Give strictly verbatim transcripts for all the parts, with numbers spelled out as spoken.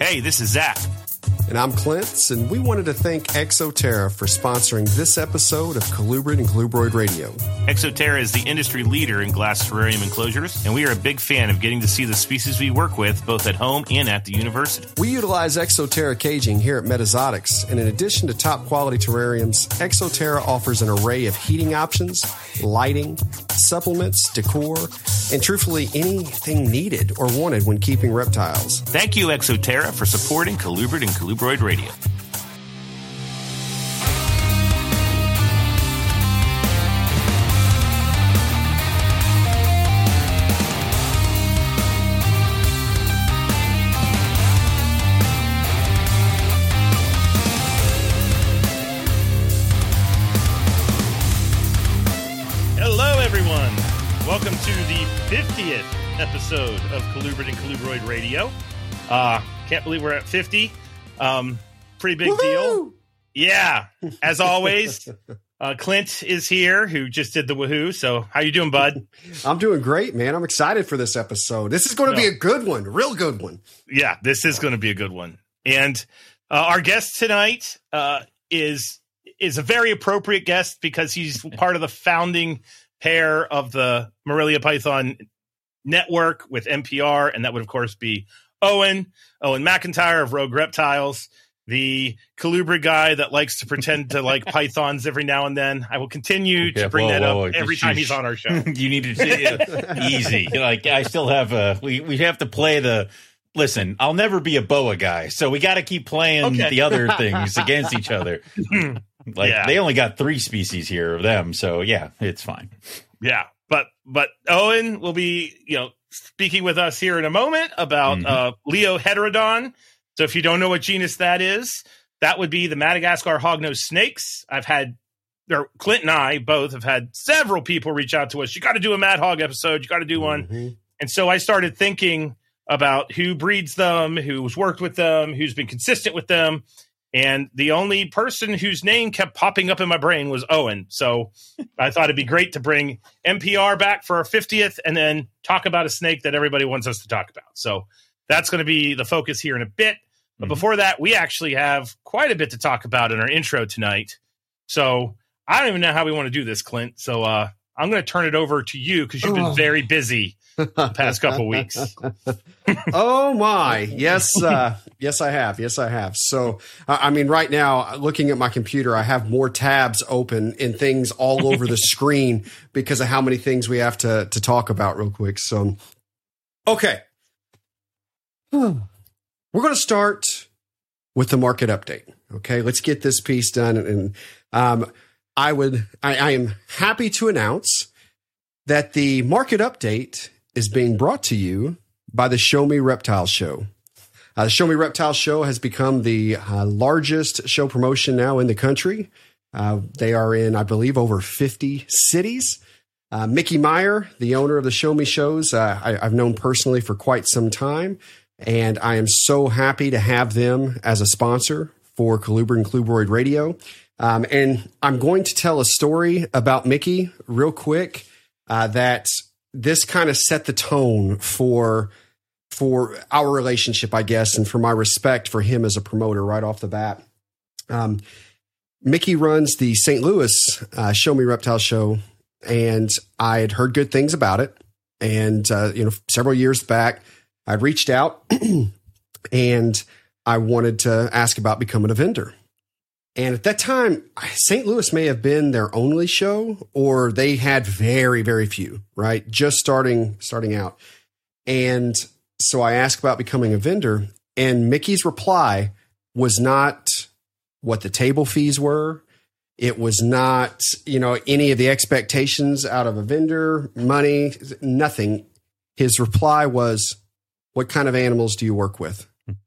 Hey, this is Zach. And I'm Clint, and we wanted to thank Exoterra for sponsoring this episode of Colubrid and Colubroid Radio. Exoterra is the industry leader in glass terrarium enclosures, and we are a big fan of getting to see the species we work with both at home and at the university. We utilize Exoterra caging here at Metazotics, and in addition to top quality terrariums, Exoterra offers an array of heating options, lighting, supplements, decor, and truthfully anything needed or wanted when keeping reptiles. Thank you, Exoterra, for supporting Colubrid and Colubroid Radio. Hello, everyone. Welcome to the fiftieth episode of Colubrid and Colubroid Radio. Uh, can't believe we're at fifty. Um, pretty big Woo-hoo! deal. Yeah. As always, uh, Clint is here, who just did the woohoo. So how you doing, bud? I'm doing great, man. I'm excited for this episode. This is going to No. be a good one, real good one. Yeah, this is going to be a good one. And uh, our guest tonight uh, is is a very appropriate guest because he's part of the founding pair of the Morelia Python Network with N P R, and that would, of course, be Owen, Owen McIntyre of Rogue Reptiles, the Colubrid guy that likes to pretend to like pythons every now and then. I will continue Okay, to bring whoa, that whoa, up whoa. every time he's on our show. You need to say it easy. Like I still have a. We we have to play the. Listen, I'll never be a boa guy, so we got to keep playing Okay. the other things against each other. Like Yeah. they only got three species here of them, so yeah, it's fine. Yeah, but but Owen will be, you know, speaking with us here in a moment about Mhm. uh, Leoheterodon. So if you don't know what genus that is, that would be the Madagascar hognose snakes. I've had, or Clint and I both have had several people reach out to us. You got to do a Mad Hog episode. You got to do one. Mhm. And so I started thinking about who breeds them, who's worked with them, who's been consistent with them. And the only person whose name kept popping up in my brain was Owen. So I thought it'd be great to bring N P R back for our fiftieth and then talk about a snake that everybody wants us to talk about. So that's going to be the focus here in a bit. But Mhm. before that, we actually have quite a bit to talk about in our intro tonight. So I don't even know how we want to do this, Clint. So uh, I'm going to turn it over to you because you've been Oh. very busy the past couple weeks. Oh my. Yes. Uh, yes, I have. Yes, I have. So, I I mean, right now, looking at my computer, I have more tabs open and things all over the screen because of how many things we have to, to talk about real quick. So, okay. We're going to start with the market update. Okay. Let's get this piece done. And, um, I would, I, I am happy to announce that the market update is being brought to you by the Show Me Reptile Show. Uh, the Show Me Reptile Show has become the uh, largest show promotion now in the country. Uh, they are in, I believe, over fifty cities. Uh, Mickey Meyer, the owner of the Show Me shows, uh, I, I've known personally for quite some time, and I am so happy to have them as a sponsor for Colubrid and Colubroid Radio. Um, and I'm going to tell a story about Mickey real quick uh, that this kind of set the tone for for our relationship, I guess, and for my respect for him as a promoter right off the bat. Um, Mickey runs the Saint Louis uh, Show Me Reptile Show, and I had heard good things about it. And, uh, you know, several years back, I reached out and I wanted to ask about becoming a vendor. And at that time, Saint Louis may have been their only show, or they had very, very few, right? Just starting, starting out. And so I asked about becoming a vendor, and Mickey's reply was not what the table fees were. It was not, you know, any of the expectations out of a vendor, money, nothing. His reply was, "What kind of animals do you work with?"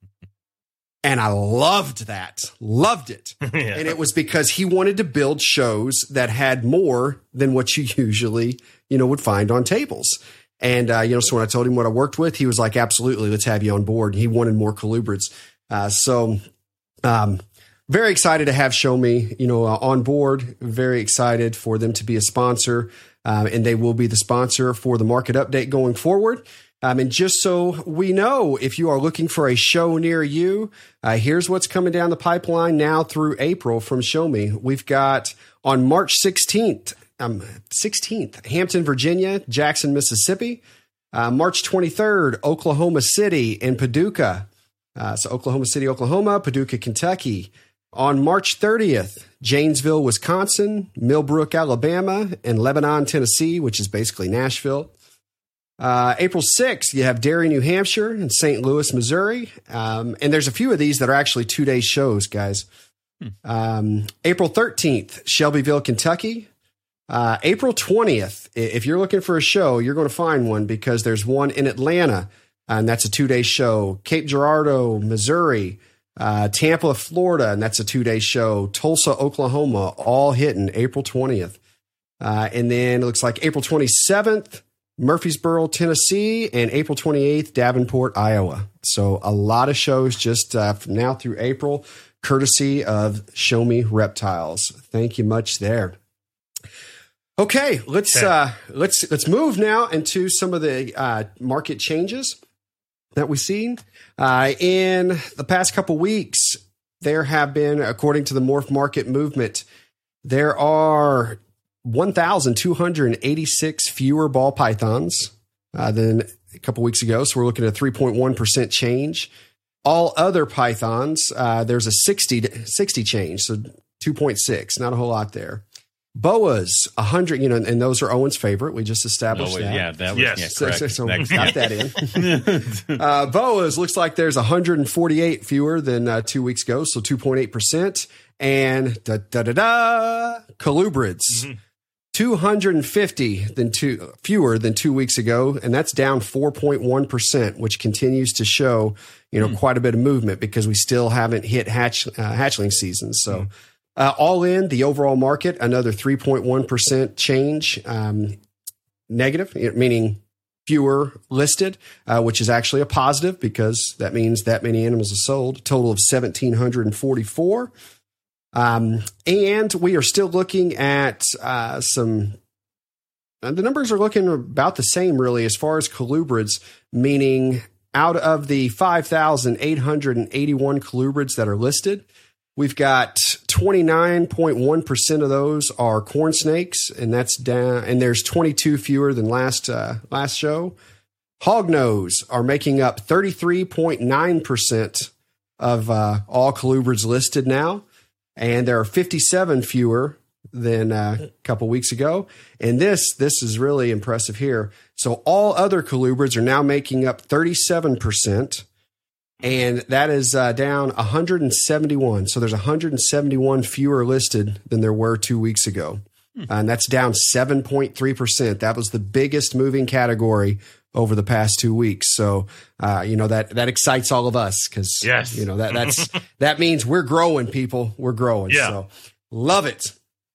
And I loved that, loved it. Yeah. And it was because he wanted to build shows that had more than what you usually, you know, would find on tables. And, uh, you know, so when I told him what I worked with, he was like, absolutely, let's have you on board. He wanted more colubrids. Uh, so um, very excited to have Show Me, you know, uh, on board. Very excited for them to be a sponsor. Um, and they will be the sponsor for the market update going forward. Um, and just so we know, if you are looking for a show near you, uh, here's what's coming down the pipeline now through April from Show Me. We've got on March sixteenth, um, sixteenth, Hampton, Virginia, Jackson, Mississippi. Uh, March twenty-third, Oklahoma City and Paducah. Uh, so Oklahoma City, Oklahoma, Paducah, Kentucky. On March thirtieth, Janesville, Wisconsin, Millbrook, Alabama, and Lebanon, Tennessee, which is basically Nashville. Uh, April sixth, you have Derry, New Hampshire, and Saint Louis, Missouri. Um, and there's a few of these that are actually two-day shows, guys. Hmm. Um, April thirteenth, Shelbyville, Kentucky. Uh, April twentieth, if you're looking for a show, you're going to find one because there's one in Atlanta, and that's a two-day show. Cape Girardeau, Missouri. Uh, Tampa, Florida, and that's a two-day show. Tulsa, Oklahoma, all hitting April twentieth. Uh, and then it looks like April twenty-seventh, Murfreesboro, Tennessee, and April twenty-eighth, Davenport, Iowa. So a lot of shows just uh, from now through April, courtesy of Show Me Reptiles. Thank you much there. Okay, let's okay. Uh, let's let's move now into some of the uh, market changes that we've seen. Uh, in the past couple weeks, there have been, according to the Morph Market Movement, there are one thousand two hundred eighty-six fewer ball pythons uh, than a couple weeks ago. So we're looking at a three point one percent change. All other pythons, uh, there's a sixty, sixty change, so two point six, not a whole lot there. Boas, one hundred, you know, and those are Owen's favorite. We just established oh, that. Yeah, that was yes. yeah, so, correct. so, so Next, got yeah. that in. uh, Boas looks like there's one hundred forty-eight fewer than uh, two weeks ago, so two point eight percent. And da da da da, colubrids, mm-hmm. two hundred fifty than two fewer than two weeks ago, and that's down four point one percent, which continues to show, you know, mm. quite a bit of movement because we still haven't hit hatch uh, hatchling season. So. Mm. Uh, all in, the overall market, another three point one percent change, um, negative, meaning fewer listed, uh, which is actually a positive because that means that many animals are sold, a total of one thousand seven hundred forty-four. Um, and we are still looking at uh, some, uh, the numbers are looking about the same, really, as far as colubrids, meaning out of the five thousand eight hundred eighty-one colubrids that are listed, we've got twenty-nine point one percent of those are corn snakes, and that's down. And there's twenty-two fewer than last uh, last show. Hognose are making up thirty-three point nine percent of uh, all colubrids listed now, and there are fifty-seven fewer than uh, a couple weeks ago. And this this is really impressive here. So all other colubrids are now making up thirty-seven percent. And that is uh, down one hundred seventy-one. So there's one hundred seventy-one fewer listed than there were two weeks ago. Hmm. Uh, and that's down seven point three percent. That was the biggest moving category over the past two weeks. So, uh, you know, that, that excites all of us because, yes. you know, that that's that means we're growing, people. We're growing. Yeah. So love it.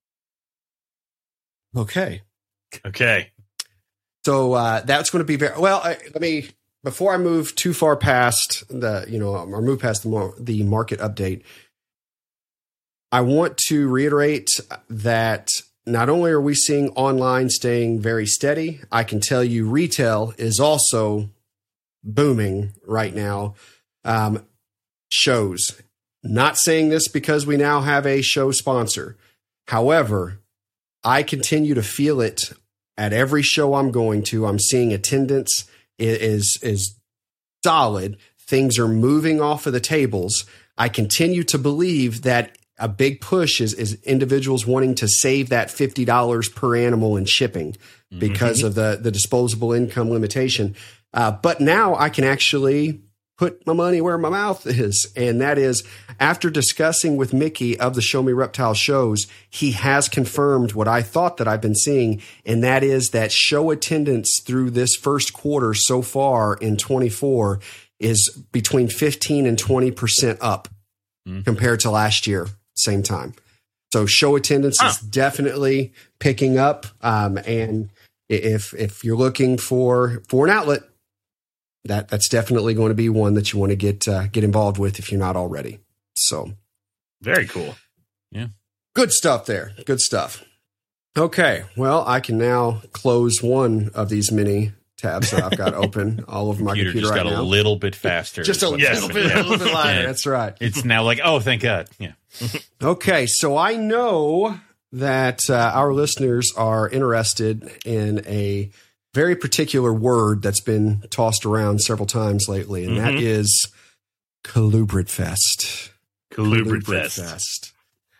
Okay. Okay. So uh, that's going to be very well. I, let me. Before I move too far past the, you know, or move past the, mar- the market update, I want to reiterate that not only are we seeing online staying very steady, I can tell you retail is also booming right now. Um, shows. Not saying this because we now have a show sponsor. However, I continue to feel it at every show I'm going to. I'm seeing attendance is is solid. Things are moving off of the tables. I continue to believe that a big push is, is individuals wanting to save that fifty dollars per animal in shipping because mm-hmm. of the, the disposable income limitation. Uh, but now I can actually put my money where my mouth is. And that is, after discussing with Mickey of the Show Me Reptile shows, he has confirmed what I thought that I've been seeing. And that is that show attendance through this first quarter so far in twenty-four is between fifteen and twenty percent up mm-hmm. compared to last year, same time. So show attendance huh. is definitely picking up. Um, and if, if you're looking for, for an outlet, That that's definitely going to be one that you want to get uh, get involved with if you're not already. So, very cool. Yeah, good stuff there. Good stuff. Okay, well, I can now close one of these mini tabs that I've got open all over my computer computer just right got now. a little bit faster. Just a Yes. little bit, a little bit lighter. That's right. It's now like, oh, thank God. Yeah. Okay, so I know that uh, our listeners are interested in a very particular word that's been tossed around several times lately, and that Mhm. is Colubrid-Fest. Colubrid-Fest.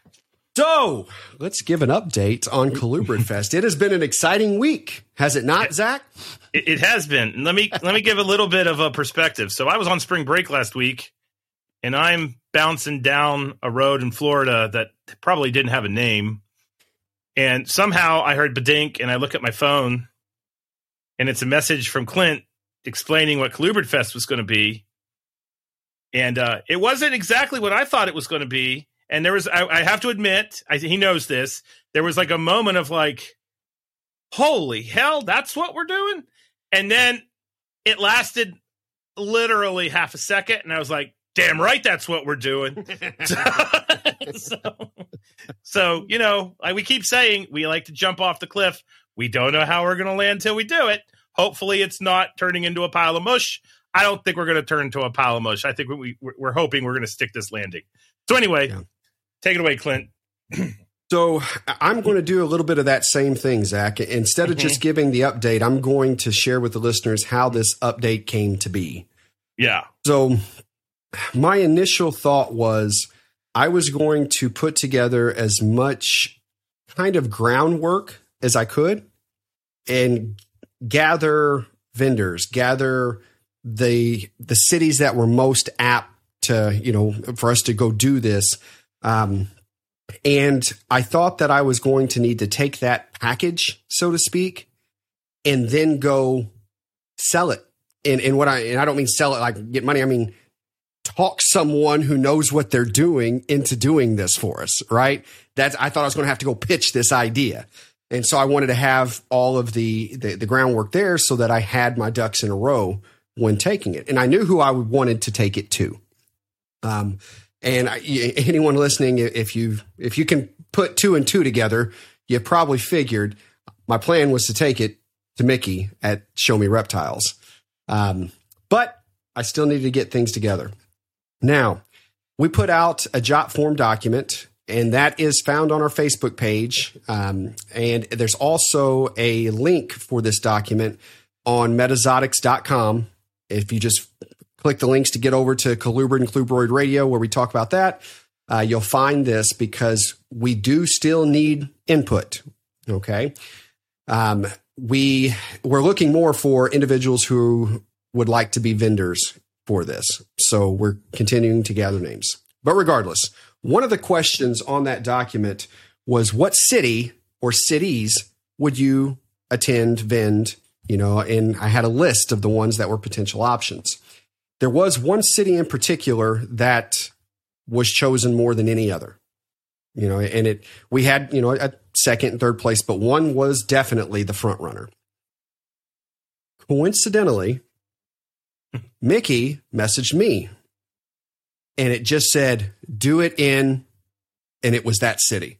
So let's give an update on Colubrid-Fest. It has been an exciting week, has it not, Zach? It, it has been. Let me let me give a little bit of a perspective. So I was on spring break last week, and I'm bouncing down a road in Florida that probably didn't have a name. And somehow I heard badink, and I look at my phone, and it's a message from Clint explaining what Colubrid-Fest was going to be. And uh, it wasn't exactly what I thought it was going to be. And there was, I, I have to admit, I, he knows this, there was like a moment of like, holy hell, that's what we're doing? And then it lasted literally half a second, and I was like, damn right, that's what we're doing. so, so, you know, like we keep saying, we like to jump off the cliff. We don't know how we're going to land till we do it. Hopefully it's not turning into a pile of mush. I don't think we're going to turn into a pile of mush. I think we, we're hoping we're going to stick this landing. So anyway, yeah. Take it away, Clint. So I'm going to do a little bit of that same thing, Zach. Instead of mm-hmm. just giving the update, I'm going to share with the listeners how this update came to be. Yeah. So my initial thought was I was going to put together as much kind of groundwork as I could and gather vendors, gather the the cities that were most apt to, you know, for us to go do this. Um, and I thought that I was going to need to take that package, so to speak, and then go sell it. And, and what I, and I don't mean sell it like get money. I mean, talk someone who knows what they're doing into doing this for us. Right. That's, I thought I was going to have to go pitch this idea. And so I wanted to have all of the, the, the groundwork there so that I had my ducks in a row when taking it. And I knew who I wanted to take it to. Um, And I, anyone listening, if you if you can put two and two together, you probably figured my plan was to take it to Mickey at Show Me Reptiles. Um, but I still needed to get things together. Now, we put out a jot form document, and that is found on our Facebook page. Um, and there's also a link for this document on metazotics dot com. If you just click the links to get over to Colubrid and Colubroid Radio, where we talk about that. Uh, you'll find this because we do still need input. Okay. Um, we, we're looking more for individuals who would like to be vendors for this. So we're continuing to gather names. But regardless, one of the questions on that document was what city or cities would you attend, vend, you know, and I had a list of the ones that were potential options. There was one city in particular that was chosen more than any other, you know, and it, we had, you know, a second and third place, but one was definitely the front runner. Coincidentally, Mickey messaged me and it just said, do it in, and it was that city.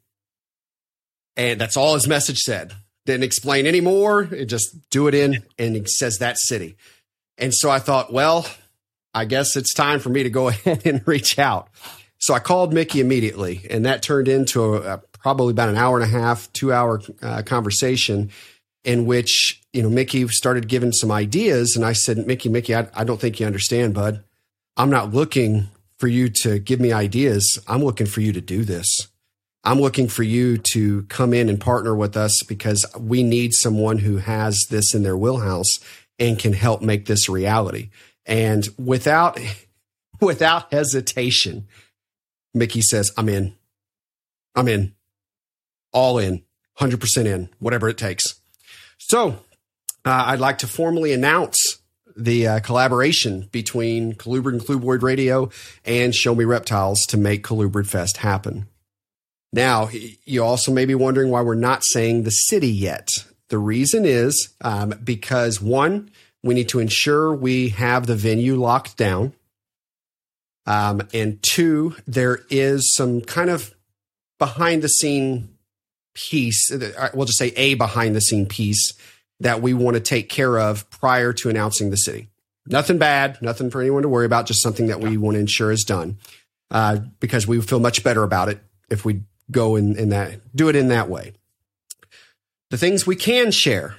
And that's all his message said. Didn't explain any more. It just do it in, and it says that city. And so I thought, well, I guess it's time for me to go ahead and reach out. So I called Mickey immediately, and that turned into a, a, probably about an hour and a half, two hour uh, conversation in which, you know, Mickey started giving some ideas. And I said, Mickey, Mickey, I, I don't think you understand, bud. I'm not looking for you to give me ideas. I'm looking for you to do this. I'm looking for you to come in and partner with us because we need someone who has this in their wheelhouse and can help make this a reality. And without, without hesitation, Mickey says, I'm in, I'm in, all in, one hundred percent in, whatever it takes. So uh, I'd like to formally announce the uh, collaboration between Colubrid and Colubroid Radio and Show Me Reptiles to make Colubrid-Fest happen. Now, you also may be wondering why we're not saying the city yet. The reason is um, because, one, we need to ensure we have the venue locked down. Um, and two, there is some kind of behind the scene piece. We'll just say a behind the scene piece that we want to take care of prior to announcing the city. Nothing bad, nothing for anyone to worry about, just something that we want to ensure is done, uh, because we feel much better about it if we go in, in that, do it in that way. The things we can share.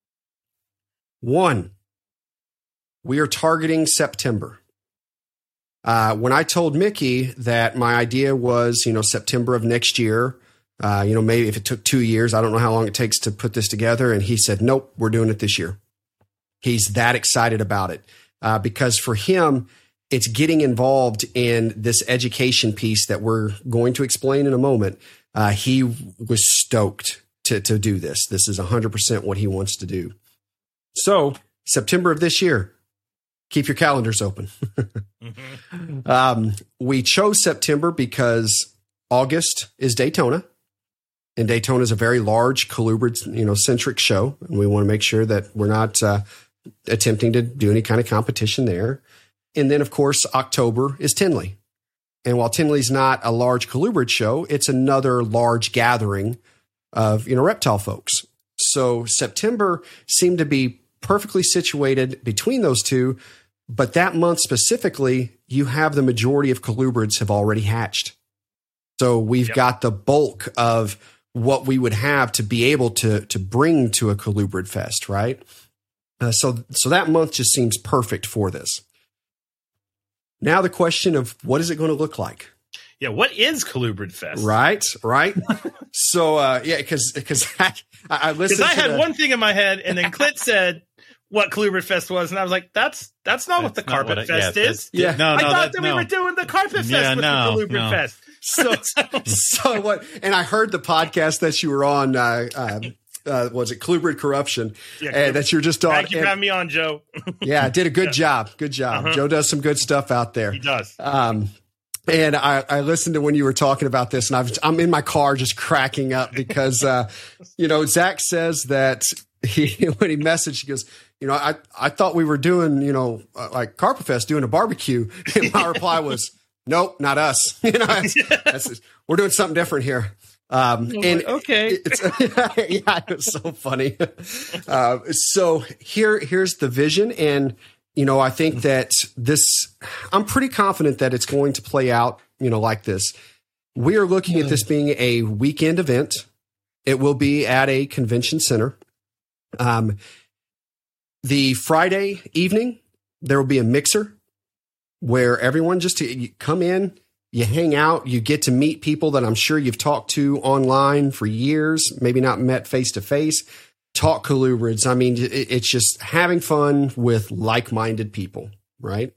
One, we are targeting September. Uh, when I told Mickey that my idea was, you know, September of next year, uh, you know, maybe if it took two years, I don't know how long it takes to put this together. And he said, nope, we're doing it this year. He's that excited about it, uh, because for him, it's getting involved in this education piece that we're going to explain in a moment. Uh, he was stoked to, to do this. This is one hundred percent what he wants to do. So September of this year, keep your calendars open. mm-hmm. um, we chose September because August is Daytona. And Daytona is a very large colubrid, you know, centric show. And we want to make sure that we're not uh, attempting to do any kind of competition there. And then, of course, October is Tinley. And while Tinley's not a large colubrid show, it's another large gathering of, you know, reptile folks. So September seemed to be perfectly situated between those two. But that month specifically, you have the majority of colubrids have already hatched. So we've yep. got the bulk of what we would have to be able to, to bring to a colubrid fest, right? Uh, so, so that month just seems perfect for this. Now the question of what is it going to look like? Yeah, what is Colubrid Fest? Right, right. so, uh, yeah, because because I, I listened. Because I had the, one thing in my head, and then Clint said what Colubrid Fest was, and I was like, "That's that's not that's what the Carpet what it, Fest yeah, is." Yeah, no, I no, thought that, that we no. were doing the Carpet Fest yeah, with no, the Colubrid no. Fest. So, so what? And I heard the podcast that you were on. Uh, uh, uh, was it Colubrid Corruption? Yeah, and that you were just on. Thank you and, for having me on, Joe. yeah, did a good yeah. job. Good job. Uh-huh. Joe does some good stuff out there. He does. Um, and I, I listened to when you were talking about this, and I've, I'm in my car just cracking up because, uh, you know, Zach says that he when he messaged, he goes, you know, I, I thought we were doing, you know, like Carpet Fest, doing a barbecue. And my reply was, nope, not us. You know, that's, that's, we're doing something different here. Um, oh, and okay. It's, yeah, it was so funny. Uh, so here, here's the vision. And, you know, I think that this, I'm pretty confident that it's going to play out, you know, like this. We are looking at this being a weekend event. It will be at a convention center. Um, the Friday evening, there will be a mixer where everyone just to, you come in, you hang out, you get to meet people that I'm sure you've talked to online for years, maybe not met face to face, talk colubrids. I mean, it, it's just having fun with like-minded people, right?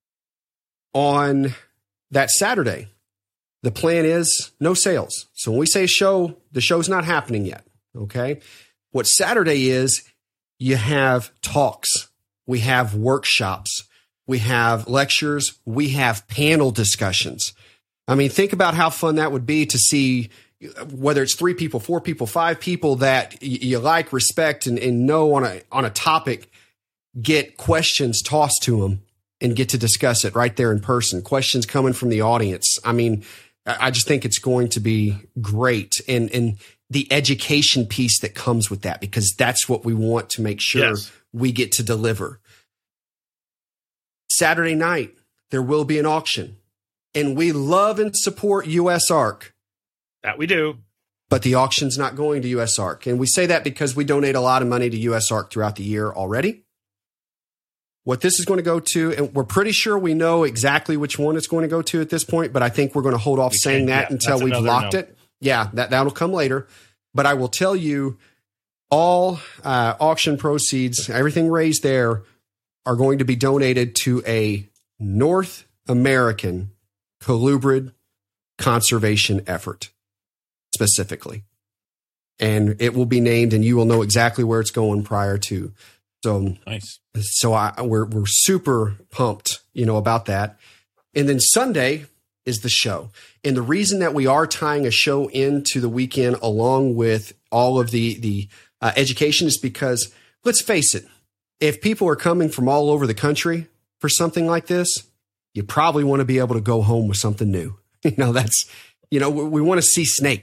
On that Saturday, the plan is no sales. So when we say show, the show's not happening yet, okay? What Saturday is, you have talks, we have workshops, we have lectures, we have panel discussions. I mean, think about how fun that would be to see whether it's three people, four people, five people that you like, respect, and, and know on a on a topic, get questions tossed to them and get to discuss it right there in person. Questions coming from the audience. I mean, I just think it's going to be great. And, and the education piece that comes with that, because that's what we want to make sure yes. we get to deliver. Saturday night, there will be an auction. And we love and support U S A R C. That we do. But the auction's not going to U S A R C. And we say that because we donate a lot of money to U S A R C throughout the year already. What this is going to go to, and we're pretty sure we know exactly which one it's going to go to at this point, but I think we're going to hold off we saying that yeah, until we've locked no. it. Yeah, that, that'll come later. But I will tell you, all uh, auction proceeds, everything raised there, are going to be donated to a North American colubrid conservation effort specifically. And it will be named, and you will know exactly where it's going prior to. So nice. So I, we're we're super pumped, you know, about that. And then Sunday is the show. And the reason that we are tying a show into the weekend along with all of the the uh, education is because, let's face it, if people are coming from all over the country for something like this, you probably want to be able to go home with something new. You know, that's, you know, we, we want to see snakes.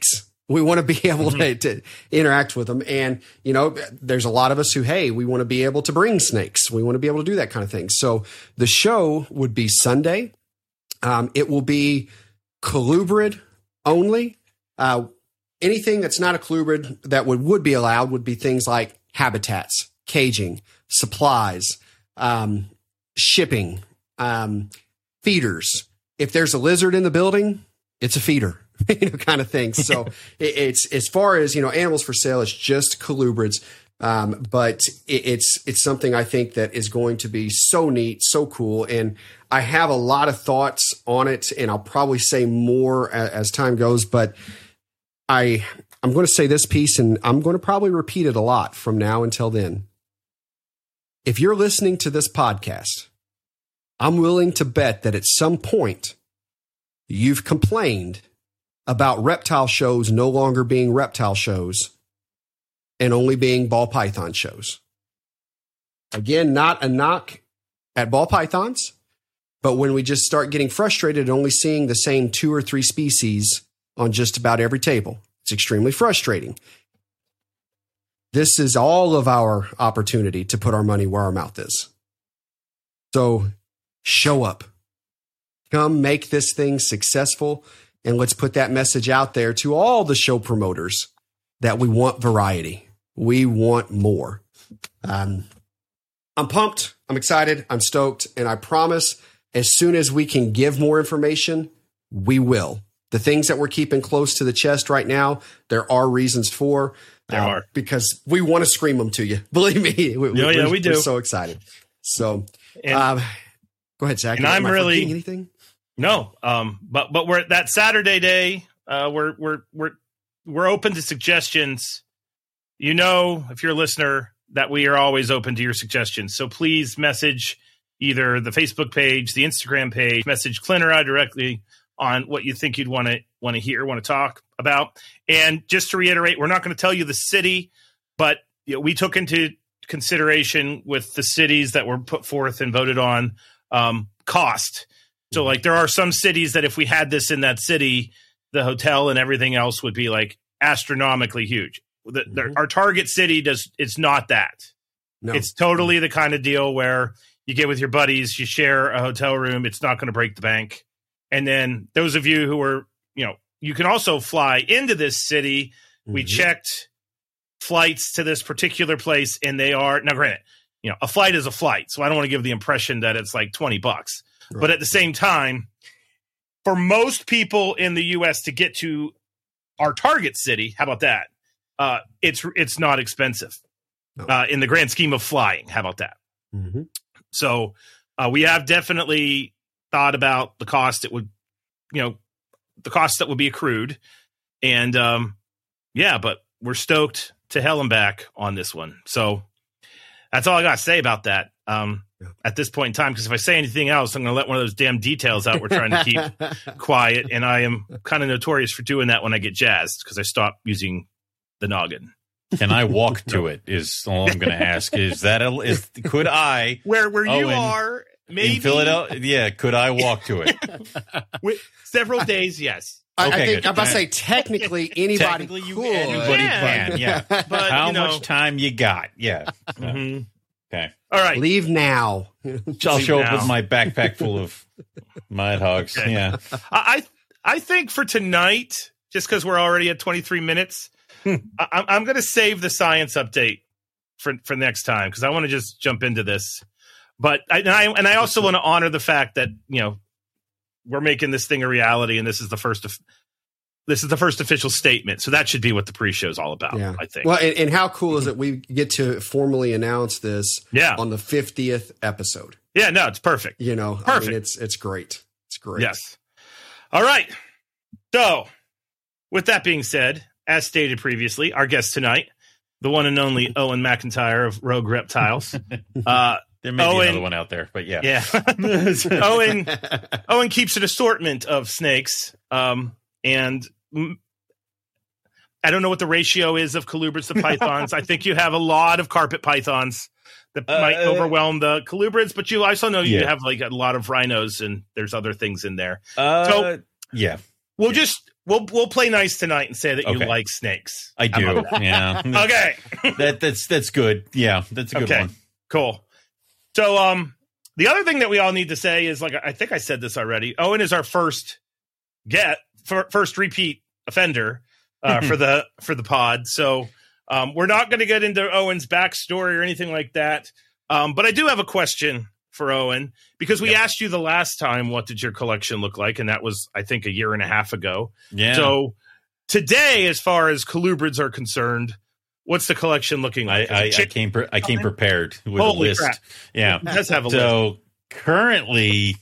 We want to be able to, to interact with them. And, you know, there's a lot of us who, hey, we want to be able to bring snakes. We want to be able to do that kind of thing. So the show would be Sunday. Um, it will be colubrid only. Uh, anything that's not a colubrid that would, would be allowed would be things like habitats, caging, supplies, um, shipping, um, feeders. If there's a lizard in the building, it's a feeder. You know, kind of thing. So it, it's as far as, you know, animals for sale, it's just colubrids. Um, but it, it's it's something I think that is going to be so neat, so cool. And I have a lot of thoughts on it, and I'll probably say more as, as time goes. But I I'm going to say this piece, and I'm going to probably repeat it a lot from now until then. If you're listening to this podcast, I'm willing to bet that at some point you've complained about reptile shows no longer being reptile shows and only being ball python shows. Again, not a knock at ball pythons, but when we just start getting frustrated and only seeing the same two or three species on just about every table, it's extremely frustrating. This is all of our opportunity to put our money where our mouth is. So show up. Come make this thing successful. And let's put that message out there to all the show promoters that we want variety. We want more. Um, I'm pumped. I'm excited. I'm stoked. And I promise as soon as we can give more information, we will. The things that we're keeping close to the chest right now, there are reasons for. There uh, are. Because we want to scream them to you. Believe me. We, yeah, yeah, we do. We're so excited. So and, um, go ahead, Zach. And I'm Am I really forgetting anything? No, um, but but we're that Saturday day. Uh, we're we're we're we're open to suggestions. You know, if you're a listener, that we are always open to your suggestions. So please message either the Facebook page, the Instagram page, message Clint or I directly on what you think you'd want to want to hear, want to talk about. And just to reiterate, we're not going to tell you the city, but you know, we took into consideration with the cities that were put forth and voted on um, cost. So, like, there are some cities that if we had this in that city, the hotel and everything else would be, like, astronomically huge. The, mm-hmm. the, our target city does it's not that. No. It's totally the kind of deal where you get with your buddies, you share a hotel room. It's not going to break the bank. And then those of you who are, you know, you can also fly into this city. Mm-hmm. We checked flights to this particular place, and they are, now granted, you know, a flight is a flight. So I don't want to give the impression that it's like twenty bucks. Right. But at the same time, for most people in the U S to get to our target city, how about that? Uh, it's it's not expensive no. uh, in the grand scheme of flying. How about that? Mm-hmm. So uh, we have definitely thought about the cost it would, you know, the cost that would be accrued. And um, yeah, but we're stoked to hell and back on this one. So that's all I got to say about that. Um, yeah. At this point in time, because if I say anything else, I'm going to let one of those damn details out we're trying to keep quiet. And I am kind of notorious for doing that when I get jazzed because I stop using the noggin. Can I walk to it is all I'm going to ask. Is that, a, is, could I? Where where oh, you in, are, maybe. In Philadelphia? Yeah, could I walk to it? With several days, yes. I, okay, I think good. I'm about to say technically anybody technically could. You, anybody yeah. can, yeah. But, how you know, much time you got? Yeah. Mm-hmm. Okay. All right. Leave now. I'll Leave show now. up with my backpack full of mud hogs. Okay. Yeah. I I think for tonight, just because we're already at twenty-three minutes, I, I'm going to save the science update for for next time because I want to just jump into this. But I and I, and I also want to honor the fact that you know we're making this thing a reality, and this is the first of. This is the first official statement, so that should be what the pre-show is all about, yeah. I think. Well, and, and how cool is it we get to formally announce this yeah. on the fiftieth episode? Yeah, no, it's perfect. You know, perfect. I mean, it's it's great. It's great. Yes. All right. So, with that being said, as stated previously, our guest tonight, the one and only Owen McIntyre of Rogue Reptiles. Uh, there may Owen, be another one out there, but yeah. Yeah. Owen, Owen keeps an assortment of snakes, um, and I don't know what the ratio is of colubrids to pythons. I think you have a lot of carpet pythons that uh, might overwhelm the colubrids, but you also know you yeah. have like a lot of rhinos and there's other things in there. Uh, so yeah, we'll yeah. just we'll we'll play nice tonight and say that you Okay. like snakes. I do. Yeah. Okay. that that's that's good. Yeah, that's a good Okay. one. Cool. So, um, the other thing that we all need to say is, like, I think I said this already. Owen is our first get fir- first repeat offender uh, for the for the pod. So, um, we're not going to get into Owen's backstory or anything like that. Um, but I do have a question for Owen, because we Yep. asked you the last time, what did your collection look like? And that was, I think, a year and a half ago. Yeah. So today, as far as colubrids are concerned, what's the collection looking I like? I, I Chick- came pre- I came prepared with Holy a list. crap. Yeah. It does have a list. So currently,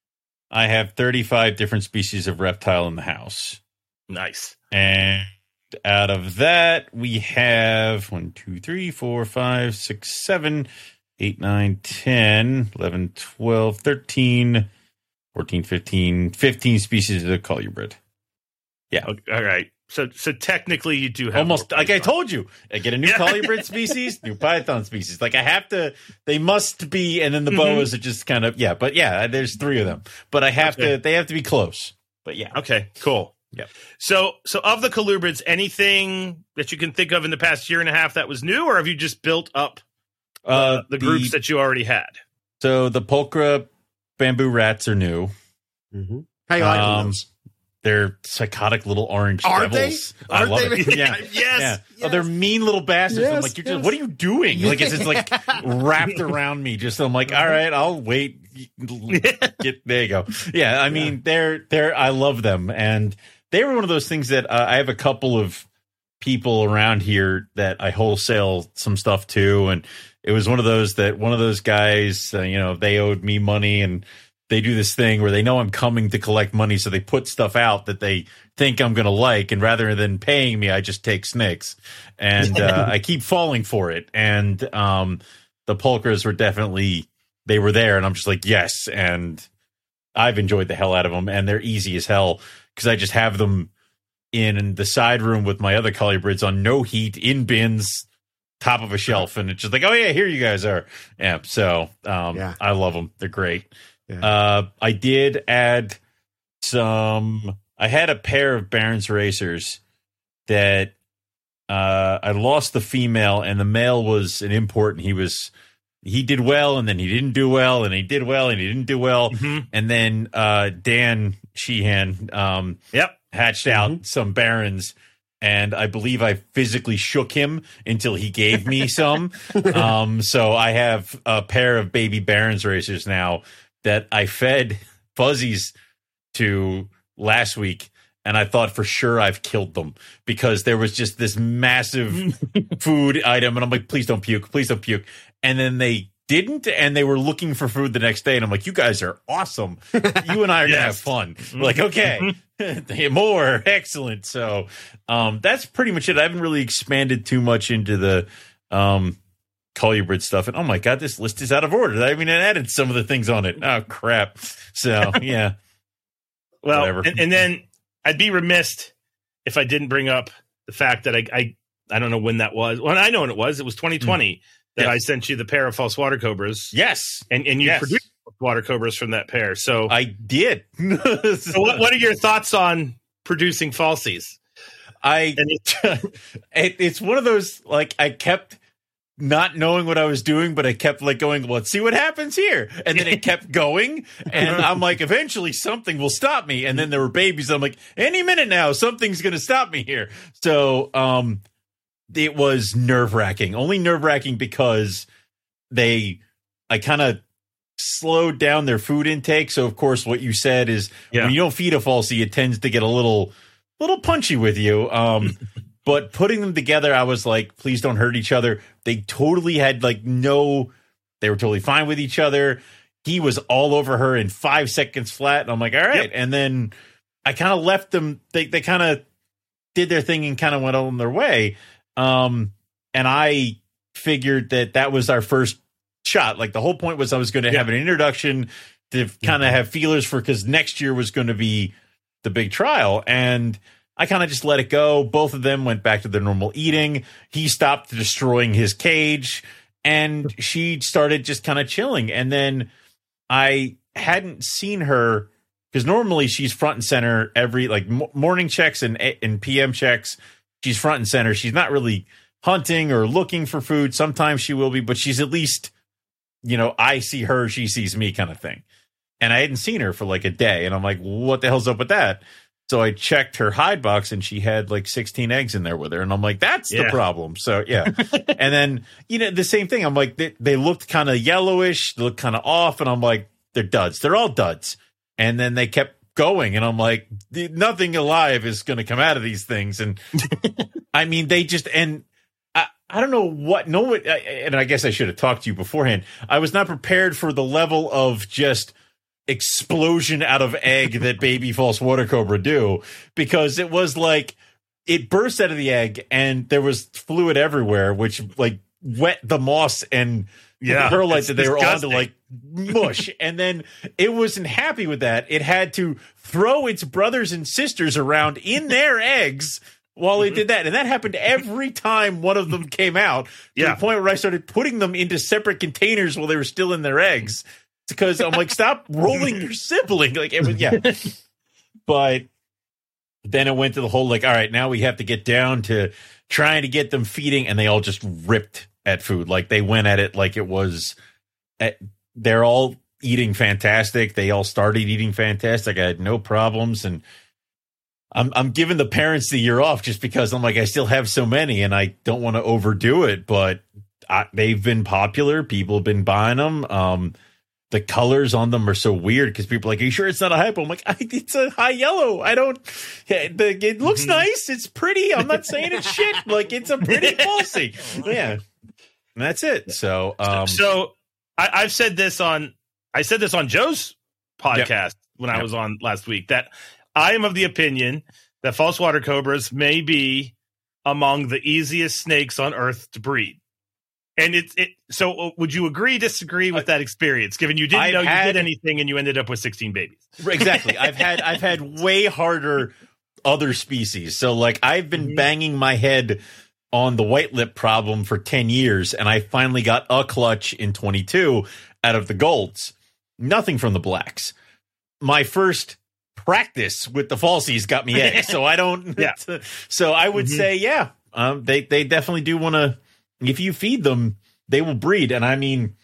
I have thirty-five different species of reptile in the house, Nice. and out of that, we have one, two, three, four, five, six, seven, eight, nine, ten, eleven, twelve, thirteen, fourteen, fifteen, fifteen species of colubrid. Yeah. Okay, all right. So, so technically, you do have Almost more like I python. told you, I get a new Yeah. colubrid species, new python species. Like I have to, they must be, and then the Mhm. boas are just kind of yeah. But yeah, there's three of them. But I have Okay. to, they have to be close. But yeah, Okay, cool. Yep. So, so of the colubrids, anything that you can think of in the past year and a half that was new, or have you just built up uh, uh, the groups that you already had? So the pulchra bamboo rats are new. Mm-hmm. How you like Um, those? They're psychotic little orange Aren't they? devils. I Aren't love they? it. Yeah. Yes, Yeah. Oh, yes. they're mean little bastards. I'm Yes, like, you're just, yes. what are you doing? Like, it's just like wrapped around me. Just, I'm like, all right, I'll wait. Get, there you go. Yeah. I mean, they're, they're, I love them. And they were one of those things that uh, I have a couple of people around here that I wholesale some stuff to. And it was one of those that one of those guys, uh, you know, they owed me money, and they do this thing where they know I'm coming to collect money, so they put stuff out that they think I'm going to like, and rather than paying me, I just take snakes, and uh, I keep falling for it. And um, the pulchras were definitely, they were there, and I'm just like, yes, and I've enjoyed the hell out of them, and they're easy as hell because I just have them in the side room with my other colubrids on no heat in bins, top of a shelf, and it's just like, oh yeah, here you guys are. Yeah, so um, Yeah. I love them. They're great. Yeah. Uh, I did add some. I had a pair of Barron's racers that uh, I lost the female, and the male was an import, and he was he did well, and then he didn't do well, and he did well, and he didn't do well, Mhm. and then uh, Dan Sheehan um, Yep. hatched out some Barons. And I believe I physically shook him until he gave me some. um, so I have a pair of baby Barons racers now that I fed fuzzies to last week, and I thought for sure I've killed them because there was just this massive food item, and I'm like, please don't puke, please don't puke. And then they didn't, and they were looking for food the next day, and I'm like, you guys are awesome. You and I are gonna have Yes. fun. We're like, okay, more excellent. So um, that's pretty much it. I haven't really expanded too much into the um, colubrid stuff, and oh my god, this list is out of order. I mean, I added some of the things on it. Oh crap. So yeah. Well, Whatever. and, and then I'd be remiss if I didn't bring up the fact that I I, I don't know when that was. Well, I know when it was. It was twenty twenty that Yeah. I sent you the pair of false water cobras, Yes, and and you Yes. produced water cobras from that pair. So, I did. so what, what are your thoughts on producing falsies? I And it, it, it's one of those, like, I kept not knowing what I was doing, but I kept like going, well, let's see what happens here. And then it kept going. And I'm like, eventually something will stop me. And then there were babies. I'm like, any minute now, something's going to stop me here. So um, it was nerve wracking, only nerve wracking because they, I kind of slowed down their food intake. So of course, what you said is Yeah. when you don't feed a falsie, it tends to get a little, little punchy with you. Um, but putting them together, I was like, please don't hurt each other. They totally had like no, they were totally fine with each other. He was all over her in five seconds flat. And I'm like, all right. Yep. And then I kind of left them. They, they kind of did their thing and kind of went on their way. Um, and I figured that that was our first shot. Like the whole point was I was going to Yeah. have an introduction to kind of have feelers for, because next year was going to be the big trial. And I kind of just let it go. Both of them went back to their normal eating. He stopped destroying his cage, and she started just kind of chilling. And then I hadn't seen her because normally she's front and center every like m- morning checks and and P M checks. She's front and center. She's not really hunting or looking for food. Sometimes she will be, but she's at least, you know, I see her, she sees me kind of thing. And I hadn't seen her for like a day. And I'm like, what the hell's up with that? So I checked her hide box and she had like sixteen eggs in there with her. And I'm like, that's yeah. the problem. So, yeah. And then, you know, the same thing. I'm like, they, they looked kind of yellowish. They looked kind of off. And I'm like, they're duds. They're all duds. And then they kept going. And I'm like, nothing alive is going to come out of these things. And I mean, they just, and I, I don't know what, no one, and I guess I should have talked to you beforehand. I was not prepared for the level of just explosion out of egg that baby false water cobra do, because it was like it burst out of the egg and there was fluid everywhere, which like wet the moss and yeah, the perlite that they disgusting. were on to like mush. And then it wasn't happy with that. It had to throw its brothers and sisters around in their eggs while mm-hmm. it did that. And that happened every time one of them came out, to yeah. the point where I started putting them into separate containers while they were still in their eggs. Because I'm like, stop rolling your sibling. Like, it was, yeah. But then it went to the whole, like, all right, now we have to get down to trying to get them feeding. And they all just ripped at food. Like, they went at it like it was, at, they're all eating fantastic. They all started eating fantastic. I had no problems. And I'm, I'm giving the parents the year off just because I'm like, I still have so many and I don't want to overdo it. But I, they've been popular. People have been buying them. Um, The colors on them are so weird because people are like, are you sure it's not a hypo? I'm like, I, it's a high yellow. I don't, the, it looks mm-hmm. nice. It's pretty. I'm not saying it's shit. Like, it's a pretty falsy. Yeah. And that's it. So, um, so I, I've said this on, I said this on Joe's podcast yep. when I yep. was on last week, that I am of the opinion that false water cobras may be among the easiest snakes on earth to breed. And it's it. So, would you agree, disagree with that experience? Given you didn't I've know you had, did anything and you ended up with sixteen babies. Exactly. I've had I've had way harder other species. So, like, I've been mm-hmm. banging my head on the white lip problem for ten years, and I finally got a clutch in twenty-two out of the golds. Nothing from the blacks. My first practice with the falsies got me eggs. So I don't. yeah. So I would mm-hmm. say, yeah, um, they they definitely do want to. If you feed them, they will breed, and I mean,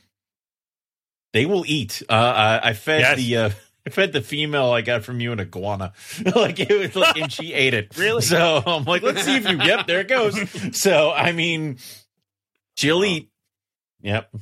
they will eat. Uh, I, I fed yes. the uh, I fed the female I got from you an iguana, like it was like, and she ate it. Really? So I'm like, let's see if you. Yep, there it goes. So I mean, she'll eat. Yep.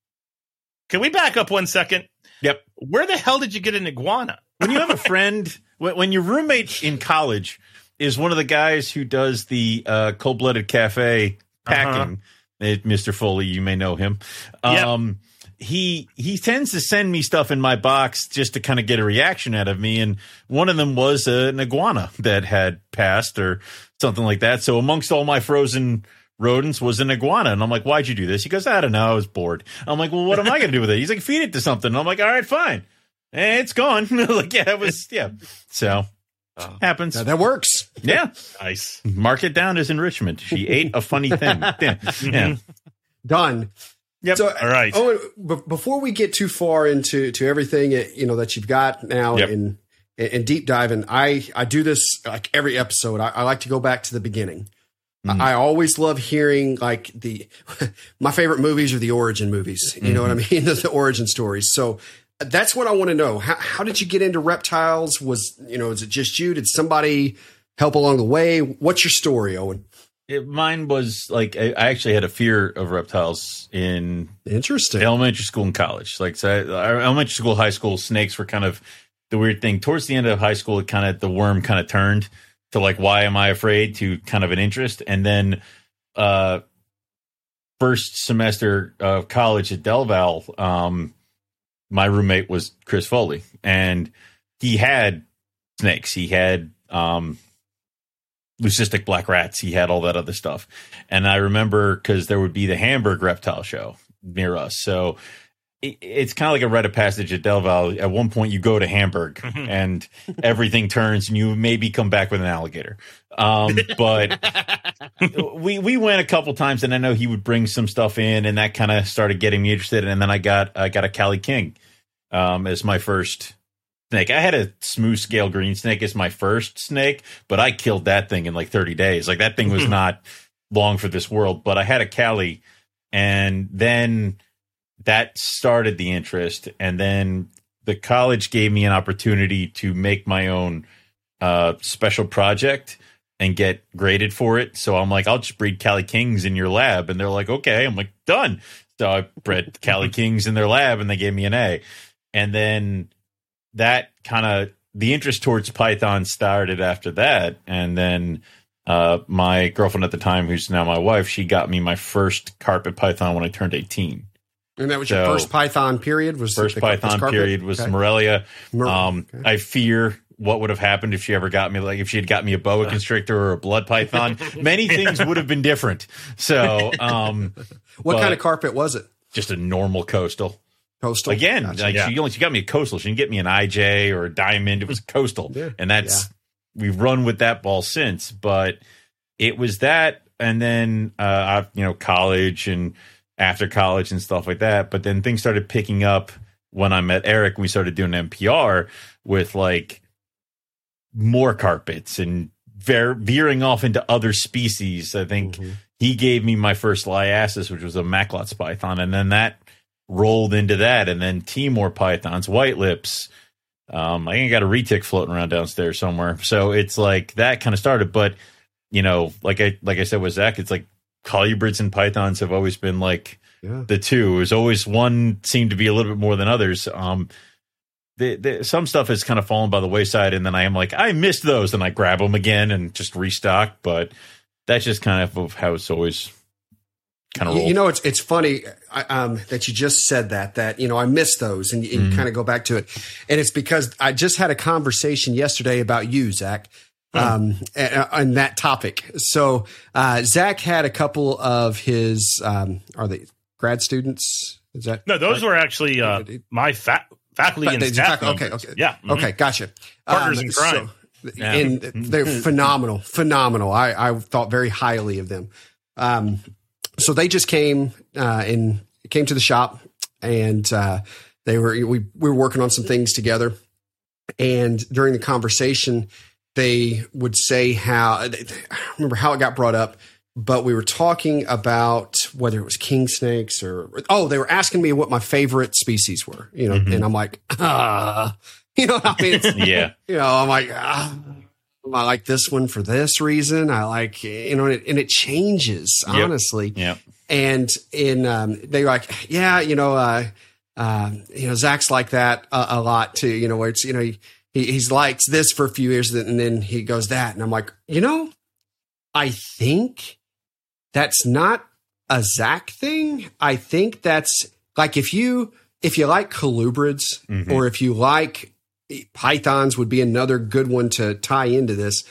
Can we back up one second? Yep. Where the hell did you get an iguana? When you have a friend, when, when your roommate in college is one of the guys who does the uh, Cold-Blooded Cafe packing. Uh-huh. Mister Foley, you may know him. Um, yep. He he tends to send me stuff in my box just to kind of get a reaction out of me. And one of them was uh, an iguana that had passed or something like that. So amongst all my frozen rodents was an iguana. And I'm like, why'd you do this? He goes, I don't know. I was bored. I'm like, well, what am I going to do with it? He's like, feed it to something. And I'm like, all right, fine. And it's gone. Like, yeah, it was, yeah. So. Oh. Happens. Now that works. Yeah. Nice. Mark it down as enrichment. She ate a funny thing. Yeah. yeah. Done. Yep. So, all right. Oh, b- before we get too far into to everything you know that you've got now yep. and and deep diving, I I do this like every episode. I, I like to go back to the beginning. Mm. I, I always love hearing like the my favorite movies are the origin movies. You mm-hmm. know what I mean? the, the origin stories. So. That's what I want to know. How, how did you get into reptiles? Was, you know, is it just you? Did somebody help along the way? What's your story, Owen? It, mine was like, I, I actually had a fear of reptiles in Interesting. elementary school and college. Like, so I, elementary school, high school, snakes were kind of the weird thing. Towards the end of high school, it kind of, the worm kind of turned to like, why am I afraid, to kind of an interest. And then, uh, first semester of college at Del Val, um, my roommate was Chris Foley, and he had snakes. He had um, leucistic black rats. He had all that other stuff. And I remember because there would be the Hamburg reptile show near us. So it, it's kind of like a rite of passage at Del Val. At one point, you go to Hamburg mm-hmm. and everything turns, and you maybe come back with an alligator. Um, but we we went a couple times, and I know he would bring some stuff in, and that kind of started getting me interested. And then I got I got a Cali King um, as my first snake. I had a smooth scale green snake as my first snake, but I killed that thing in like thirty days. Like that thing was not long for this world, but I had a Cali, and then that started the interest. And then the college gave me an opportunity to make my own uh, special project and get graded for it. So I'm like, I'll just breed Cali Kings in your lab. And they're like, okay. I'm like, done. So I bred Cali Kings in their lab and they gave me an A. And then that kind of, the interest towards Python started after that. And then uh, my girlfriend at the time, who's now my wife, she got me my first carpet Python when I turned eighteen. And that was So, your first Python period? Was First the, Python carpet? period was Okay. Morelia. More- Um, okay. I fear what would have happened if she ever got me, like if she had got me a boa constrictor or a blood python. Many things would have been different. So, um, What but kind of carpet was it? just a normal coastal. Coastal? Again, Gotcha. like Yeah. she only she got me a coastal. She didn't get me an I J or a diamond. It was coastal, Yeah. and that's we've run with that ball since. But it was that, and then uh, I, you know, college and after college and stuff like that. But then things started picking up when I met Eric. We started doing N P R with like more carpets and ver- veering off into other species. I think Mhm. he gave me my first Liasis, which was a Macklot's python, and then that rolled into that, and then Timor pythons, white lips. Um, I think I got a retic floating around downstairs somewhere. So it's like that kind of started. But you know, like I like I said with Zach, it's like colubrids and pythons have always been like Yeah. the two. There's always one seemed to be a little bit more than others. Um, the, the, some stuff has kind of fallen by the wayside, and then I am like, I missed those, and I grab them again and just restock. But that's just kind of how it's always kind of You, rolled. you know, it's it's funny I, um, that you just said that. That you know, I miss those, and, and Mhm. you kind of go back to it. And it's because I just had a conversation yesterday about you, Zach, um, and, and that topic. So uh, Zach had a couple of his um, are they grad students? Is that No, those were actually uh, my fa- faculty and They- staff. okay, members. okay, Yeah. mhm. Okay, gotcha. Partners Um, in crime. so- Yeah. and they're phenomenal, phenomenal. I, I thought very highly of them. Um, so they just came uh, and came to the shop, and uh, they were we we were working on some things together. And during the conversation, they would say how I don't remember how it got brought up, but we were talking about whether it was king snakes or oh, they were asking me what my favorite species were, you know, Mhm. and I'm like, ah, you know, I mean, it's, yeah. you know, I'm like, ah, I like this one for this reason. I like, you know, and it, and it changes Yep. honestly. Yeah. And in, um, they were like, yeah, you know, uh, uh, you know, Zach's like that a, a lot too, you know, where it's, you know, he, he, he's liked this for a few years and then he goes that. And I'm like, you know, I think that's not a Zach thing. I think that's like, if you, if you like colubrids Mhm. or if you like pythons would be another good one to tie into this,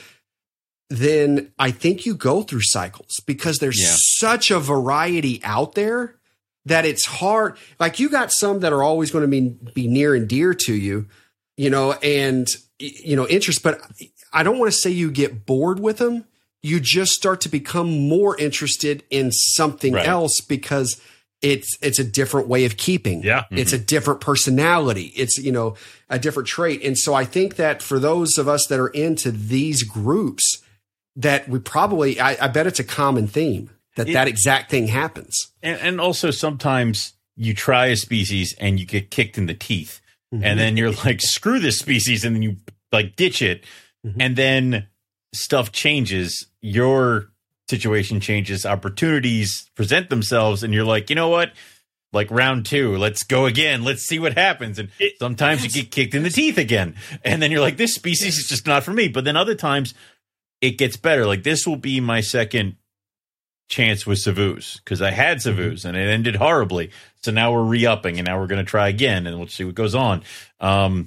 then I think you go through cycles because there's Yeah. such a variety out there that it's hard. Like you got some that are always going to be, be near and dear to you, you know, and, you know, interest, but I don't want to say you get bored with them. You just start to become more interested in something Right. else because it's, it's a different way of keeping. Yeah. It's a different personality. It's, you know, a different trait. And so I think that for those of us that are into these groups, that we probably, I, I bet it's a common theme that It- that exact thing happens. And, and also sometimes you try a species and you get kicked in the teeth, and then you're like, screw this species, and then you like ditch it, Mhm. and then stuff changes. Your situation changes, opportunities present themselves, and you're like, you know what? Like round two, let's go again. Let's see what happens. And It- sometimes you get kicked in the teeth again, and then you're like, this species is just not for me. But then other times it gets better. Like this will be my second chance with Savus because I had Savus and it ended horribly. So now we're re-upping and now we're going to try again and we'll see what goes on. Um,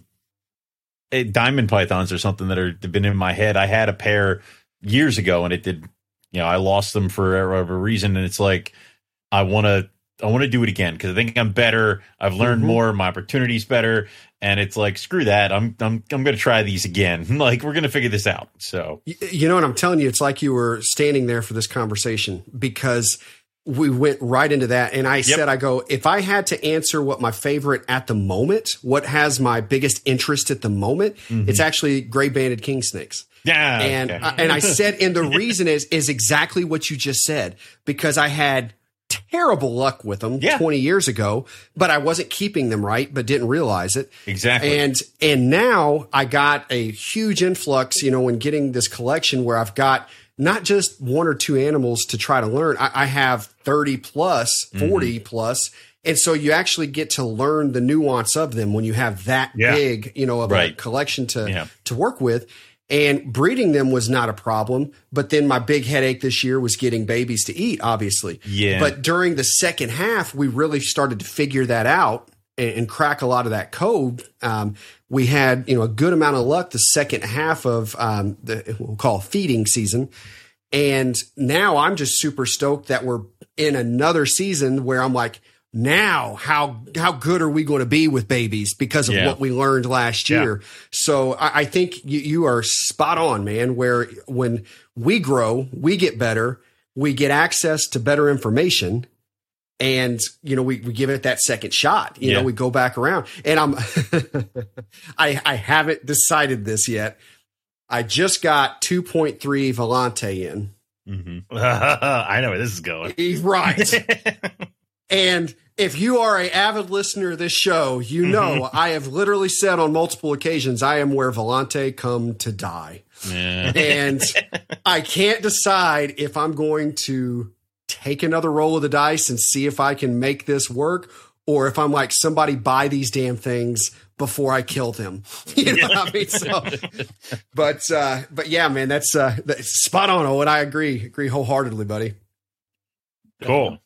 it, diamond pythons are something that are they've been in my head. I had a pair years ago and it did, you know, I lost them for whatever reason. And it's like, I want to, I want to do it again because I think I'm better. I've learned Mhm. more. My opportunity's better. And it's like, screw that. I'm, I'm, I'm going to try these again. Like we're going to figure this out. So You, you know what I'm telling you? It's like you were standing there for this conversation because we went right into that. And I Yep. said, I go, if I had to answer what my favorite at the moment, what has my biggest interest at the moment, Mm-hmm. it's actually gray banded king snakes. Yeah. And okay. I, and I said, and the reason is is exactly what you just said, because I had terrible luck with them Yeah. twenty years ago, but I wasn't keeping them right, but didn't realize it. Exactly. And and now I got a huge influx, you know, when getting this collection where I've got not just one or two animals to try to learn. I, I have thirty plus, forty Mm-hmm. plus. And so you actually get to learn the nuance of them when you have that Yeah. big, you know, of a Right. collection to Yeah. to work with. And breeding them was not a problem. But then my big headache this year was getting babies to eat, obviously. Yeah. But during the second half, we really started to figure that out and, and crack a lot of that code. Um, we had, you know, a good amount of luck the second half of um, the we'll call feeding season. And now I'm just super stoked that we're in another season where I'm like, now how how good are we going to be with babies because of Yeah. what we learned last Yeah. year? So I, I think you, you are spot on, man. Where when we grow, we get better, we get access to better information, and you know we, we give it that second shot. You Yeah. know, we go back around, and I'm I I haven't decided this yet. I just got two point three Volante in. Mhm. I know where this is going. Right. And if you are an avid listener of this show, you know I have literally said on multiple occasions, I am where Volante come to die. Yeah. And I can't decide if I'm going to take another roll of the dice and see if I can make this work, or if I'm like, somebody buy these damn things before I kill them. You know what I mean? So, but, uh, but yeah, man, that's, uh, that's spot on, Owen. I agree. Agree wholeheartedly, buddy. Cool.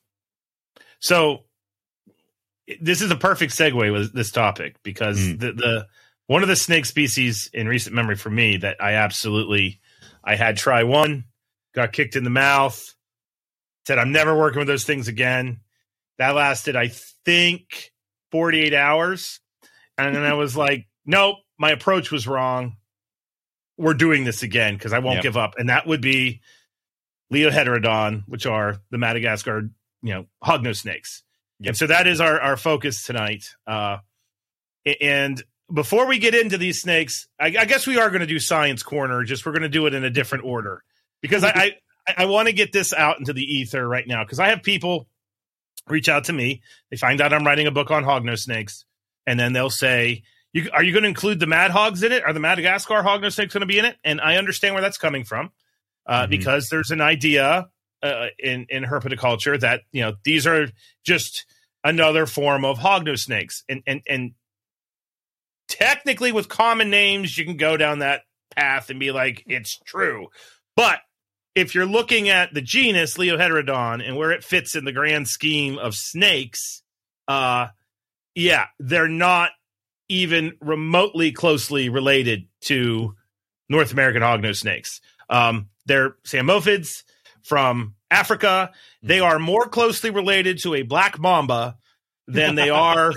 So this is a perfect segue with this topic, because Mm. the, the one of the snake species in recent memory for me that I absolutely I had try one, got kicked in the mouth, said I'm never working with those things again. That lasted, I think, forty-eight hours. And then I was like, nope, my approach was wrong. We're doing this again because I won't Yep. give up. And that would be Leoheterodon, which are the Madagascar, you know, hognose snakes. Yep. And so that is our, our focus tonight. Uh, and before we get into these snakes, I, I guess we are going to do Science Corner, just we're going to do it in a different order, because I, I, I want to get this out into the ether right now, because I have people reach out to me. They find out I'm writing a book on hognose snakes, and then they'll say, you, are you going to include the Mad Hogs in it? Are the Madagascar hognose snakes going to be in it? And I understand where that's coming from, uh, Mhm. because there's an idea uh, in, in herpetoculture that, you know, these are just another form of hognose snakes. And, and, and technically with common names, you can go down that path and be like, it's true. But if you're looking at the genus Leoheterodon and where it fits in the grand scheme of snakes, uh, yeah, they're not even remotely closely related to North American hognose snakes. Um, they're Psammophids from Africa. They are more closely related to a black mamba than they are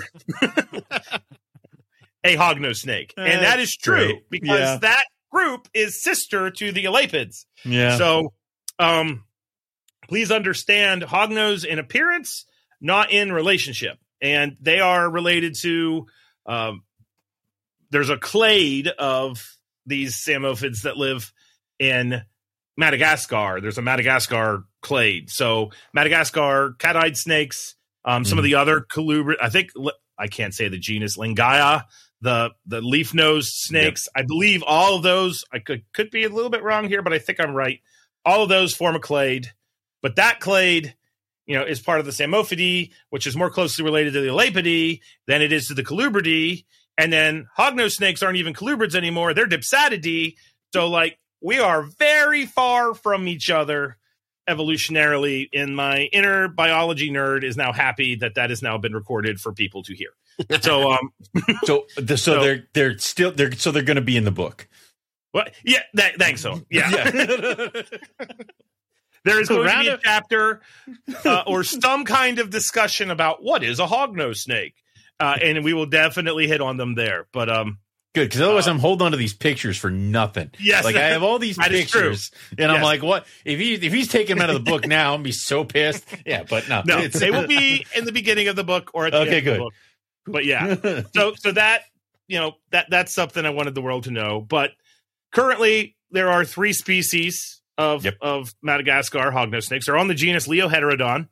a hognose snake. And that is true Great. because Yeah. that group is sister to the Elapids. Yeah. So um, please understand, hognose in appearance, not in relationship. And they are related to, um, there's a clade of these Psammophids that live in Madagascar. There's a Madagascar clade. So Madagascar cat-eyed snakes, um, some Mhm. of the other colubrid, I think, I can't say the genus, Lingaya, the the leaf-nosed snakes. I believe all of those, I could could be a little bit wrong here, but I think I'm right. All of those form a clade. But that clade, you know, is part of the Psammophidae, which is more closely related to the Elapidae than it is to the Colubridae. And then hognose snakes aren't even colubrids anymore. They're Dipsadidae. So, like, we are very far from each other evolutionarily. And my inner biology nerd is now happy that that has now been recorded for people to hear. So, um, so, the, so, So- they're they're still they're so they're going to be in the book. what? Yeah, that, thanks. So, yeah. Yeah. There is So going to round be a of- chapter uh, or some kind of discussion about what is a hognose snake. Uh, and we will definitely hit on them there. But um, Good, because otherwise uh, I'm holding on to these pictures for nothing. Yes, like I have all these pictures, and yes. I'm like, what if he if he's taking them out of the book now? I'm gonna be so pissed. Yeah, but no, no, they will be in the beginning of the book or at the okay, end good. of the book. But yeah, so so that you know that that's something I wanted the world to know. But currently, there are three species of yep. of Madagascar hognose snakes. They're on the genus Leoheterodon.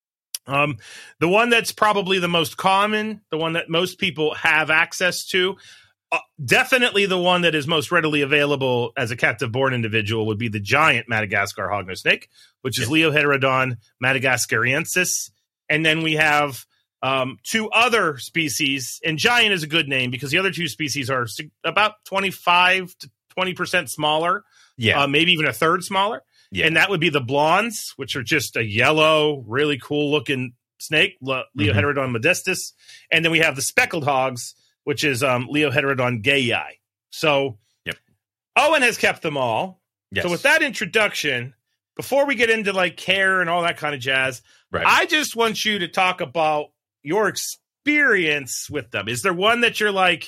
Um, the one that's probably the most common, the one that most people have access to. Uh, definitely the one that is most readily available as a captive-born individual would be the giant Madagascar hognose snake, which is yep. Leoheterodon madagascariensis. And then we have um, two other species, and giant is a good name because the other two species are about twenty-five to twenty percent smaller, yeah, uh, maybe even a third smaller. Yeah. And that would be the blondes, which are just a yellow, really cool-looking snake, Le- Leoheterodon mm-hmm. modestus. And then we have the speckled hogs, which is um, Leoheterodon gayi. So yep. Owen has kept them all. Yes. So with that introduction, before we get into like care and all that kind of jazz, right. I just want you to talk about your experience with them. Is there one that you're like,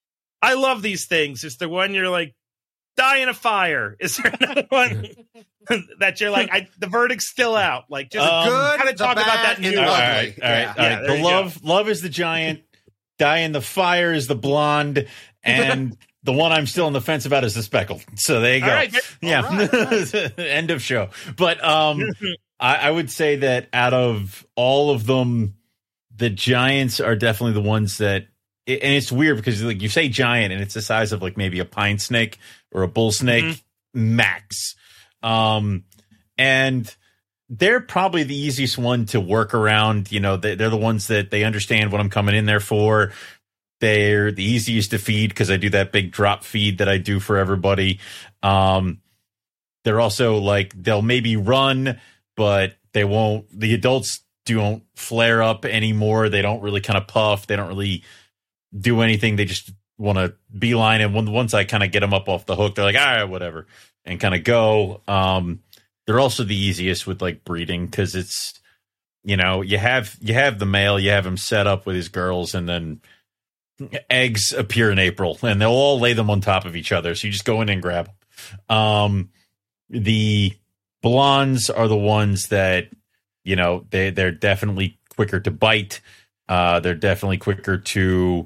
I love these things? Is there one you're like, die in a fire? Is there another one that you're like, I, the verdict's still out? Like, just um, good, kind of talk about that. And new all right, ugly. all right, yeah. all right. Yeah, the love, go. love is the giant. Die in the fire is the blonde, and the one I'm still on the fence about is the speckled. So there you go. All right, yeah, all right. End of show. But um, I, I would say that out of all of them, the giants are definitely the ones that. And it's weird because like you say giant, and it's the size of like maybe a pine snake or a bull snake mm-hmm. max, um, and. They're probably the easiest one to work around. You know, they, they're the ones that they understand what I'm coming in there for. They're the easiest to feed because I do that big drop feed that I do for everybody. Um, they're also like, they'll maybe run, but they won't. The adults don't flare up anymore. They don't really kind of puff. They don't really do anything. They just want to beeline. And when, once I kind of get them up off the hook, they're like, all right, whatever, and kind of go. Um, They're also the easiest with like breeding because it's, you know, you have you have the male, you have him set up with his girls, and then eggs appear in April, and they'll all lay them on top of each other. So you just go in and grab them. Um, the blondes are the ones that, you know, they they're definitely quicker to bite. Uh, they're definitely quicker to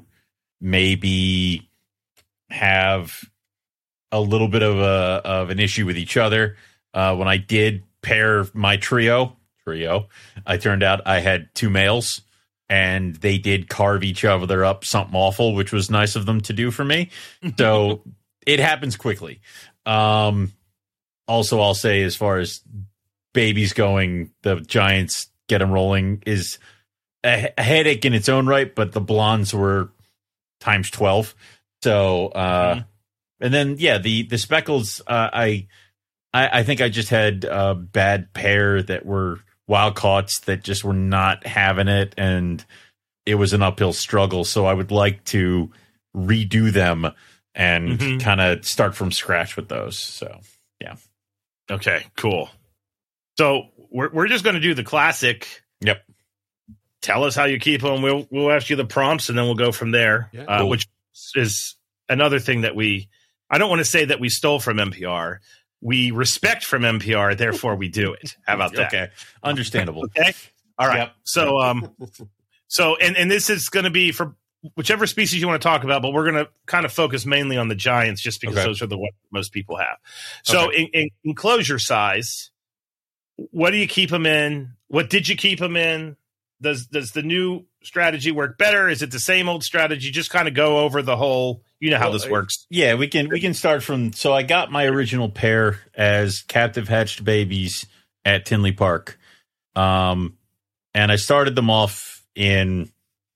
maybe have a little bit of a of an issue with each other. Uh, when I did pair my trio, trio, I turned out I had two males, and they did carve each other up something awful, which was nice of them to do for me. So it happens quickly. Um, also, I'll say as far as babies going, the giants get them rolling is a, a headache in its own right, but the blondes were times twelve. So, uh, mm-hmm. and then, yeah, the, the speckles, uh, I... I, I think I just had a bad pair that were wild caughts that just were not having it, and it was an uphill struggle. So I would like to redo them and mm-hmm. kind of start from scratch with those. So, yeah. Okay, cool. So we're we're just going to do the classic. Yep. Tell us how you keep them. We'll we'll ask you the prompts, and then we'll go from there. Yeah, uh, cool. Which is another thing that we. I don't want to say that we stole from N P R. We respect from N P R, therefore we do it. How about that? Okay, understandable. Okay, all right. Yep. So, um, so and and this is going to be for whichever species you want to talk about, but we're going to kind of focus mainly on the giants, just because okay. those are the ones most people have. So, okay. in, in enclosure size, what do you keep them in? What did you keep them in? Does does the new strategy work better? Is it the same old strategy? Just kind of go over the whole. You know how well, this works. Yeah, we can we can start from. So I got my original pair as captive hatched babies at Tinley Park, um, and I started them off in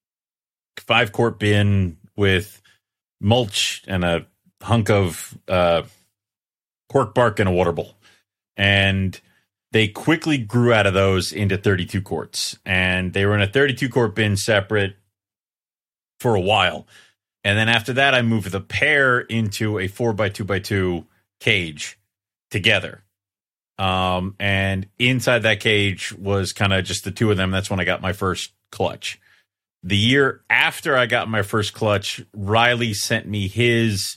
five quart bin with mulch and a hunk of uh, cork bark and a water bowl, and they quickly grew out of those into thirty-two quarts, and they were in a thirty-two quart bin separate for a while. And then after that, I moved the pair into a four by two by two cage together. Um, and inside that cage was kind of just the two of them. That's when I got my first clutch. The year after I got my first clutch, Riley sent me his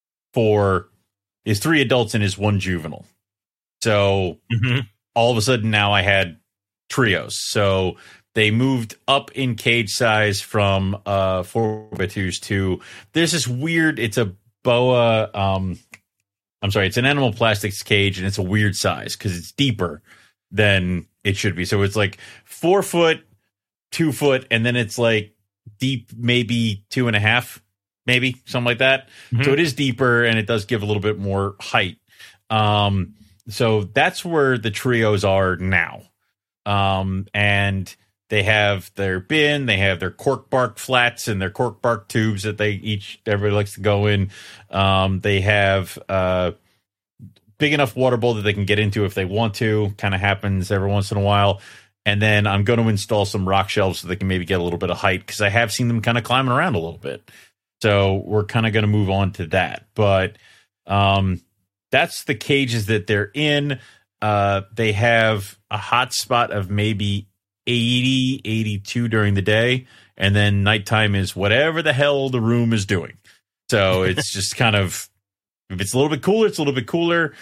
for his three adults and his one juvenile. So mm-hmm. all of a sudden now I had trios. So they moved up in cage size from uh, four by twos to there's this weird. It's a boa. Um, I'm sorry, it's an animal plastics cage, and it's a weird size because it's deeper than it should be. So it's like four foot, two foot, and then it's like deep, maybe two and a half, maybe something like that. Mm-hmm. So it is deeper, and it does give a little bit more height. Um, so that's where the trios are now. Um, and they have their bin, they have their cork bark flats and their cork bark tubes that they each, everybody likes to go in. Um, they have uh, big enough water bowl that they can get into if they want to. Kind of happens every once in a while. And then I'm going to install some rock shelves so they can maybe get a little bit of height because I have seen them kind of climbing around a little bit. So we're kind of going to move on to that. But um, that's the cages that they're in. Uh, they have a hot spot of maybe eighty, eighty-two during the day, and then nighttime is whatever the hell the room is doing. So it's just kind of, if it's a little bit cooler, it's a little bit cooler.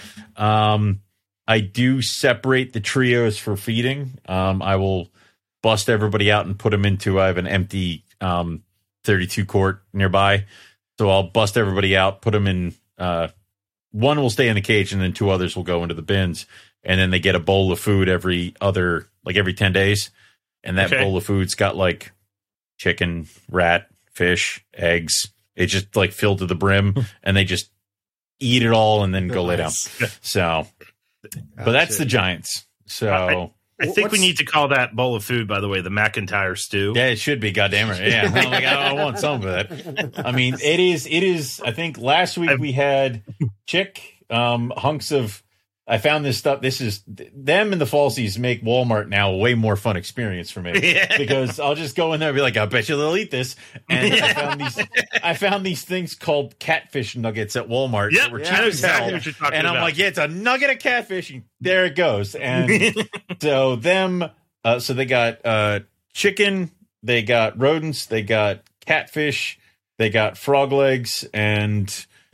Um, I do separate the trios for feeding. Um, I will bust everybody out and put them into, I have an empty um, thirty-two quart nearby. So I'll bust everybody out, put them in, uh, one will stay in the cage, and then two others will go into the bins. And then they get a bowl of food every other, like every ten days. And that okay. bowl of food's got like chicken, rat, fish, eggs. It's just like filled to the brim, and they just eat it all and then go nice. lay down. So, gotcha. But that's the Giants. So I, I think What's, we need to call that bowl of food, by the way, the McIntyre stew. Yeah, it should be. Goddamn it. Yeah. I'm like, I, I want some of that. I mean, it is, it is, I think last week I've, we had chick, um, hunks of, I found this stuff. This is them and the Falsies make Walmart now a way more fun experience for me yeah. because I'll just go in there and be like, I bet you they'll eat this. And I found these, I found these things called catfish nuggets at Walmart. Yep, that were cheap as hell. And I'm about. like, yeah, it's a nugget of catfish. And there it goes. And so them, uh, so they got uh, chicken, they got rodents, they got catfish, they got frog legs, and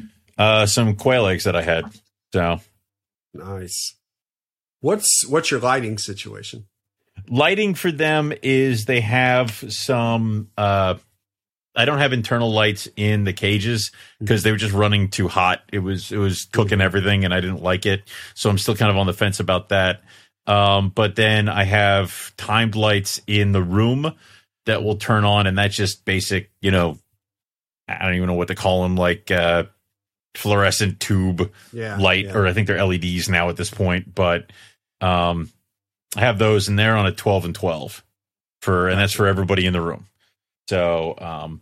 uh, some quail eggs that I had. So. Nice. What's what's your lighting situation? Lighting for them is they have some. Uh, I don't have internal lights in the cages because they were just running too hot. It was it was cooking everything, and I didn't like it. So I'm still kind of on the fence about that. Um, but then I have timed lights in the room that will turn on, and that's just basic. You know, I don't even know what to call them, like. Uh, fluorescent tube yeah, light, yeah. or I think they're L E Ds now at this point, but um, I have those, and they're on a twelve and twelve for, and that's for everybody in the room. So, um,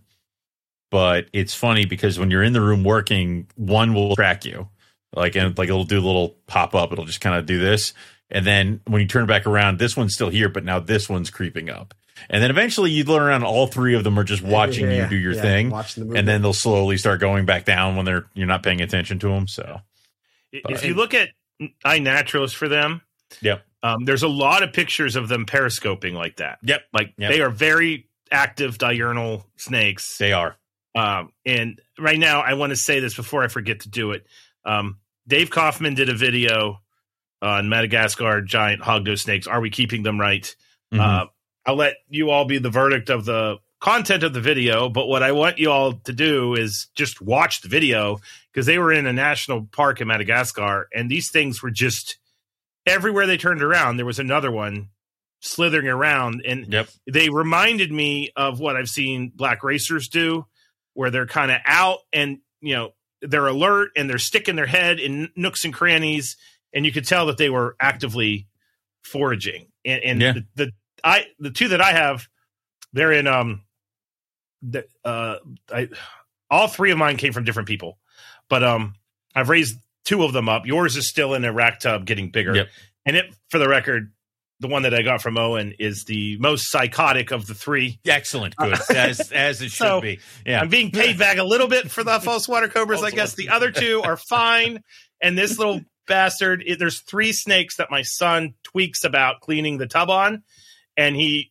but it's funny because when you're in the room working, one will track you, like, and like it'll do a little pop up. It'll just kind of do this, and then when you turn back around, this one's still here, but now this one's creeping up. And then eventually you learn around all three of them are just watching yeah, you do your yeah, thing. The and then they'll slowly start going back down when they're you're not paying attention to them. So if but, you look at iNaturalist for them, yep. Um, there's a lot of pictures of them periscoping like that. Yep. Like yep. they are very active diurnal snakes. They are. Um, and right now I want to say this before I forget to do it. Um, Dave Kaufman did a video on Madagascar giant hognose snakes. Are we keeping them right? Mm-hmm. Uh, I'll let you all be the verdict of the content of the video, but what I want you all to do is just watch the video because they were in a national park in Madagascar, and these things were just everywhere they turned around. There was another one slithering around, and yep. they reminded me of what I've seen black racers do, where they're kind of out and, you know, they're alert and they're sticking their head in nooks and crannies, and you could tell that they were actively foraging. And, and yeah. the, the I the two that I have, they're in um, the uh, I all three of mine came from different people, but um, I've raised two of them up. Yours is still in a rack tub, getting bigger, yep. and it for the record, the one that I got from Owen is the most psychotic of the three. Excellent, good as as it should so, be. Yeah, I'm being paid back a little bit for the false water cobras. I guess the other two are fine, and this little bastard. It, there's three snakes that my son tweaks about cleaning the tub on. And he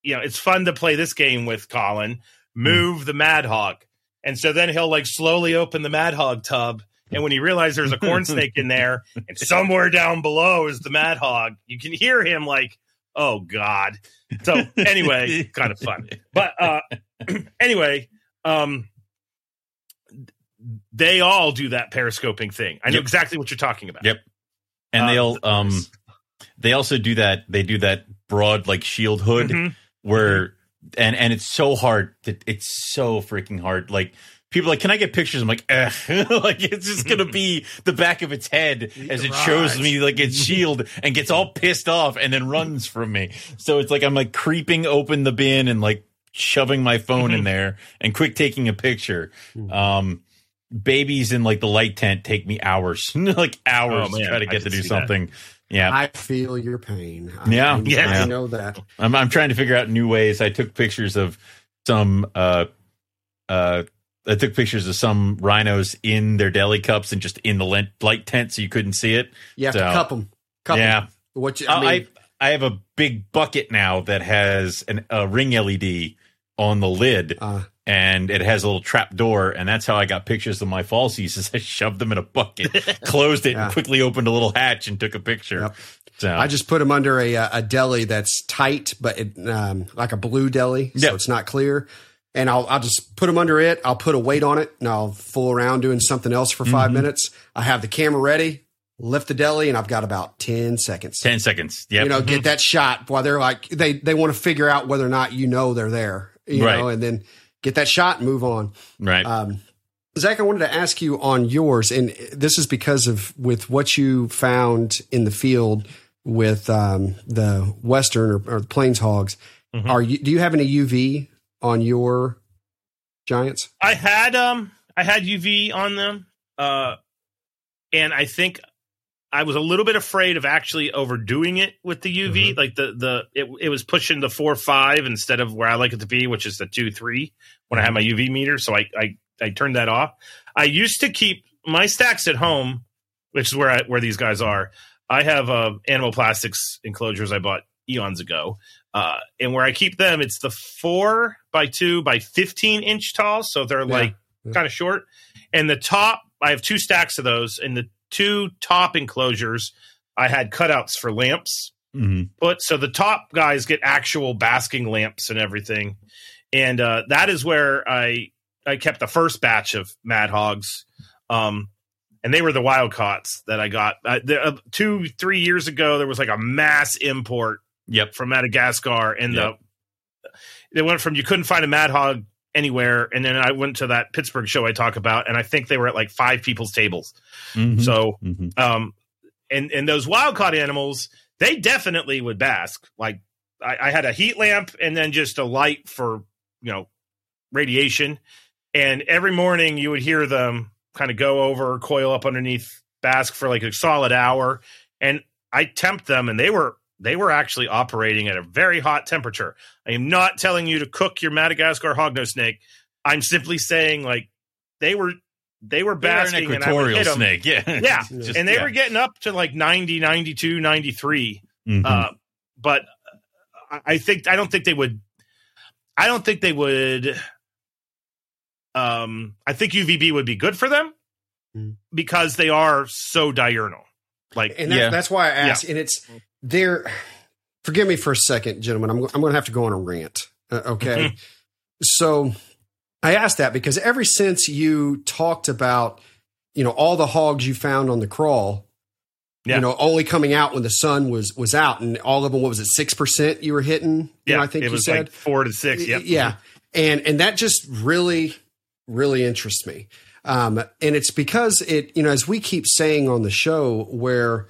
you know, it's fun to play this game with Colin. Move mm. the Mad Hog. And so then he'll like slowly open the Mad Hog tub. And when he realizes there's a corn snake in there and somewhere down below is the Mad Hog, you can hear him like, oh God. So anyway, kind of fun. But uh, anyway, um, they all do that periscoping thing. I know yep. exactly what you're talking about. Yep. And um, they'll, um, they also do that. They do that broad, like shield hood mm-hmm. where, and, and it's so hard that it's so freaking hard. Like people are like, can I get pictures? I'm like, eh. Like it's just going to be the back of its head as it shows me like its shield and gets all pissed off and then runs from me. So it's like, I'm like creeping open the bin and like shoving my phone in there and quick taking a picture. Um, Babies in like the light tent take me hours, like hours oh, to try to get to do something. That. Yeah, I feel your pain. I, yeah, I, yeah, I know that. I'm I'm trying to figure out new ways. I took pictures of some. Uh, uh, I took pictures of some rhinos in their deli cups and just in the light tent, so you couldn't see it. You have so, to cup them. Cup yeah. Them. What you, I, mean, I I have a big bucket now that has an, a ring L E D on the lid. Uh, And it has a little trap door, and that's how I got pictures of my falsies. Is I shoved them in a bucket, closed it, yeah. and quickly opened a little hatch and took a picture. Yep. So I just put them under a a deli that's tight, but it, um, like a blue deli, so yep. it's not clear. And I'll I'll just put them under it. I'll put a weight on it, and I'll fool around doing something else for five mm-hmm. minutes. I have the camera ready, lift the deli, and I've got about ten seconds. Ten seconds, yeah. You know, mm-hmm. get that shot while they're like they they want to figure out whether or not you know they're there. You right. know, and then. Get that shot and move on. Right. Um, Zach, I wanted to ask you on yours, and this is because of with what you found in the field with um, the Western or, or the Plains hogs. Mm-hmm. Are you? Do you have any U V on your giants? I had um, I had U V on them, uh, and I think I was a little bit afraid of actually overdoing it with the U V. Mm-hmm. Like the the it, it was pushing the four five instead of where I like it to be, which is the two three when I have my U V meter. So I I, I turned that off. I used to keep my stacks at home, which is where I, where these guys are. I have uh, Animal Plastics enclosures I bought eons ago, uh, and where I keep them, it's the four by two by fifteen inch tall, so they're yeah. like yeah. kind of short. And the top, I have two stacks of those, and the two top enclosures, I had cutouts for lamps. Mm-hmm. But so the top guys get actual basking lamps and everything, and uh, that is where I I kept the first batch of Mad Hogs, um, and they were the wild caughts that I got uh, the, uh, two three years ago. There was like a mass import, yep, from Madagascar, and yep. the they went from you couldn't find a Mad Hog anywhere, and then I went to that Pittsburgh show I talk about, and I think they were at like five people's tables. Mm-hmm. So, mm-hmm. um, and and those wild caught animals, they definitely would bask. Like I, I had a heat lamp and then just a light for you know radiation, and every morning you would hear them kind of go over, coil up underneath, bask for like a solid hour, and I tempt them, and they were. They were actually operating at a very hot temperature. I am not telling you to cook your Madagascar hognose snake. I'm simply saying, like, they were they were basking. An equatorial and I would hit snake, yeah. Yeah. Just, and they yeah. were getting up to like ninety, ninety-two, ninety-three. Mm-hmm. Uh, but I think, I don't think they would, I don't think they would, um, I think U V B would be good for them mm-hmm. because they are so diurnal. Like, and that, yeah. that's why I asked, yeah. and it's, There, forgive me for a second, gentlemen. I'm I'm going to have to go on a rant. Uh, okay, mm-hmm. So I asked that because ever since you talked about, you know, all the hogs you found on the crawl, yeah. you know, only coming out when the sun was was out, and all of them, what was it, six percent you were hitting? Yeah, you know, I think it you was said like four to six. Yep. Yeah, and and that just really really interests me, um, and it's because it, you know, as we keep saying on the show, where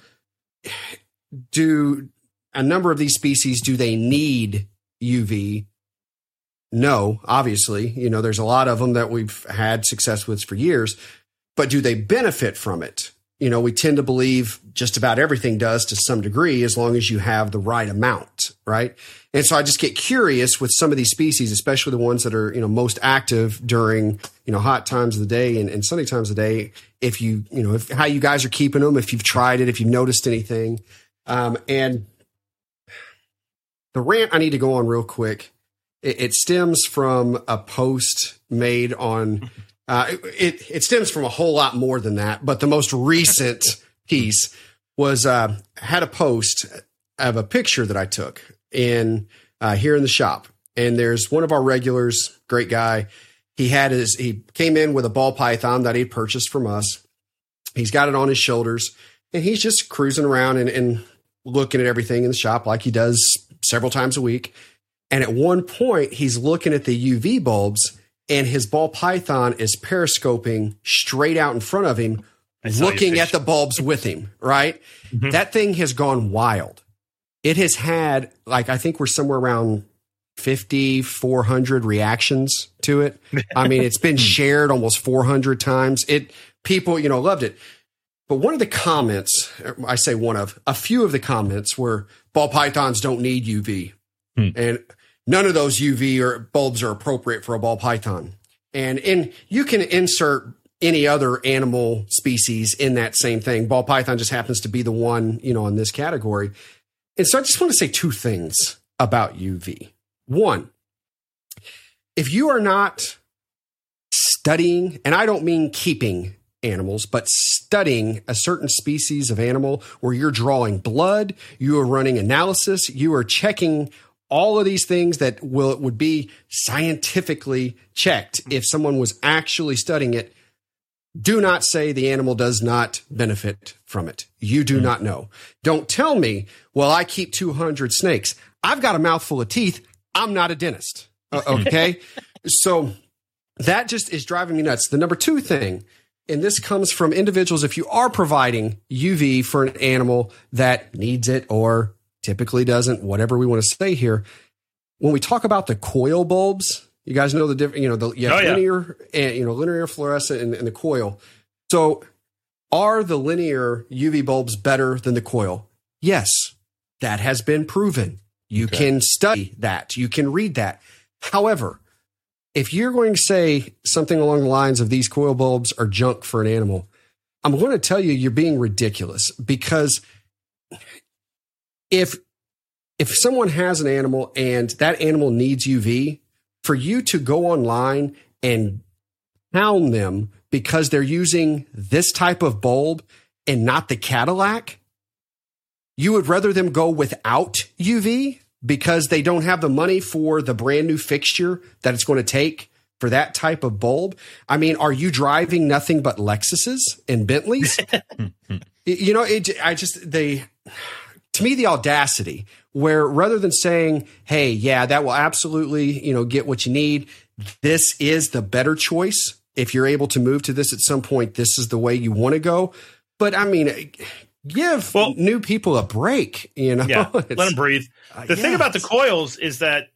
do a number of these species, do they need U V? No, obviously, you know, there's a lot of them that we've had success with for years, but do they benefit from it? You know, we tend to believe just about everything does to some degree, as long as you have the right amount, right? And so I just get curious with some of these species, especially the ones that are, you know, most active during, you know, hot times of the day and, and sunny times of the day. If you, you know, if how you guys are keeping them, if you've tried it, if you've noticed anything. Um, and the rant I need to go on real quick. It, it stems from a post made on. Uh, it it stems from a whole lot more than that, but the most recent piece was uh, had a post of a picture that I took in uh, here in the shop, and there's one of our regulars, great guy. He had his he came in with a ball python that he purchased from us. He's got it on his shoulders, and he's just cruising around and, and looking at everything in the shop like he does several times a week. And at one point, he's looking at the U V bulbs. And his ball python is periscoping straight out in front of him, looking at the bulbs with him, right? Mm-hmm. That thing has gone wild. It has had, like, I think we're somewhere around fifty, four hundred reactions to it. I mean, it's been shared almost four hundred times. It people, you know, loved it. But one of the comments, I say one of, a few of the comments were ball pythons don't need U V. Hmm. And none of those U V or bulbs are appropriate for a ball python. And in, you can insert any other animal species in that same thing. Ball python just happens to be the one, you know, in this category. And so I just want to say two things about U V. One, if you are not studying, and I don't mean keeping animals, but studying a certain species of animal where you're drawing blood, you are running analysis, you are checking all of these things that will would be scientifically checked if someone was actually studying it. Do not say the animal does not benefit from it. You do mm. not know. Don't tell me, well, I keep two hundred snakes. I've got a mouthful of teeth. I'm not a dentist. Uh, okay. So that just is driving me nuts. The number two thing, and this comes from individuals, if you are providing U V for an animal that needs it or typically doesn't, whatever we want to say here. When we talk about the coil bulbs, you guys know the different, you know, the you have oh, yeah. linear and, you know, linear fluorescent and, and the coil. So are the linear U V bulbs better than the coil? Yes, that has been proven. You okay. can study that. You can read that. However, if you're going to say something along the lines of these coil bulbs are junk for an animal, I'm going to tell you you're being ridiculous, because If if someone has an animal and that animal needs U V, for you to go online and pound them because they're using this type of bulb and not the Cadillac, you would rather them go without U V because they don't have the money for the brand new fixture that it's going to take for that type of bulb. I mean, are you driving nothing but Lexuses and Bentleys? You know, it, I just, they... To me, the audacity where rather than saying, hey, yeah, that will absolutely, you know, get what you need. This is the better choice. If you're able to move to this at some point, this is the way you want to go. But I mean, give well, new people a break, you know, yeah, let them breathe. The uh, yes. thing about the coils is that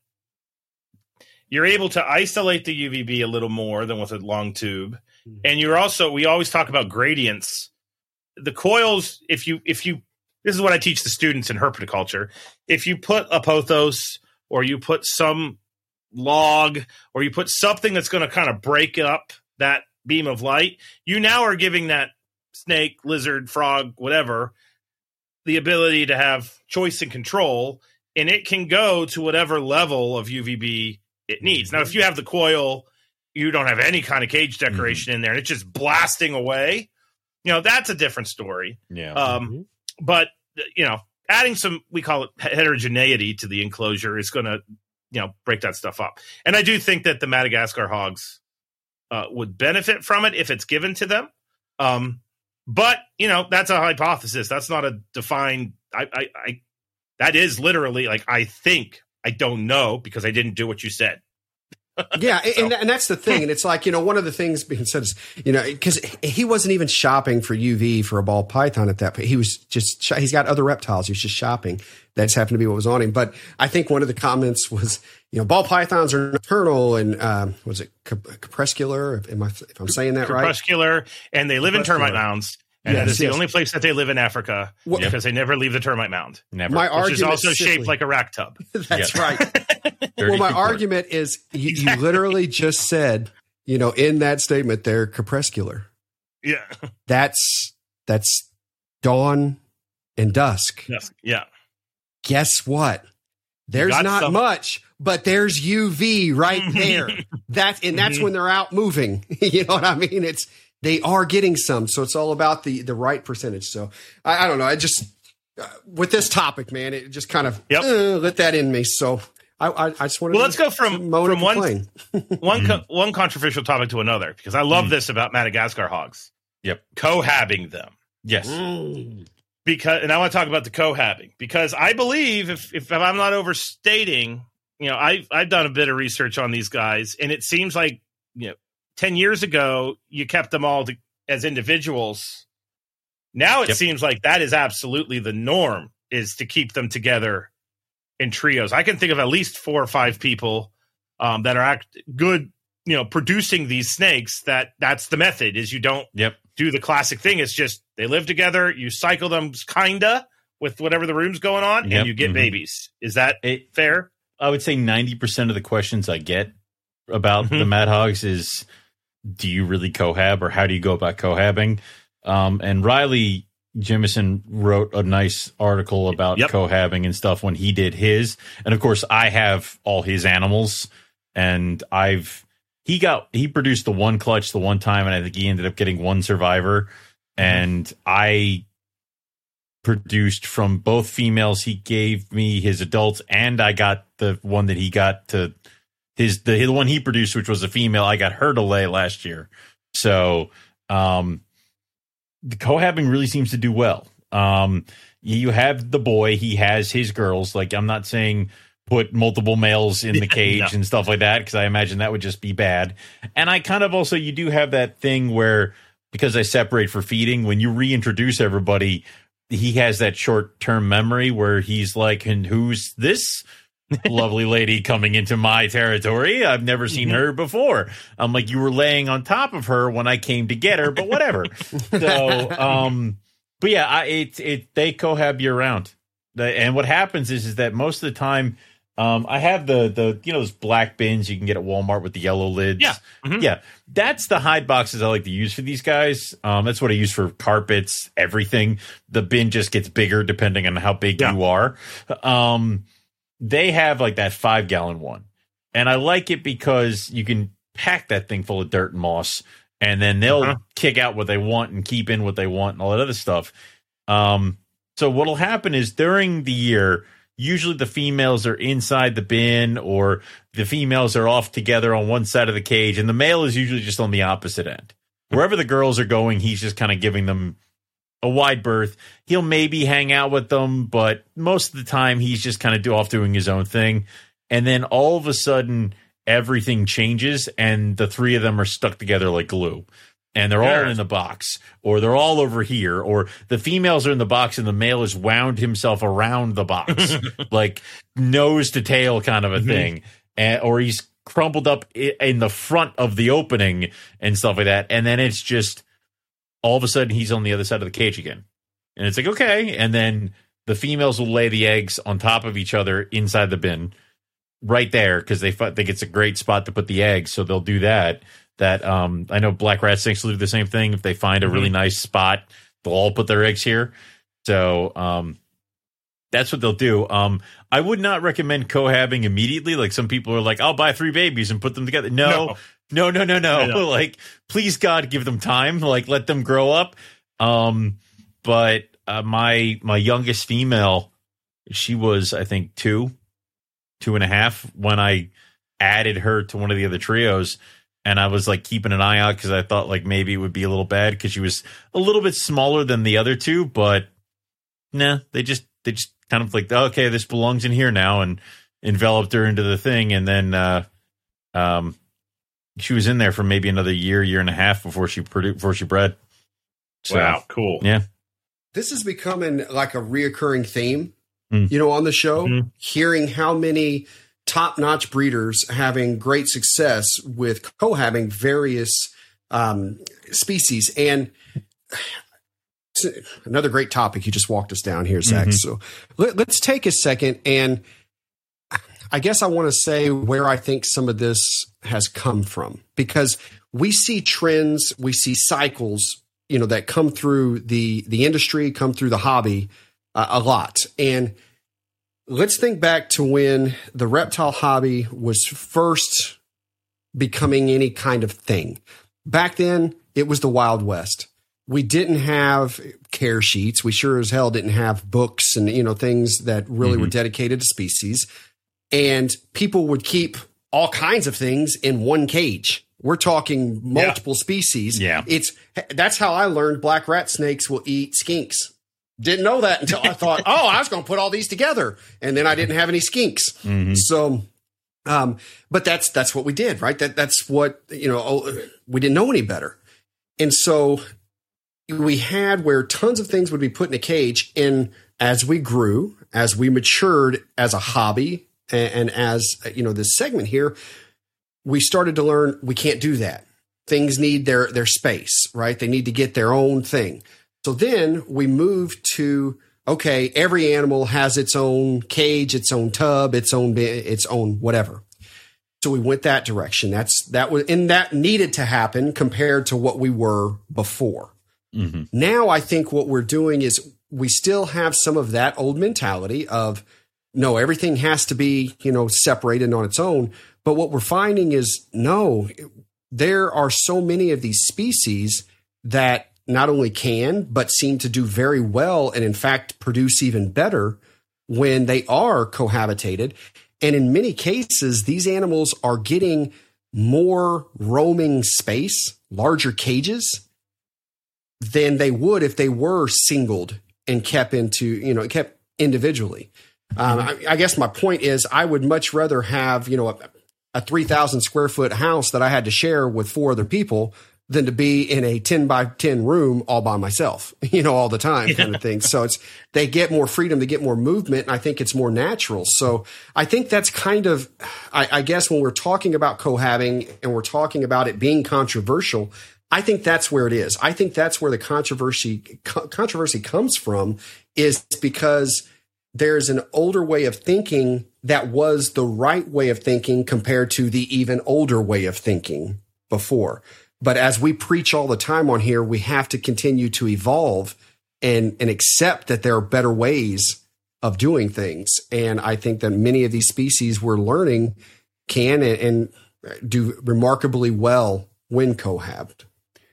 you're able to isolate the U V B a little more than with a long tube. Mm-hmm. And you're also, we always talk about gradients. The coils, if you, if you, this is what I teach the students in herpetoculture. If you put a pothos or you put some log or you put something that's going to kind of break up that beam of light, you now are giving that snake, lizard, frog, whatever, the ability to have choice and control, and it can go to whatever level of U V B it needs. Now, if you have the coil, you don't have any kind of cage decoration mm-hmm. in there, and it's just blasting away, you know, that's a different story. Yeah. Um, mm-hmm. But, you know, adding some, we call it heterogeneity to the enclosure is going to, you know, break that stuff up. And I do think that the Madagascar hogs uh, would benefit from it if it's given to them. Um, but, you know, that's a hypothesis. That's not a defined, I, I, I, that is literally like, I think, I don't know because I didn't do what you said. Yeah, so. and, and that's the thing. And it's like, you know, one of the things being said is, you know, because he wasn't even shopping for U V for a ball python at that point. He was just, he's got other reptiles. He was just shopping. That just happened to be what was on him. But I think one of the comments was, you know, ball pythons are nocturnal and, um, was it crepuscular? Am I, if I'm saying that right? Crepuscular, and they live in termite mounds. And yes, that is yes. the only place that they live in Africa well, because they never leave the termite mound. Never. My which is also simply, shaped like a rack tub. That's right. Well, my argument is you, you literally just said, you know, in that statement there, crepuscular. Yeah. That's, that's dawn and dusk. Yes. Yeah. Guess what? there's not some. much, but there's U V right there. That and that's when they're out moving. You know what I mean? It's they are getting some, so it's all about the the right percentage. So I, I don't know. I just uh, with this topic, man, it just kind of yep. uh, let that in me. So I, I, I just wanted. Well, to let's go from from one one co- one controversial topic to another because I love mm. this about Madagascar hogs. Yep, cohabbing them. Yes. Mm. Because, and I want to talk about the cohabbing because I believe if, if I'm not overstating, you know, I've, I've done a bit of research on these guys and it seems like, you know, ten years ago, you kept them all to, as individuals. Now it yep. seems like that is absolutely the norm is to keep them together in trios. I can think of at least four or five people um, that are act good, you know, producing these snakes that that's the method is you don't yep. do the classic thing. It's just they live together. You cycle them kinda with whatever the room's going on, yep. and you get mm-hmm. babies. Is that it, fair? I would say ninety percent of the questions I get about mm-hmm. the Mad Hogs is, do you really cohab or how do you go about cohabbing? Um, and Riley Jimison wrote a nice article about yep. cohabbing and stuff when he did his. And of course, I have all his animals, and I've he got he produced the one clutch the one time, and I think he ended up getting one survivor. And I produced from both females. He gave me his adults, and I got the one that he got to his the, the one he produced, which was a female. I got her to lay last year. So um, the cohabbing really seems to do well. Um, you have the boy; he has his girls. Like I'm not saying put multiple males in the cage no. and stuff like that, because I imagine that would just be bad. And I kind of also you do have that thing where, because I separate for feeding, when you reintroduce everybody, he has that short-term memory where he's like, and who's this lovely lady coming into my territory? I've never seen her before. I'm like, you were laying on top of her when I came to get her, but whatever. so, um, but yeah, I, it, it, they cohab year round. The, and what happens is, is that most of the time, Um, I have the, the, you know, those black bins you can get at Walmart with the yellow lids. Yeah. Mm-hmm. Yeah. That's the hide boxes I like to use for these guys. Um, that's what I use for carpets, everything. The bin just gets bigger depending on how big yeah. you are. Um, they have like that five gallon one, and I like it because you can pack that thing full of dirt and moss, and then they'll uh-huh. kick out what they want and keep in what they want and all that other stuff. Um, so what'll happen is during the year, usually the females are inside the bin, or the females are off together on one side of the cage, and the male is usually just on the opposite end. Wherever the girls are going, he's just kind of giving them a wide berth. He'll maybe hang out with them, but most of the time he's just kind of do off doing his own thing. And then all of a sudden, everything changes, and the three of them are stuck together like glue. And they're all in the box, or they're all over here, or the females are in the box and the male has wound himself around the box, like nose to tail kind of a mm-hmm. thing. And, or he's crumpled up in the front of the opening and stuff like that. And then it's just all of a sudden he's on the other side of the cage again. And it's like, okay. And then the females will lay the eggs on top of each other inside the bin right there, because they think it's a great spot to put the eggs. So they'll do that. That um, I know black rat snakes will do the same thing. If they find a really mm-hmm. nice spot, they'll all put their eggs here. So um, that's what they'll do. Um, I would not recommend cohabbing immediately. Like some people are like, I'll buy three babies and put them together. No, no, no, no, no. no. Like, please, God, give them time. Like, let them grow up. Um, but uh, my my youngest female, she was, I think, two, two and a half when I added her to one of the other trios. And I was like keeping an eye out because I thought like maybe it would be a little bad because she was a little bit smaller than the other two. But nah, they just they just kind of like, okay, this belongs in here now, and enveloped her into the thing. And then uh, um, she was in there for maybe another year, year and a half before she produced, before she bred. So, wow, cool. Yeah, this is becoming like a reoccurring theme, mm. you know, on the show. Mm-hmm. Hearing how many top-notch breeders having great success with cohabbing various um, species. And another great topic. You just walked us down here, Zach. Mm-hmm. So let, let's take a second. And I guess I want to say where I think some of this has come from, because we see trends, we see cycles, you know, that come through the, the industry, come through the hobby uh, a lot. And let's think back to when the reptile hobby was first becoming any kind of thing. Back then, it was the Wild West. We didn't have care sheets. We sure as hell didn't have books and, you know, things that really mm-hmm. were dedicated to species. And people would keep all kinds of things in one cage. We're talking multiple yeah. species. Yeah. It's that's how I learned black rat snakes will eat skinks. Didn't know that until I thought, oh, I was going to put all these together. And then I didn't have any skinks. Mm-hmm. So, um, but that's, that's what we did, right? That that's what, you know, we didn't know any better. And so we had where tons of things would be put in a cage. And as we grew, as we matured as a hobby and, and as, you know, this segment here, we started to learn we can't do that. Things need their, their space, right? They need to get their own thing. So then we moved to, okay, every animal has its own cage, its own tub, its own, its own whatever. So we went that direction. That's, that was, and that needed to happen compared to what we were before. Mm-hmm. Now I think what we're doing is we still have some of that old mentality of, no, everything has to be, you know, separated on its own. But what we're finding is, no, there are so many of these species that not only can, but seem to do very well and, in fact, produce even better when they are cohabitated. And in many cases, these animals are getting more roaming space, larger cages, than they would if they were singled and kept into, you know, kept individually. Um, I, I guess my point is I would much rather have, you know, a, a three thousand square foot house that I had to share with four other people than to be in a ten by ten room all by myself, you know, all the time yeah. kind of thing. So it's, they get more freedom, they get more movement. And I think it's more natural. So I think that's kind of, I, I guess when we're talking about cohabbing and we're talking about it being controversial, I think that's where it is. I think that's where the controversy, co- controversy comes from, is because there's an older way of thinking that was the right way of thinking compared to the even older way of thinking before. But as we preach all the time on here, we have to continue to evolve and, and accept that there are better ways of doing things. And I think that many of these species we're learning can and, and do remarkably well when cohabbed.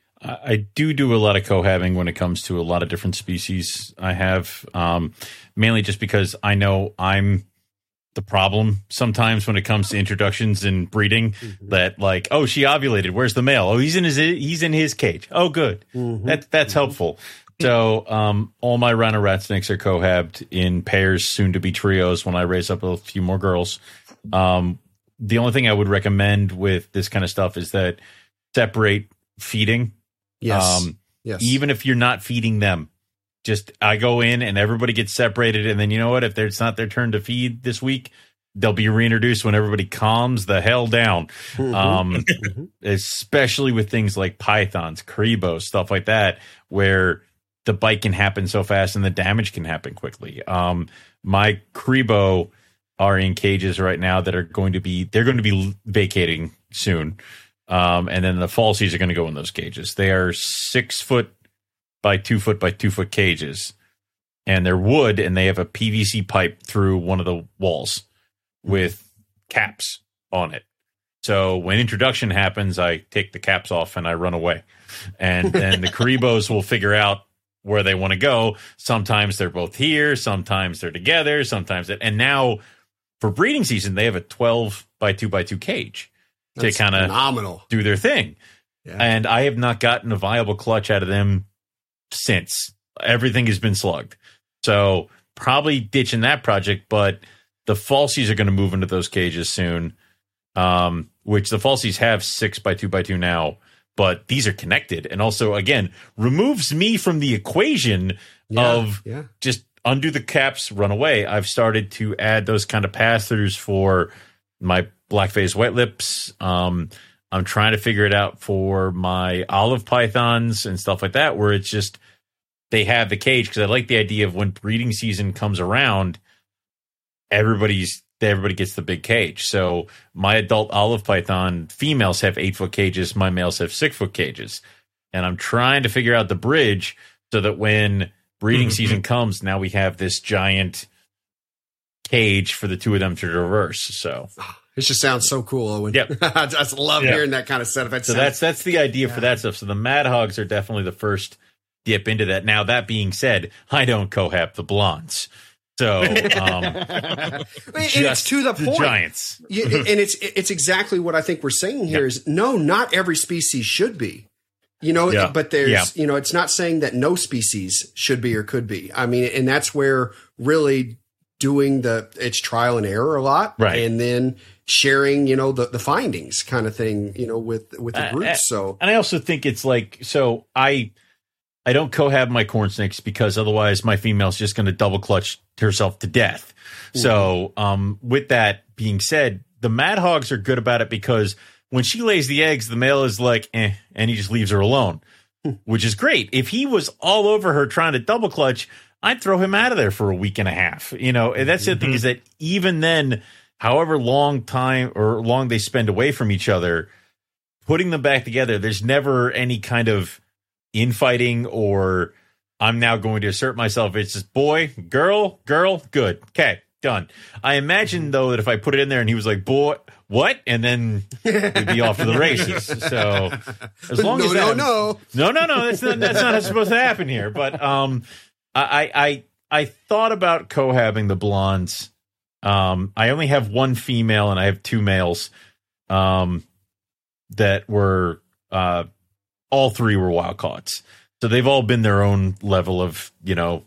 I do do a lot of cohabbing when it comes to a lot of different species I have, um, mainly just because I know I'm the problem sometimes when it comes to introductions and breeding. Mm-hmm. That like, oh, she ovulated. Where's the male? Oh, he's in his he's in his cage. Oh, good. Mm-hmm. That that's mm-hmm. helpful. So um, all my rhino rat snakes are cohabbed in pairs, soon to be trios when I raise up a few more girls. Um, the only thing I would recommend with this kind of stuff is that separate feeding. Yes. Um, yes. Even if you're not feeding them, just I go in and everybody gets separated. And then, you know what? If it's not their turn to feed this week, they'll be reintroduced when everybody calms the hell down. Mm-hmm. Um, mm-hmm. Especially with things like pythons, cribos, stuff like that, where the bite can happen so fast and the damage can happen quickly. Um, my cribo are in cages right now that are going to be, they're going to be vacating soon. Um, and then the falsies are going to go in those cages. They are six foot by two foot by two foot cages, and they're wood, and they have a P V C pipe through one of the walls with caps on it. So when introduction happens, I take the caps off and I run away. And then the Caribos will figure out where they want to go. Sometimes they're both here. Sometimes they're together. Sometimes it, and now for breeding season, they have a twelve by two by two cage. That's to kind of phenomenal. Do their thing. Yeah. And I have not gotten a viable clutch out of them since. Everything has been slugged. So probably ditching that project, but the falsies are going to move into those cages soon, um, which the falsies have six by two by two now, but these are connected. And also, again, removes me from the equation yeah, of yeah. just undo the caps, run away. I've started to add those kind of pass-throughs for my black phase white lips. Um, I'm trying to figure it out for my olive pythons and stuff like that, where it's just they have the cage, because I like the idea of when breeding season comes around, everybody's everybody gets the big cage. So my adult olive python females have eight foot cages, my males have six foot cages, and I'm trying to figure out the bridge so that when breeding season comes, now we have this giant cage for the two of them to traverse. So it just sounds so cool, Owen. Yep. I just love yeah. hearing that kind of stuff. It so sounds, that's that's the idea yeah. for that stuff. So the Mad Hogs are definitely the first dip into that. Now, that being said, I don't cohab the blondes. So, um, and it's to the, the point. Giants. You, and it's it's exactly what I think we're saying here. Is no, not every species should be. You know, yeah. but there's, yeah. you know, it's not saying that no species should be or could be. I mean, and that's where really doing the, it's trial and error a lot. Right. And then sharing, you know, the, the findings kind of thing, you know, with, with the group. Uh, so, and I also think it's like, so I, I don't cohab my corn snakes because otherwise my female's just going to double clutch herself to death. Mm-hmm. So, um, with that being said, the Mad Hogs are good about it because when she lays the eggs, the male is like, eh, and he just leaves her alone, which is great. If he was all over her trying to double clutch, I'd throw him out of there for a week and a half. You know, and that's mm-hmm. the thing is that even then, however long time or long they spend away from each other, putting them back together, there's never any kind of infighting or I'm now going to assert myself. It's just boy, girl, girl, good. Okay, done. I imagine, though, that if I put it in there and he was like, boy, what? And then we'd be off to the races. So as long no, as that, no, no, no, no, no, that's not that's not supposed to happen here. But um, I I I thought about cohabbing the blondes. Um, I only have one female and I have two males. Um, that were uh, all three were wild caughts. So they've all been their own level of, you know,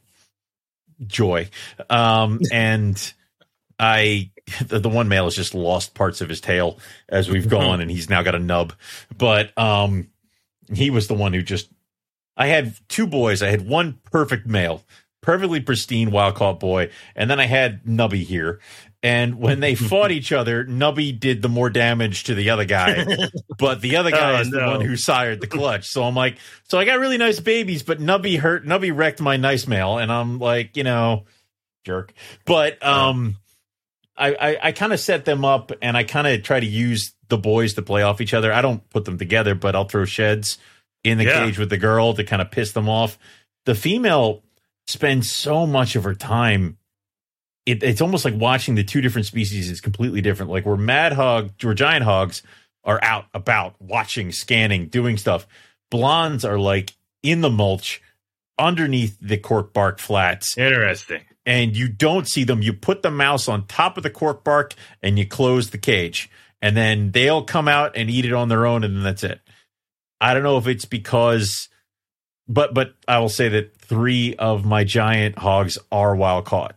joy. Um, and I, the, the one male has just lost parts of his tail as we've gone, and he's now got a nub. But um, he was the one who just, I had two boys. I had one perfect male, perfectly pristine wild caught boy. And then I had Nubby here. And when they fought each other, Nubby did the more damage to the other guy, but the other guy oh, is no. the one who sired the clutch. So I'm like, so I got really nice babies, but Nubby hurt. Nubby wrecked my nice male, and I'm like, you know, jerk. But um, I I, I kind of set them up, and I kind of try to use the boys to play off each other. I don't put them together, but I'll throw sheds in the yeah. cage with the girl to kind of piss them off. The female spends so much of her time. It, it's almost like watching the two different species is completely different. Like where Mad Hog or Giant Hogs are out about watching, scanning, doing stuff. Blondes are like in the mulch underneath the cork bark flats. Interesting. And you don't see them. You put the mouse on top of the cork bark and you close the cage. And then they'll come out and eat it on their own, and then that's it. I don't know if it's because, but but I will say that three of my Giant Hogs are wild caught.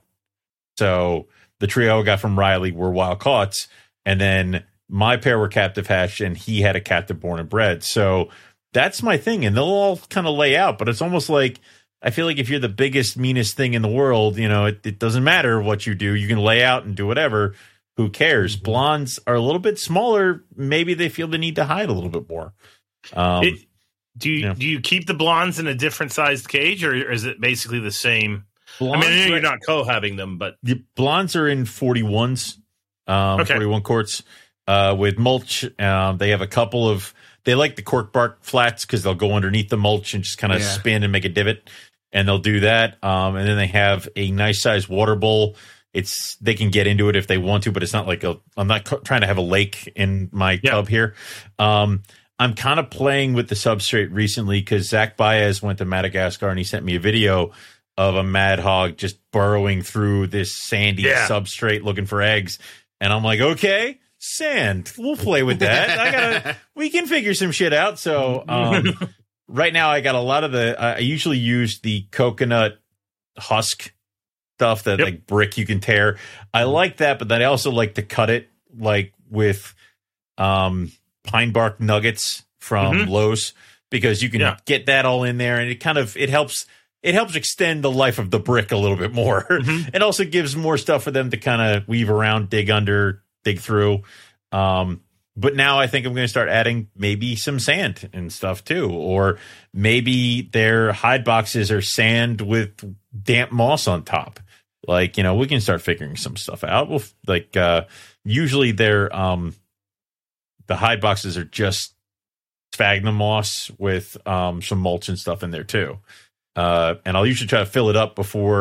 So the trio I got from Riley were wild caughts, and then my pair were captive hatched, and he had a captive born and bred. So that's my thing, and they'll all kind of lay out, but it's almost like I feel like if you're the biggest, meanest thing in the world, you know, it, it doesn't matter what you do. You can lay out and do whatever. Who cares? Mm-hmm. Blondes are a little bit smaller. Maybe they feel the need to hide a little bit more. Um, it, do you yeah. do you keep the blondes in a different sized cage, or is it basically the same? Blondes, I mean, I know you're not cohabbing them, but the blondes are in forty-ones, um, okay. forty-one quarts uh, with mulch. Um, they have a couple of, they like the cork bark flats because they'll go underneath the mulch and just kind of yeah. spin and make a divot, and they'll do that. Um, and then they have a nice sized water bowl. It's, they can get into it if they want to, but it's not like a, I'm not co- trying to have a lake in my yeah. tub here. Um, I'm kind of playing with the substrate recently because Zach Baez went to Madagascar and he sent me a video of a Mad Hog just burrowing through this sandy yeah. substrate looking for eggs. And I'm like, okay, sand. We'll play with that. I gotta, we can figure some shit out. So um, right now I got a lot of the, I usually use the coconut husk stuff, that yep. like brick you can tear. I like that, but then I also like to cut it like with um, pine bark nuggets from mm-hmm. Lowe's, because you can yeah. get that all in there, and it kind of, it helps, it helps extend the life of the brick a little bit more. Mm-hmm. It also gives more stuff for them to kind of weave around, dig under, dig through. Um, but now I think I'm going to start adding maybe some sand and stuff too, or maybe their hide boxes are sand with damp moss on top. Like, you know, we can start figuring some stuff out. We'll like, uh, usually their, um, the hide boxes are just sphagnum moss with, um, some mulch and stuff in there too. Uh, and I'll usually try to fill it up before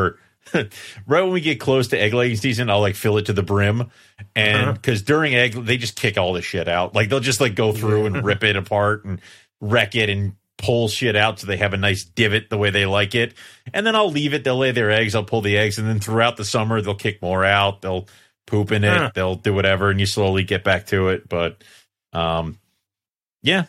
right when we get close to egg laying season, I'll like fill it to the brim. And because uh-huh. during egg, they just kick all the shit out. Like they'll just like go through and rip it apart and wreck it and pull shit out so they have a nice divot the way they like it. And then I'll leave it. They'll lay their eggs. I'll pull the eggs. And then throughout the summer, they'll kick more out. They'll poop in it. Uh-huh. They'll do whatever. And you slowly get back to it. But um, yeah.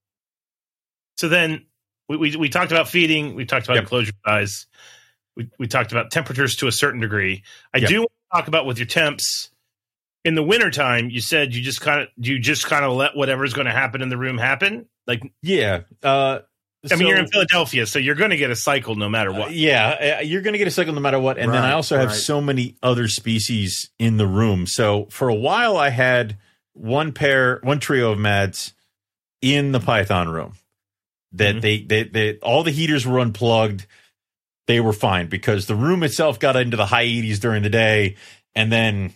So then we, we, we talked about feeding. We talked about yep. enclosure size. We, we talked about temperatures to a certain degree. I yep. do want to talk about with your temps in the wintertime. You said you just kind of you just kind of let whatever's going to happen in the room happen. Like, yeah. Uh, I mean, so, you're in Philadelphia, so you're going to get a cycle no matter what. Uh, yeah, you're going to get a cycle no matter what. And right, then I also have right. so many other species in the room. So for a while, I had one pair, one trio of Mads in the Python room. That mm-hmm. they, they, they, all the heaters were unplugged. They were fine because the room itself got into the high eighties during the day. And then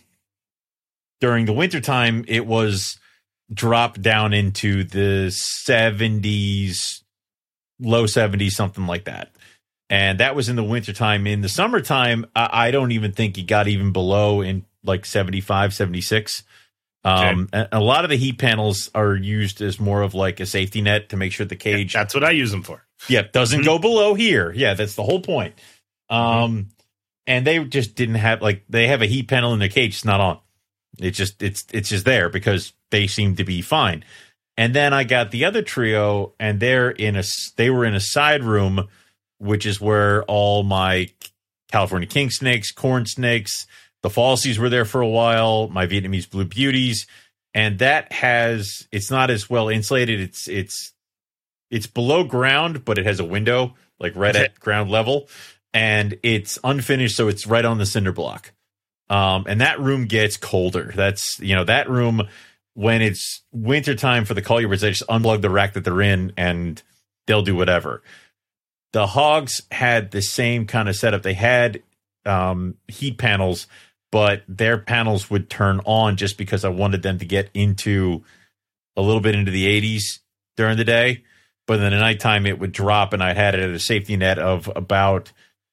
during the wintertime, it was dropped down into the seventies, low seventies, something like that. And that was in the wintertime. In the summertime, I, I don't even think it got even below in like seventy-five, seventy-six. Um, okay. A lot of the heat panels are used as more of like a safety net to make sure the cage. Yeah, that's what I use them for. Yeah, doesn't mm-hmm. go below here. Yeah, that's the whole point. Um, mm-hmm. And they just didn't have like they have a heat panel in their cage. It's not on. It just it's it's just there because they seem to be fine. And then I got the other trio, and they're in a they were in a side room, which is where all my California king snakes, corn snakes. The falsies were there for a while, my Vietnamese blue beauties, and that has it's not as well insulated. It's it's it's below ground, but it has a window like right at ground level, and it's unfinished, so it's right on the cinder block. Um, and that room gets colder. That's you know that room when it's wintertime for the colubrids, they just unplug the rack that they're in, and they'll do whatever. The hogs had the same kind of setup. They had um, heat panels. But their panels would turn on just because I wanted them to get into a little bit into the eighties during the day. But then at nighttime, it would drop, and I had it at a safety net of about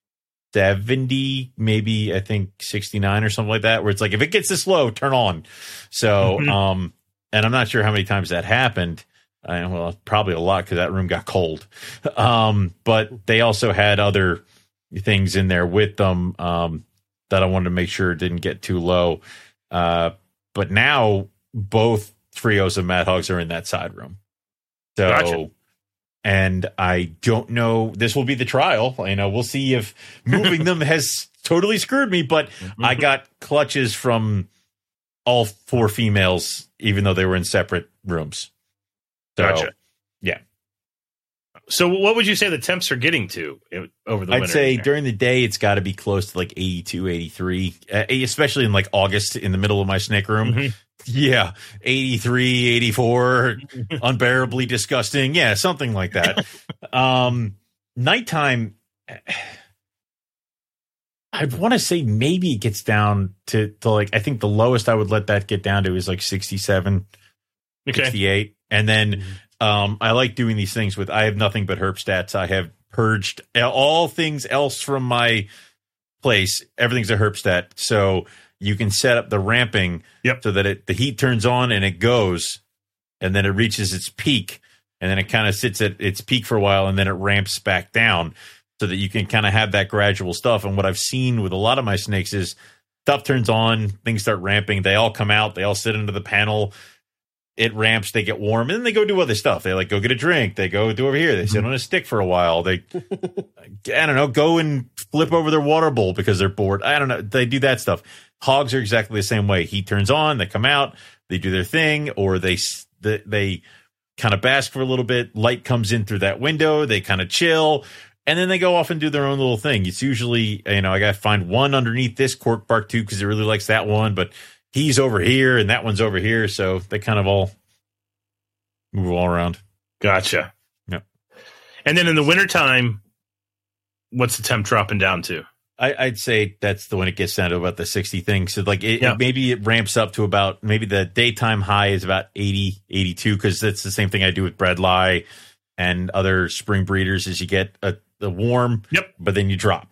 seventy, maybe I think sixty-nine or something like that, where it's like, if it gets this low, turn on. So, mm-hmm. um, and I'm not sure how many times that happened. I, well, probably a lot because that room got cold. Um, but they also had other things in there with them. Um, that I wanted to make sure it didn't get too low. Uh, but now both trios of Mad Hogs are in that side room. So, gotcha. And I don't know, this will be the trial. You know, we'll see if moving them has totally screwed me, but mm-hmm. I got clutches from all four females, even though they were in separate rooms. So, gotcha. Yeah. So what would you say the temps are getting to over the I'd winter? I'd say during the day, it's got to be close to like eighty-two, eighty-three, uh, especially in like August in the middle of my snake room. Mm-hmm. Yeah. eighty-three, eighty-four, unbearably disgusting. Yeah. Something like that. um, nighttime, I want to say maybe it gets down to, to like, I think the lowest I would let that get down to is like sixty-seven, okay. sixty-eight. And then, mm-hmm. Um, I like doing these things with, I have nothing but herp stats. I have purged all things else from my place. Everything's a herp stat. So you can set up the ramping yep. so that it, the heat turns on and it goes, and then it reaches its peak, and then it kind of sits at its peak for a while, and then it ramps back down so that you can kind of have that gradual stuff. And what I've seen with a lot of my snakes is stuff turns on, things start ramping. They all come out. They all sit into the panel. It ramps, they get warm, and then they go do other stuff. They like go get a drink. They go do over here. They sit on a stick for a while. They, I don't know, go and flip over their water bowl because they're bored. I don't know. They do that stuff. Hogs are exactly the same way. Heat turns on, they come out, they do their thing, or they they, they kind of bask for a little bit. Light comes in through that window. They kind of chill, and then they go off and do their own little thing. It's usually, you know, I got to find one underneath this cork bark too because it really likes that one, but he's over here and that one's over here. So they kind of all move all around. Gotcha. Yep. And then in the wintertime, what's the temp dropping down to? I, I'd say that's the when it gets down to about the sixty thing. So like it, yeah. it, maybe it ramps up to about, maybe the daytime high is about eighty, eighty-two, because that's the same thing I do with bredli and other spring breeders is you get a, a warm, yep. but then you drop.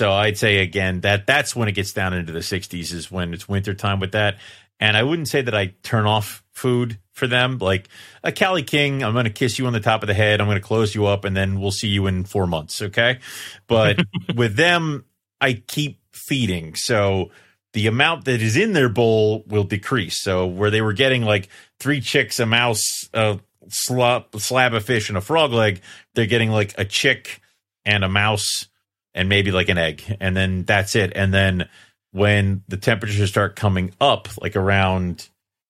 So I'd say again that that's when it gets down into the sixties is when it's wintertime with that. And I wouldn't say that I turn off food for them. Like a Cali King, I'm going to kiss you on the top of the head. I'm going to close you up, and then we'll see you in four months. Okay. But with them, I keep feeding. So the amount that is in their bowl will decrease. So where they were getting like three chicks, a mouse, a slab, slab of fish, and a frog leg, they're getting like a chick and a mouse and maybe like an egg. And then that's it. And then when the temperatures start coming up, like around,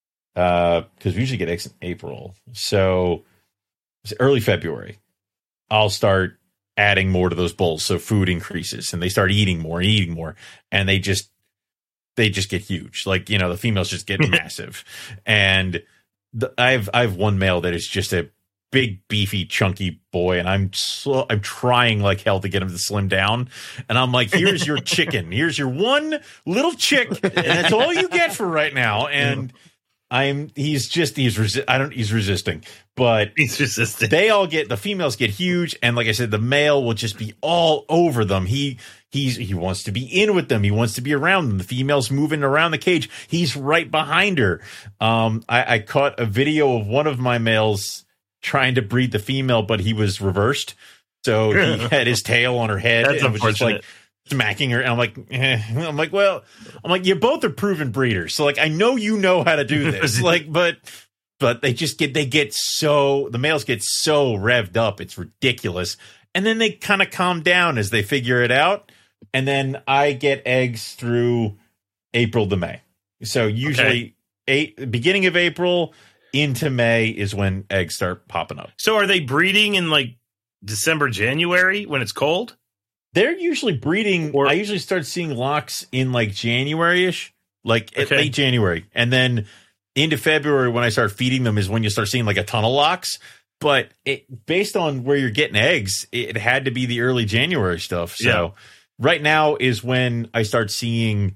uh, because we usually get eggs in April, so it's early February, I'll start adding more to those bowls, so food increases, and they start eating more and eating more, and they just they just get huge. Like, you know, the females just get massive, and the, I've I've one male that is just a big, beefy, chunky boy, and I'm so I'm trying like hell to get him to slim down. And I'm like, here's your chicken. Here's your one little chick, and that's all you get for right now. And I'm he's just he's resi- I don't he's resisting, but He's resisting. they all get the females get huge, and like I said, the male will just be all over them. He he's he wants to be in with them. He wants to be around them. The female's moving around the cage. He's right behind her. Um, I, I caught a video of one of my males trying to breed the female, but he was reversed. So he had his tail on her head That's and was just like smacking her. And I'm like, eh. I'm like, well, I'm like, you both are proven breeders. So like, I know you know how to do this. like, but, but they just get, they get so, the males get so revved up. It's ridiculous. And then they kind of calm down as they figure it out. And then I get eggs through April to May. So usually Okay. eight, beginning of April into May is when eggs start popping up. So are they breeding in like December, January when it's cold? They're usually breeding. Or- I usually start seeing locks in like January-ish, like at Okay. late January. And then into February when I start feeding them is when you start seeing like a ton of locks. But it, based on where you're getting eggs, it had to be the early January stuff. So Yeah. right now is when I start seeing,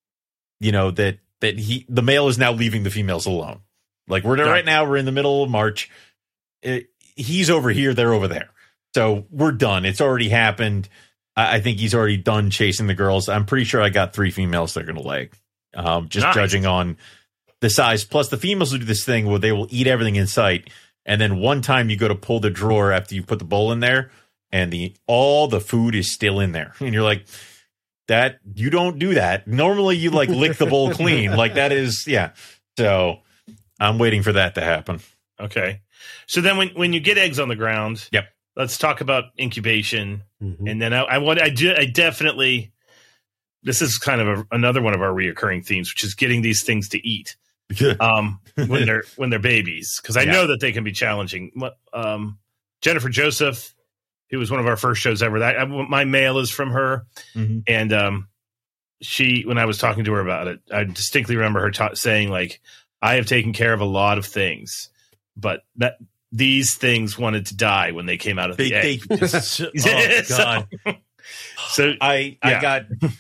you know, that that he the male is now leaving the females alone. Like we're Yeah. right now, we're in the middle of March. It, he's over here, they're over there. So we're done. It's already happened. I, I think he's already done chasing the girls. I'm pretty sure I got three females they're going to lay. Um, just Nice. judging on the size. Plus, the females will do this thing where they will eat everything in sight. And then one time you go to pull the drawer after you put the bowl in there, and the all the food is still in there. And you're like, that you don't do that. Normally you like lick the bowl clean. Like that is, yeah. So I'm waiting for that to happen. Okay. So then when, when you get eggs on the ground, Yep. let's talk about incubation. Mhm. And then I, I want, I, do, I definitely, this is kind of a, another one of our reoccurring themes, which is getting these things to eat um, when they're, when they're babies. Cause I Yeah. know that they can be challenging. Um, Jennifer Joseph, who was one of our first shows ever, that I, my mail is from her. Mhm. And um, she, when I was talking to her about it, I distinctly remember her ta- saying like, I have taken care of a lot of things, but that these things wanted to die when they came out of They, the they egg. just, oh God. So I, I Yeah. got,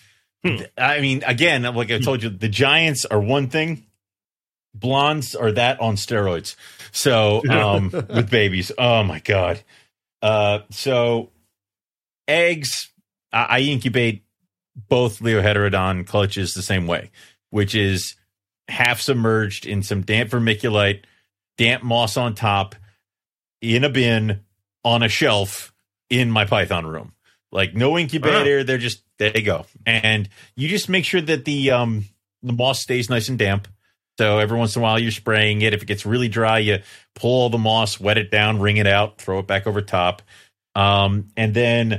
I mean, again, like I told you, the Giants are one thing. Blondes are that on steroids. So um, with babies, oh my God. Uh, so eggs, I, I incubate both Leoheterodon clutches the same way, which is half submerged in some damp vermiculite, damp moss on top, in a bin, on a shelf in my Python room. Like no incubator, they're just there they go. And you just make sure that the um the moss stays nice and damp. So every once in a while you're spraying it. If it gets really dry, you pull all the moss, wet it down, wring it out, throw it back over top. Um, and then,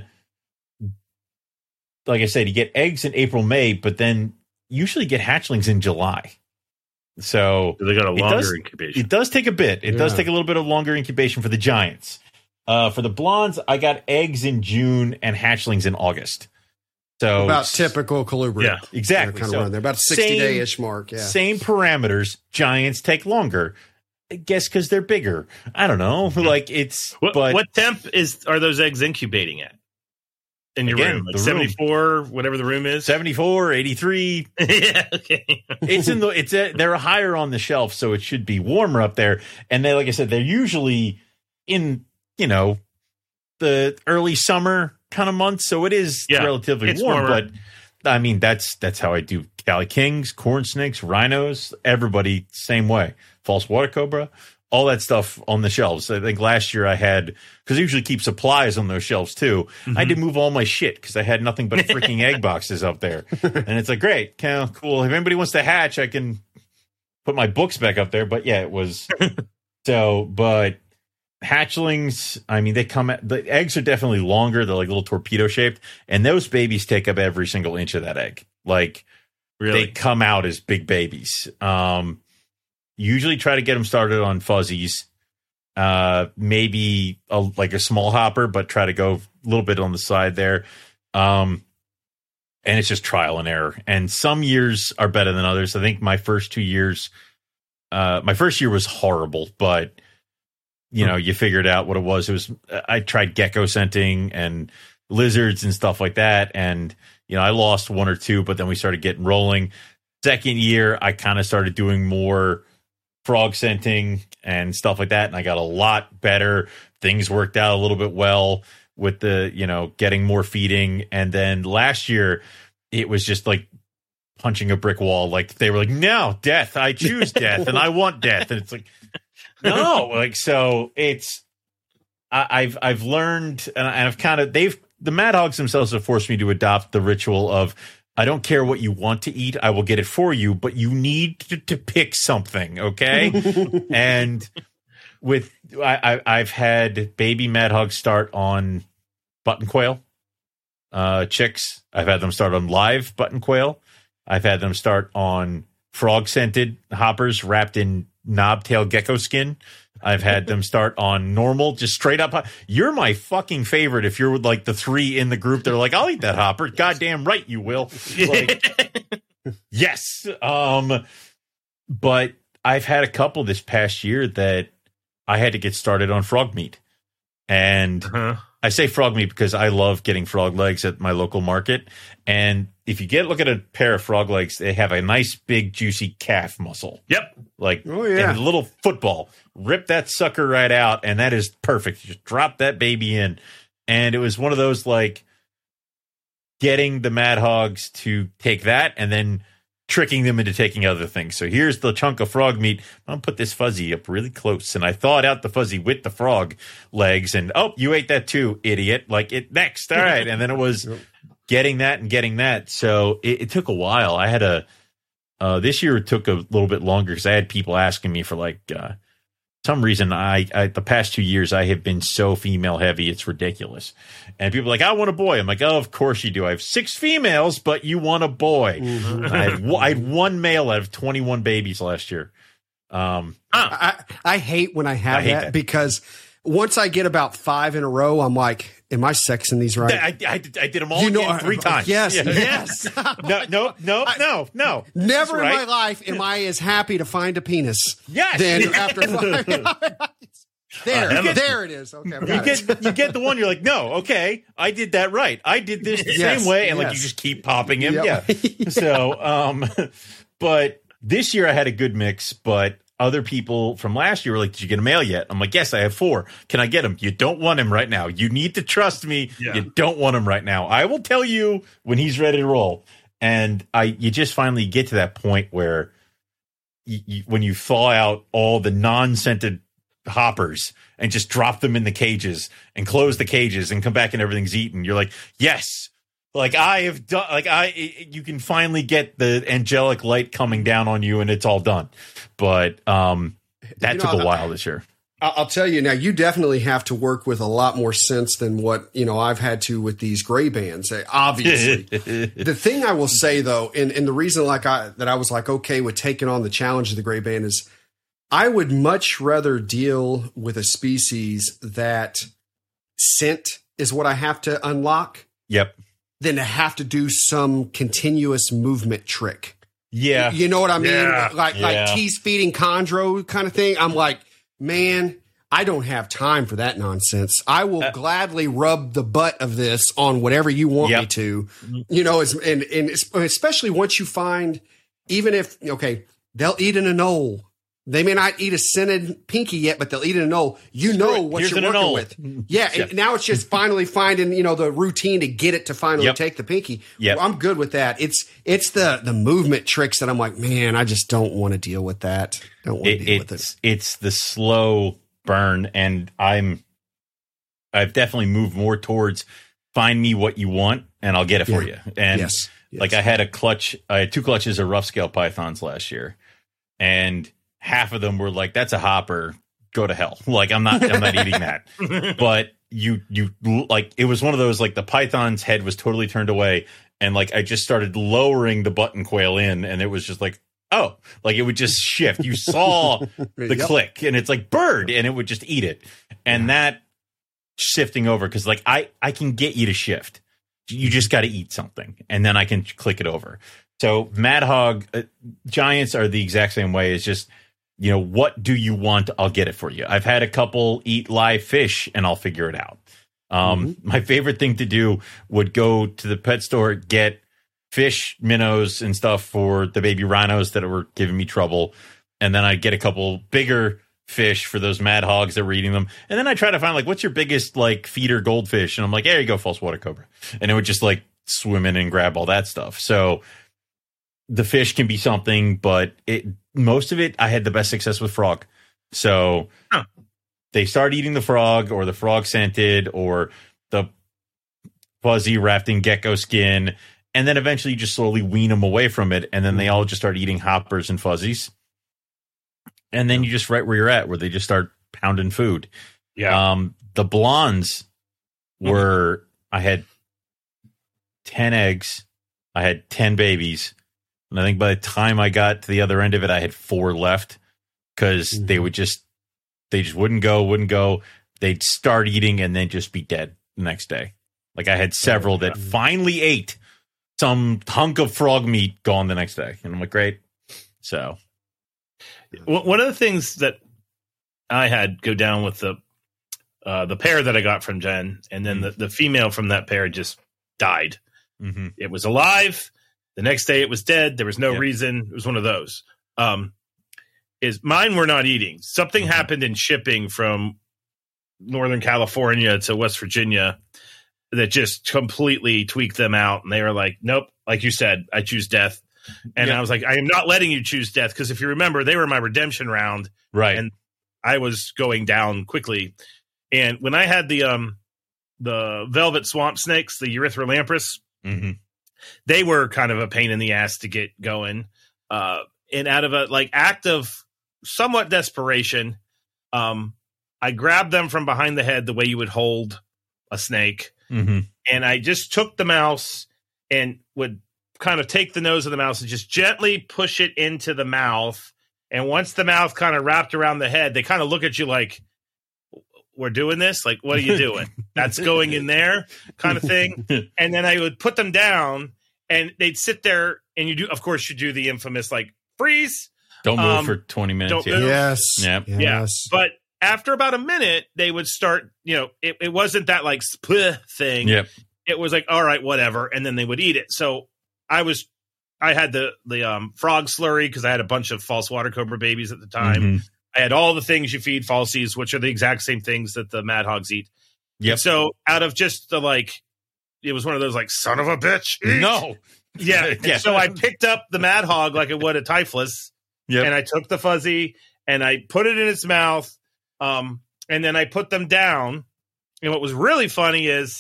like I said, you get eggs in April, May, but then usually get hatchlings in July. So they got a It longer does- incubation. it does take a bit. It does Yeah. take a little bit of longer incubation for the Giants. Uh, for the Blondes, I got eggs in June and hatchlings in August. So About typical colubria. Yeah, exactly. Kind of So around there. About a sixty same- day ish mark. Yeah. Same parameters. Giants take longer. I guess because they're bigger. I don't know. Like it's what, but what temp is are those eggs incubating at in your Again, room? Like the room. seventy-four, whatever the room is. seventy-four, eighty-three. Yeah, okay. It's in the it's a, they're higher on the shelf, so it should be warmer up there. And they, like I said, they're usually in you know the early summer kind of month, so it is Yeah, relatively it's warm. warmer. But I mean, that's that's how I do Cali Kings, corn snakes, rhinos. Everybody same way. False water cobra, all that stuff on the shelves. I think last year I had, because I usually keep supplies on those shelves too. Mm-hmm. I had to move all my shit because I had nothing but freaking egg boxes up there. And it's like, great, okay, cool. If anybody wants to hatch, I can put my books back up there. But yeah, it was so. But hatchlings, I mean, they come at, the eggs are definitely longer. They're like little torpedo shaped, and those babies take up every single inch of that egg. Like, really? They come out as big babies. Um, usually try to get them started on fuzzies, uh, maybe a, like a small hopper, but try to go a little bit on the side there. Um, and it's just trial and error. And some years are better than others. I think my first two years, uh, my first year was horrible, but you know, you figured out what it was. It was, I tried gecko scenting and lizards and stuff like that. And, you know, I lost one or two, but then we started getting rolling. Second year, I kind of started doing more frog scenting and stuff like that. And I got a lot better. Things worked out a little bit well with the, you know, getting more feeding. And then last year, it was just like punching a brick wall. Like they were like, no, death. I choose death and I want death. And it's like, no, like, so it's, I, I've, I've learned and, and I've kind of, they've, the Mad Hogs themselves have forced me to adopt the ritual of, I don't care what you want to eat. I will get it for you, but you need to, to pick something. Okay. And with, I, I, I've had baby Mad Hogs start on button quail, uh, chicks. I've had them start on live button quail. I've had them start on frog scented hoppers wrapped in knobtail gecko skin. I've had them start on normal, just straight up. You're my fucking favorite. If you're like the three in the group, they're like, I'll eat that hopper. Goddamn right you will. Like, yes. Um, but I've had a couple this past year that I had to get started on frog meat. And uh-huh. I say frog meat because I love getting frog legs at my local market. And if you get look at a pair of frog legs, they have a nice big juicy calf muscle. Yep. Like oh, yeah. a little football. Rip that sucker right out, and that is perfect. You just drop that baby in. And it was one of those like getting the Mad Hogs to take that and then tricking them into taking other things. So here's the chunk of frog meat. I'm going to put this fuzzy up really close. And I thawed out the fuzzy with the frog legs. And, oh, you ate that too, idiot. Like, it next. All right. And then it was getting that and getting that. So it, it took a while. I had a, uh, this year it took a little bit longer because I had people asking me for like, uh, some reason I, I the past two years I have been so female heavy it's ridiculous, and people are like, I want a boy. I'm like, oh, of course you do. I have six females, but you want a boy. Mm-hmm. I, had, I had one male out of twenty-one babies last year. Um, I, I hate when I have I hate that, that because once I get about five in a row, I'm like, am I sexing these right? I, I, I did them all you know, again three uh, times. Yes, yeah. yes. no, no, no, I, no, no. Never right. in my life am I as happy to find a penis. Yes. Than after five. There, uh, there it is. Okay, you get you get the one. You're like, no, okay, I did that right. I did this the yes, same way, and yes. like you just keep popping him. Yep. Yeah. So, um, but this year I had a good mix, but. Other people from last year were like, did you get a male yet? I'm like, yes, I have four. Can I get him? You don't want him right now. You need to trust me. Yeah. You don't want him right now. I will tell you when he's ready to roll. And I, you just finally get to that point where you, you, when you thaw out all the non-scented hoppers and just drop them in the cages and close the cages and come back and everything's eaten, you're like, yes. Like I have done, like I, you can finally get the angelic light coming down on you, and it's all done. But um, that you know, took a while this year. I'll tell you now, you definitely have to work with a lot more sense than what you know I've had to with these gray bands. Obviously, the thing I will say though, and, and the reason like I that I was like okay with taking on the challenge of the gray band is, I would much rather deal with a species that scent is what I have to unlock. Yep. Than to have to do some continuous movement trick. Yeah. You know what I mean? Yeah. Like yeah. like tease feeding chondro kind of thing. I'm like, man, I don't have time for that nonsense. I will uh, gladly rub the butt of this on whatever you want yep. me to. You know, it's, and, and especially once you find, even if, okay, they'll eat an anole. They may not eat a scented pinky yet, but they'll eat an anole. You know what Here's you're an working anole. with. Yeah, Yep. and now it's just finally finding, you know, the routine to get it to finally Yep. take the pinky. Yep. Well, I'm good with that. It's it's the the movement tricks that I'm like, man, I just don't want to deal with that. Don't want to It, deal with it. it's it's the slow burn, and I'm I've definitely moved more towards find me what you want, and I'll get it for Yeah. you. And Yes. Yes. like I had a clutch, I had two clutches of rough scale pythons last year, and half of them were like, "That's a hopper. Go to hell." Like I'm not, I'm not eating that. But you, you like it was one of those like the python's head was totally turned away, and like I just started lowering the button quail in, and it was just like, oh, like it would just shift. You saw the Yep. click, and it's like bird, and it would just eat it, and that shifting over because like I, I can get you to shift. You just got to eat something, and then I can click it over. So Mad Hog uh, Giants are the exact same way. It's just, you know, what do you want? I'll get it for you. I've had a couple eat live fish, and I'll figure it out. Um, Mm-hmm. My favorite thing to do would go to the pet store, get fish minnows and stuff for the baby rhinos that were giving me trouble, and then I'd get a couple bigger fish for those mad hogs that were eating them, and then I try to find like what's your biggest like feeder goldfish, and I'm like, there you go, false water cobra, and it would just like swim in and grab all that stuff. So the fish can be something, but it most of it I had the best success with frog. So Huh. they start eating the frog, or the frog scented, or the fuzzy rafting gecko skin, and then eventually you just slowly wean them away from it, and then they all just start eating hoppers and fuzzies, and then you just right where you're at, where they just start pounding food. Yeah. Um, the blondes were I had ten eggs, I had ten babies. And I think by the time I got to the other end of it, I had four left because Mhm. they would just, they just wouldn't go, wouldn't go. They'd start eating and then just be dead the next day. Like I had several that finally ate some hunk of frog meat gone the next day. And I'm like, great. So, One one of the things that I had go down with the uh, the pair that I got from Jen, and then the, the female from that pair just died. mhm. It was alive. The next day it was dead. There was no Yep. reason. It was one of those. Um, is mine were not eating. Something Mhm. happened in shipping from Northern California to West Virginia that just completely tweaked them out. And they were like, nope, like you said, I choose death. And Yep. I was like, I am not letting you choose death. Because if you remember, they were my redemption round. Right. And I was going down quickly. And when I had the um the velvet swamp snakes, the Erythrolamprus, hmm they were kind of a pain in the ass to get going. Uh, and out of a like act of somewhat desperation, um, I grabbed them from behind the head the way you would hold a snake. hmm And I just took the mouse and would kind of take the nose of the mouse and just gently push it into the mouth. And once the mouth kind of wrapped around the head, they kind of look at you like, we're doing this? Like, what are you doing? That's going in there kind of thing. And then I would put them down and they'd sit there and you do, of course, you do the infamous like freeze. Don't move Um, for twenty minutes. don't Yeah. move. Yes. Yep. Yes. Yeah. But after about a minute, they would start, you know, it, it wasn't that like split thing. Yep. It was like, all right, whatever. And then they would eat it. So I was, I had the, the um, frog slurry because I had a bunch of false water cobra babies at the time. Mhm. I had all the things you feed falsies, which are the exact same things that the mad hogs eat. Yep. So out of just the like, it was one of those like, son of a bitch. eat. No. Yeah. And Yeah. So I picked up the mad hog like it would a typhus. Yep. And I took the fuzzy and I put it in its mouth. Um, and then I put them down. And what was really funny is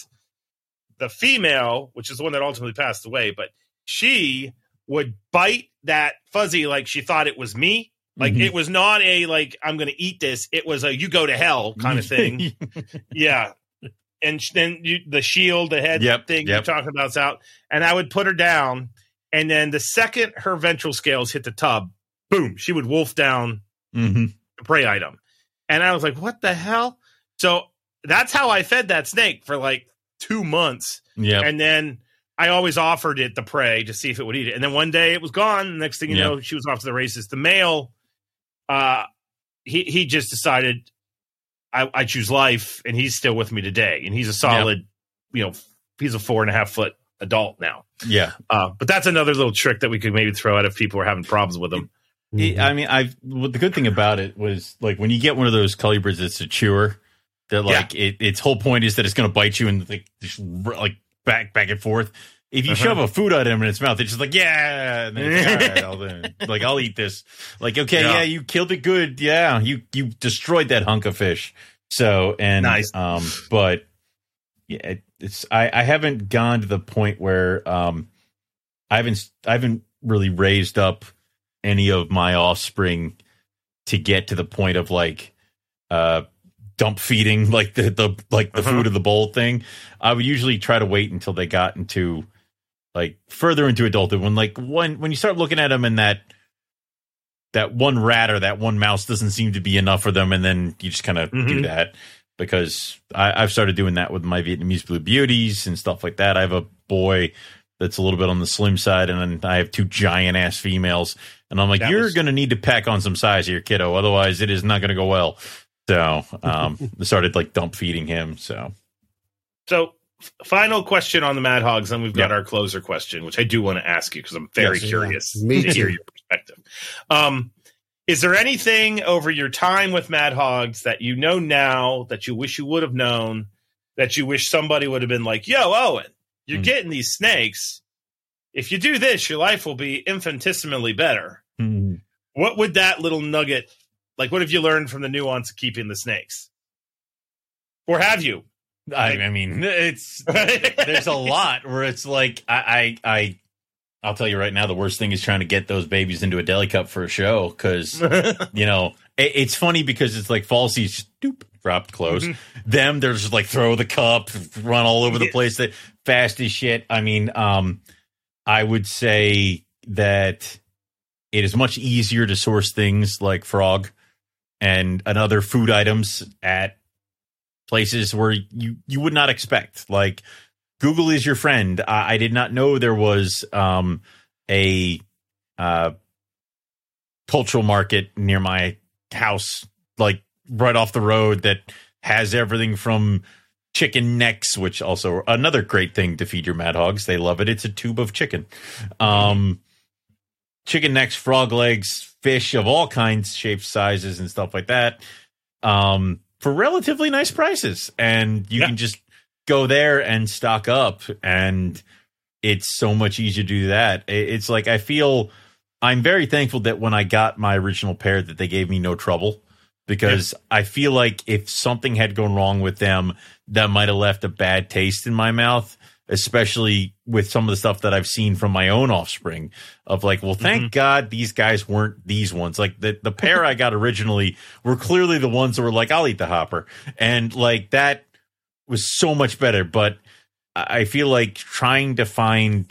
the female, which is the one that ultimately passed away, but she would bite that fuzzy like she thought it was me. Like Mhm. it was not a like I'm going to eat this. It was a you go to hell kind of thing. Yeah. And sh- then you, the shield, the head Yep, thing yep. you're talking about is out. And I would put her down. And then the second her ventral scales hit the tub, boom, she would wolf down Mhm. the prey item. And I was like, what the hell? So that's how I fed that snake for like two months. Yep. And then I always offered it the prey to see if it would eat it. And then one day it was gone. The next thing you Yep. know, she was off to the races. The male, uh, he, he just decided I, I choose life, and he's still with me today. And he's a solid, you know, he's a four and a half foot adult now. Yeah. Uh, but that's another little trick that we could maybe throw out if people are having problems with him. It, I mean, I've well, the good thing about it was like when you get one of those Culibers that's a chewer, that like yeah. it, its whole point is that it's going to bite you and like just like back back and forth. If you uh-huh. shove a food item in its mouth, it's just like yeah, and then it's, all right, I'll, then, like I'll eat this. Like okay, yeah. yeah, you killed it good. Yeah, you you destroyed that hunk of fish. So and nice. um, but yeah, it, it's I I haven't gone to the point where um, I haven't I haven't really raised up any of my offspring to get to the point of like uh dump feeding like the, the like the uh-huh. food of the bowl thing. I would usually try to wait until they got into like further into adulthood when like when when you start looking at them and that that one rat or that one mouse doesn't seem to be enough for them, and then you just kind of mm-hmm. do that because I, I've started doing that with my Vietnamese Blue Beauties and stuff like that. I have a boy that's a little bit on the slim side, and then I have two giant ass females. And I'm like, that you're was- going to need to pack on some size here, kiddo. Otherwise, it is not going to go well. So um, I started like dump feeding him. So, so f- final question on the Mad Hogs. Then we've got yep. our closer question, which I do want to ask you because I'm very yes, curious yeah. to hear your perspective. Um, is there anything over your time with Mad Hogs that you know now that you wish you would have known, that you wish somebody would have been like, yo, Owen, you're mm. getting these snakes. If you do this, your life will be infinitesimally better. Mm. What would that little nugget, like, what have you learned from the nuance of keeping the snakes? Or have you? I, I mean, it's there's a lot where it's like, I, I, I, I'll tell you right now, the worst thing is trying to get those babies into a deli cup for a show because, you know, it, it's funny because it's like falsies, stoop, dropped close. Mm-hmm. Them, they're just like throw the cup, run all over the place, that fast as shit. I mean, um, I would say that it is much easier to source things like frog and, and other food items at places where you, you would not expect. Like Google is your friend. I, I did not know there was um, a uh, cultural market near my house, like right off the road, that has everything from chicken necks, which also another great thing to feed your Mad Hogs. They love it. It's a tube of chicken. Um, chicken necks, frog legs, fish of all kinds, shapes, sizes, and stuff like that um, for relatively nice prices. And you yeah. can just go there and stock up. And it's so much easier to do that. It's like I feel I'm very thankful that when I got my original pair that they gave me no trouble. Because yeah. I feel like if something had gone wrong with them, that might have left a bad taste in my mouth, especially with some of the stuff that I've seen from my own offspring of like, well, thank mm-hmm. God these guys weren't these ones. Like the, the pair I got originally were clearly the ones that were like, I'll eat the hopper. And like that was so much better. But I feel like trying to find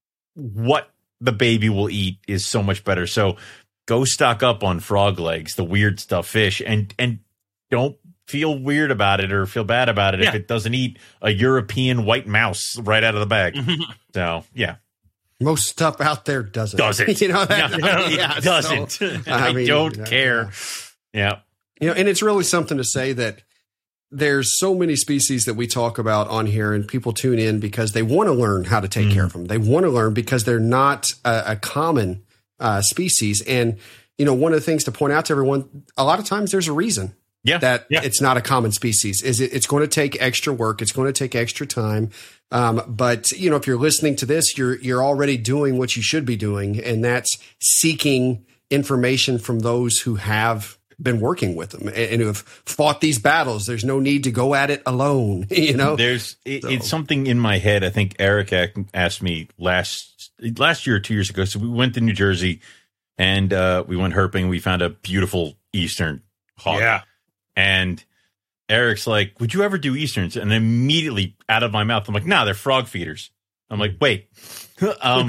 what the baby will eat is so much better. So go stock up on frog legs, the weird stuff, fish, and and don't feel weird about it or feel bad about it yeah. if it doesn't eat a European white mouse right out of the bag. So, yeah. Most stuff out there doesn't. Doesn't. You know, that, no, yeah, it doesn't. So, I, I mean, don't you know, care. Yeah. You know, and it's really something to say that there's so many species that we talk about on here and people tune in because they want to learn how to take mm. care of them. They want to learn because they're not a, a common Uh, species. And, you know, one of the things to point out to everyone, a lot of times there's a reason yeah. that yeah. it's not a common species. Is it, it's going to take extra work. It's going to take extra time. Um, but, you know, if you're listening to this, you're, you're already doing what you should be doing. And that's seeking information from those who have been working with them and, and who have fought these battles. There's no need to go at it alone. You know, there's it, so. It's something in my head. I think Eric asked me last last year or two years ago. So we went to New Jersey and uh, we went herping. We found a beautiful Eastern hog. Yeah. And Eric's like, would you ever do Easterns? And immediately out of my mouth, I'm like, nah, they're frog feeders. I'm like, wait. um,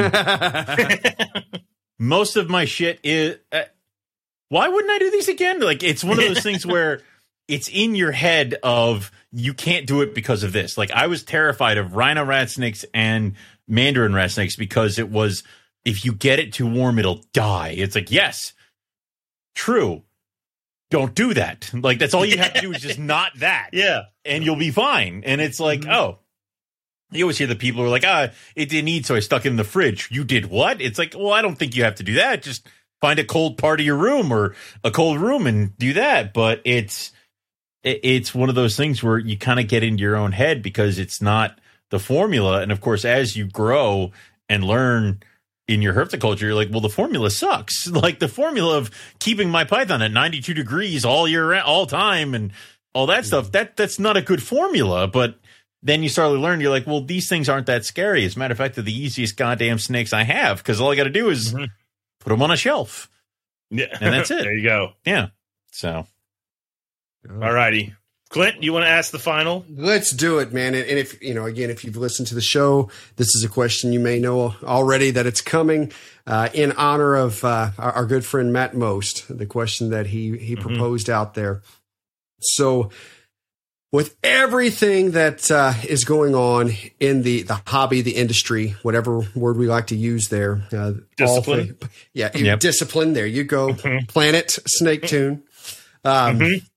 most of my shit is... Uh, why wouldn't I do these again? Like, it's one of those things where it's in your head of you can't do it because of this. Like, I was terrified of rhino rat snakes and mandarin rat snakes because it was, if you get it too warm, it'll die. It's like, yes, true. Don't do that. Like, that's all you have to do is just not that. Yeah. And you'll be fine. And it's like, mm-hmm. oh. You always hear the people who are like, ah, it didn't eat, so I stuck it in the fridge. You did what? It's like, well, I don't think you have to do that. Just find a cold part of your room or a cold room and do that. But it's it's one of those things where you kind of get into your own head because it's not the formula. And of course, as you grow and learn in your herpetoculture, you're like, well, the formula sucks. Like the formula of keeping my python at ninety-two degrees all year, all time, and all that stuff. That that's not a good formula. But then you start to learn. You're like, well, these things aren't that scary. As a matter of fact, they're the easiest goddamn snakes I have because all I got to do is mm-hmm. put them on a shelf. Yeah, and that's it. There you go. Yeah. So, all righty. Clint, you want to ask the final? Let's do it, man. And if, you know, again, if you've listened to the show, this is a question you may know already that it's coming uh, in honor of uh, our, our good friend Matt Most, the question that he, he mm-hmm. proposed out there. So with everything that uh, is going on in the, the hobby, the industry, whatever word we like to use there. Uh, discipline. All, yeah, yep. Discipline. There you go. Mm-hmm. Planet Snake Tune. Um, mm-hmm.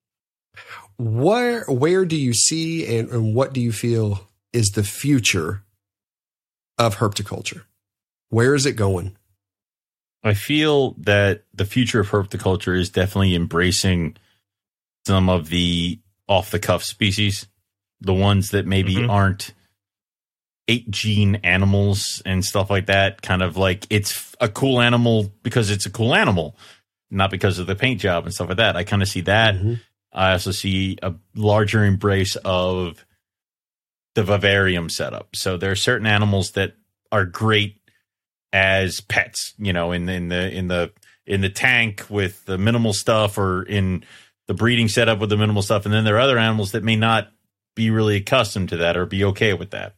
Where where do you see and, and what do you feel is the future of herpetoculture? Where is it going? I feel that the future of herpetoculture is definitely embracing some of the off-the-cuff species, the ones that maybe mm-hmm. aren't eight gene animals and stuff like that. Kind of like it's a cool animal because it's a cool animal, not because of the paint job and stuff like that. I kind of see that. Mm-hmm. I also see a larger embrace of the vivarium setup. So there are certain animals that are great as pets, you know, in, in the in the in the tank with the minimal stuff, or in the breeding setup with the minimal stuff. And then there are other animals that may not be really accustomed to that or be okay with that.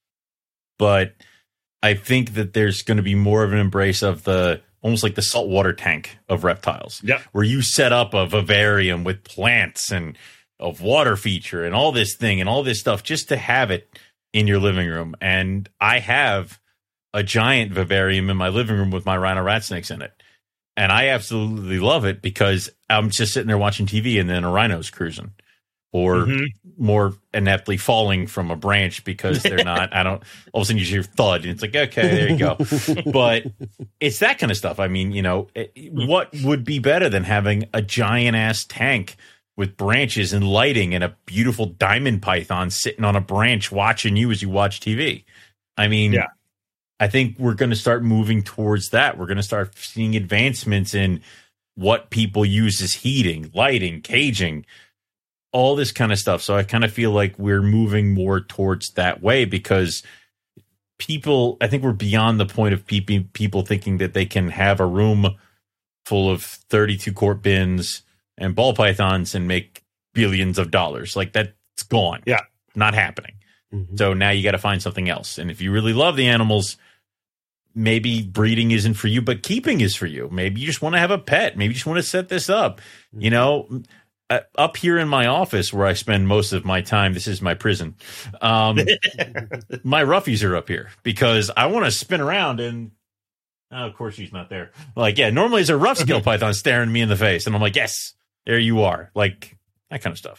But I think that there's going to be more of an embrace of the almost like the saltwater tank of reptiles, yep. where you set up a vivarium with plants and a water feature and all this thing and all this stuff just to have it in your living room. And I have a giant vivarium in my living room with my rhino rat snakes in it. And I absolutely love it because I'm just sitting there watching T V and then a rhino's cruising, or mm-hmm. more ineptly falling from a branch because they're not, I don't, all of a sudden you hear thud and it's like, okay, there you go. But it's that kind of stuff. I mean, you know, what would be better than having a giant ass tank with branches and lighting and a beautiful diamond python sitting on a branch watching you as you watch T V? I mean, yeah. I think we're going to start moving towards that. We're going to start seeing advancements in what people use as heating, lighting, caging, all this kind of stuff. So I kind of feel like we're moving more towards that way because people, I think we're beyond the point of people, people thinking that they can have a room full of thirty-two quart bins and ball pythons and make billions of dollars. Like that's gone. Yeah. Not happening. Mm-hmm. So now you got to find something else. And if you really love the animals, maybe breeding isn't for you, but keeping is for you. Maybe you just want to have a pet. Maybe you just want to set this up. Mm-hmm. You know, uh, up here in my office where I spend most of my time, this is my prison. Um, my roughies are up here because I want to spin around and, oh, of course she's not there. Like, yeah, normally it's a rough scale python staring me in the face. And I'm like, yes, there you are. Like that kind of stuff.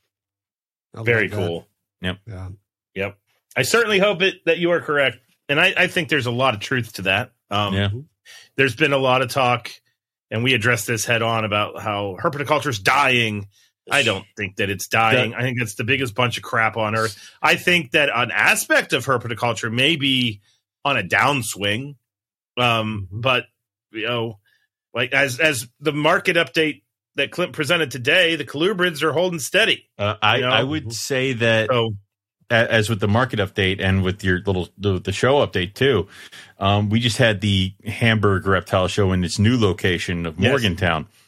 Very cool. Yep. Yeah. Yep. I certainly hope it that you are correct. And I, I think there's a lot of truth to that. Um, yeah. There's been a lot of talk, and we addressed this head on about how herpetoculture is dying. I don't think that it's dying. That, I think it's the biggest bunch of crap on earth. I think that an aspect of herpetoculture may be on a downswing. Um, mm-hmm. But, you know, like as as the market update that Clint presented today, the colubrids are holding steady. Uh, I, you know? I would say that so, as with the market update and with your little the, the show update too, um, we just had the Hamburg Reptile Show in its new location of Morgantown. Yes.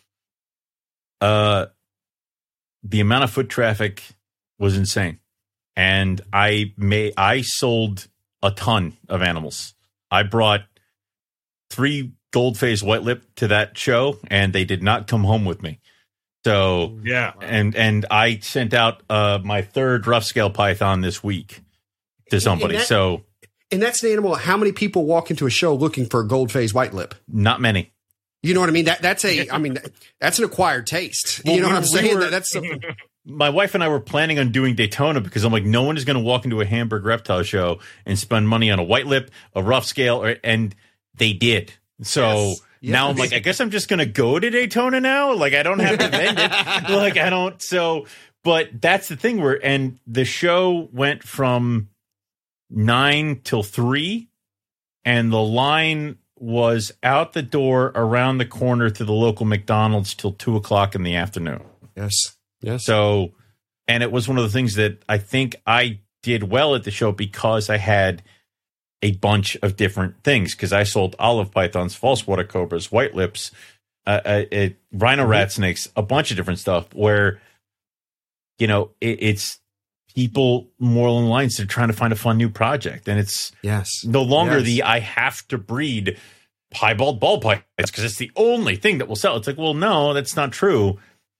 Uh, the amount of foot traffic was insane, and I may I sold a ton of animals. I brought three gold-faced white lip to that show, and they did not come home with me. So yeah, and and I sent out uh, my third rough scale python this week to somebody. And that, so, and that's an animal. How many people walk into a show looking for a gold phase white lip? Not many. You know what I mean? That that's a. I mean, that's an acquired taste. Well, you know we, what I'm we saying? Were, that, that's something. My wife and I were planning on doing Daytona because I'm like, no one is going to walk into a Hamburg Reptile Show and spend money on a white lip, a rough scale, or, and they did. So. Yes. Yes. Now I'm like, I guess I'm just going to go to Daytona now. Like, I don't have to vend it. Like, I don't. So, but that's the thing where, and the show went from nine till three, and the line was out the door around the corner to the local McDonald's till two o'clock in the afternoon. Yes. Yes. So, and it was one of the things that I think I did well at the show because I had a bunch of different things, because I sold olive pythons, false water cobras, white lips, uh, uh, uh, rhino mm-hmm. rat snakes, a bunch of different stuff where, you know, it, it's people more along the lines they're trying to find a fun new project. And it's yes, no longer yes. the I have to breed piebald ball pythons because it's the only thing that will sell. It's like, well, no, that's not true.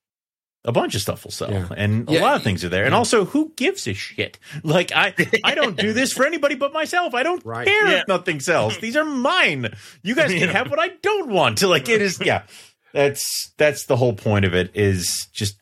A bunch of stuff will sell, yeah. and a yeah. lot of things are there. And yeah. also, who gives a shit? Like, I, I don't do this for anybody but myself. I don't right. care yeah. if nothing sells. These are mine. You guys can have what I don't want. To like, it is, yeah. That's that's the whole point of it. Is just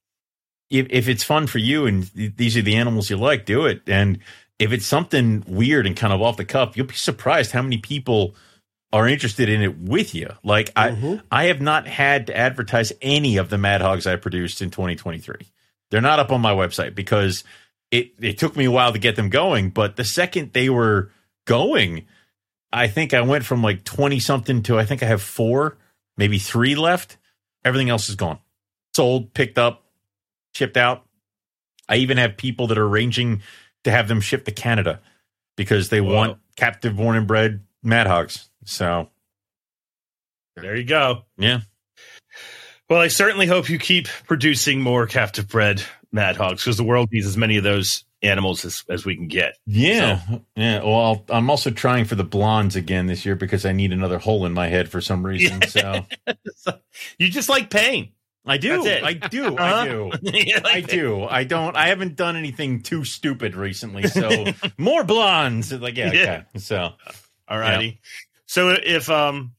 if if it's fun for you and these are the animals you like, do it. And if it's something weird and kind of off the cuff, you'll be surprised how many people are interested in it with you. Like mm-hmm. I, I have not had to advertise any of the Mad Hogs I produced in twenty twenty-three. They're not up on my website because it, it took me a while to get them going. But the second they were going, I think I went from like twenty something to I think I have four, maybe three left. Everything else is gone. Sold, picked up, shipped out. I even have people that are arranging to have them shipped to Canada because they Whoa. want captive born and bred Mad Hogs. So there you go. Yeah. Well, I certainly hope you keep producing more captive bred Mad Hogs because the world needs as many of those animals as, as we can get. Yeah. So. Yeah. Well, I'm also trying for the blondes again this year because I need another hole in my head for some reason. So you just like pain. I do. I do. Uh-huh. I do. like I do. I don't. I haven't done anything too stupid recently. So more blondes. Like, yeah. yeah. Okay. So, all righty. Yeah. So if um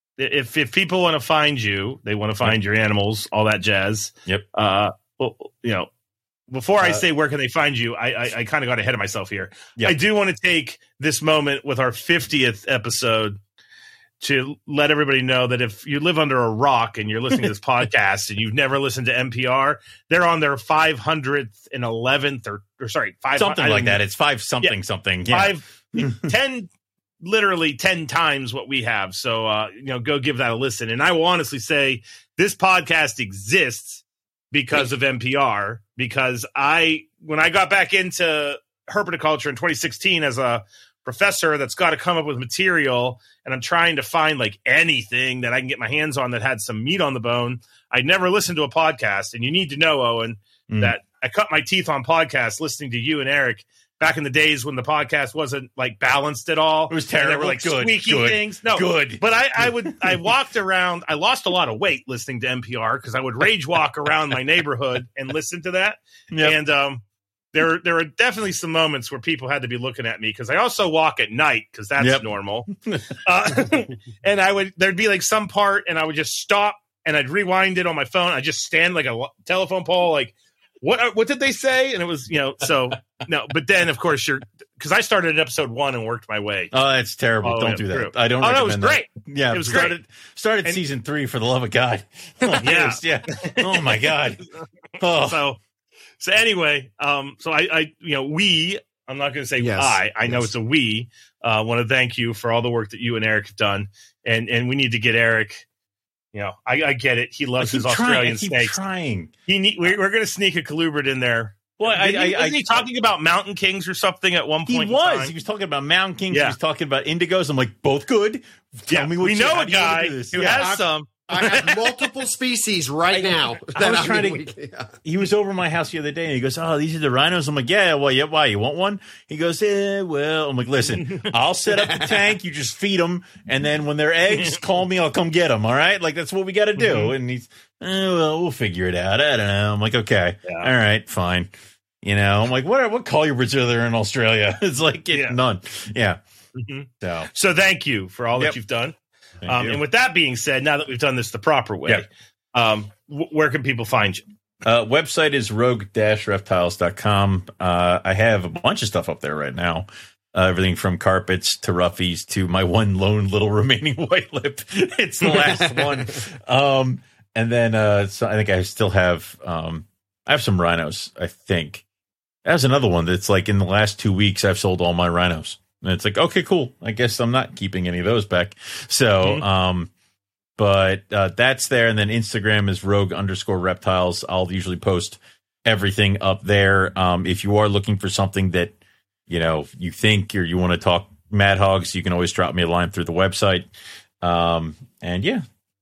if if people want to find you, they want to find yep. your animals, all that jazz. Yep. Uh, well, you know, before uh, I say where can they find you, I I, I kind of got ahead of myself here. Yep. I do want to take this moment with our fiftieth episode to let everybody know that if you live under a rock and you're listening to this podcast and you've never listened to N P R, they're on their five hundred eleventh or or sorry, five something like that. It's five something yeah, something. Yeah. Five ten. Literally ten times what we have. So, uh, you know, go give that a listen. And I will honestly say this podcast exists because of N P R, because I, when I got back into herpetoculture in twenty sixteen as a professor that's got to come up with material, and I'm trying to find like anything that I can get my hands on that had some meat on the bone, I never listened to a podcast. And you need to know, Owen, mm. that I cut my teeth on podcasts listening to you and Eric back in the days when the podcast wasn't like balanced at all. It was terrible. There were like good, squeaky good, things. No, good. But I, I would, I walked around. I lost a lot of weight listening to N P R because I would rage walk around my neighborhood and listen to that. Yep. And um, there, there are definitely some moments where people had to be looking at me because I also walk at night because that's yep. normal. uh, and I would, there'd be like some part, and I would just stop and I'd rewind it on my phone. I just stand like a telephone pole, like. What what did they say? And it was, you know, so no. But then, of course, you're because I started at episode one and worked my way. Oh, that's terrible! Don't do that. Through. I don't. Oh, no, it was great. That. Yeah, it was started great. started and, season three for the love of God. Like yeah, yeah. Oh my God. Oh. So so anyway, um, so I, I you know we. I'm not going to say yes. I. I yes. know it's a we. I uh, want to thank you for all the work that you and Eric have done, and and we need to get Eric. You know, I, I get it. He loves his Australian trying, snakes. Trying. He need, we're, we're going to sneak a colubrid in there. Well, I, I, wasn't I, he talking about mountain kings or something at one point? He was. In time? He was talking about mountain kings. Yeah. He was talking about indigos. I'm like, both good. Tell yeah. me what we you, know how a guy who yeah. has I, some. I have multiple species right I, now. I was trying to. We, yeah. He was over my house the other day, and he goes, "Oh, these are the rhinos." I'm like, "Yeah, well, yeah. Why? You want one?" He goes, "Eh, well." I'm like, "Listen, I'll set up the tank. You just feed them, and then when they're eggs, call me. I'll come get them. All right? Like that's what we got to do." Mm-hmm. And he's, eh, "Well, we'll figure it out." I don't know. I'm like, "Okay, yeah. all right, fine." You know, I'm like, "What? What colubrids are there in Australia?" It's like it, yeah. none. Yeah. Mm-hmm. So, so thank you for all yep. that you've done. Um, and with that being said, now that we've done this the proper way, yep. um, w- where can people find you? Uh, website is rogue dash reptiles dot com. Uh, I have a bunch of stuff up there right now. Uh, everything from carpets to roughies to my one lone little remaining white lip. It's the last one. Um, and then uh, so I think I still have um, I have some rhinos, I think. That's another one that's like in the last two weeks I've sold all my rhinos. And it's like, okay, cool. I guess I'm not keeping any of those back. So, mm-hmm. um, but uh, that's there. And then Instagram is rogue underscore reptiles. I'll usually post everything up there. Um, if you are looking for something that, you know, you think or you want to talk Mad Hogs, you can always drop me a line through the website. Um, and yeah.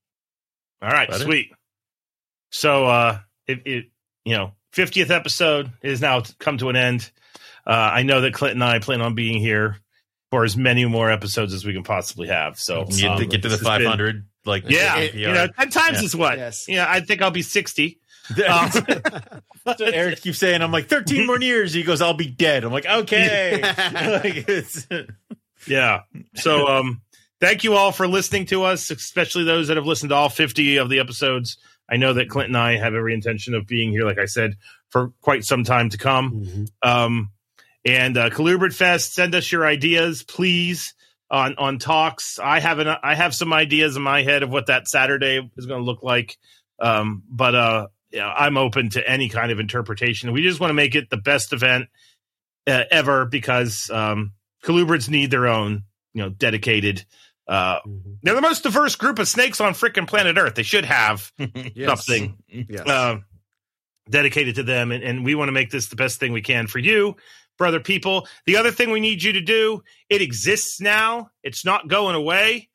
All right, sweet. It. So, uh, it, it, you know, fiftieth episode is now come to an end. Uh, I know that Clint and I plan on being here for as many more episodes as we can possibly have. So you um, to get to the five hundred, been, like yeah, it, you know, ten times yeah. is what. Yes. Yeah, I think I'll be sixty. Um, That's what Eric keeps saying. I'm like thirteen more years. He goes, I'll be dead. I'm like, okay. like, it's, yeah. So, um, thank you all for listening to us, especially those that have listened to all fifty of the episodes. I know that Clint and I have every intention of being here, like I said, for quite some time to come. Mm-hmm. Um, and uh, Colubrid Fest, send us your ideas, please, on on talks. I have an I have some ideas in my head of what that Saturday is going to look like. Um, but uh, yeah, I'm open to any kind of interpretation. We just want to make it the best event uh, ever because um, Colubrids need their own, you know, dedicated. Uh, mm-hmm. They're the most diverse group of snakes on frickin' planet Earth. They should have yes. something yes. uh, dedicated to them, and, and we want to make this the best thing we can for you, for other people. The other thing we need you to do, it exists now. It's not going away.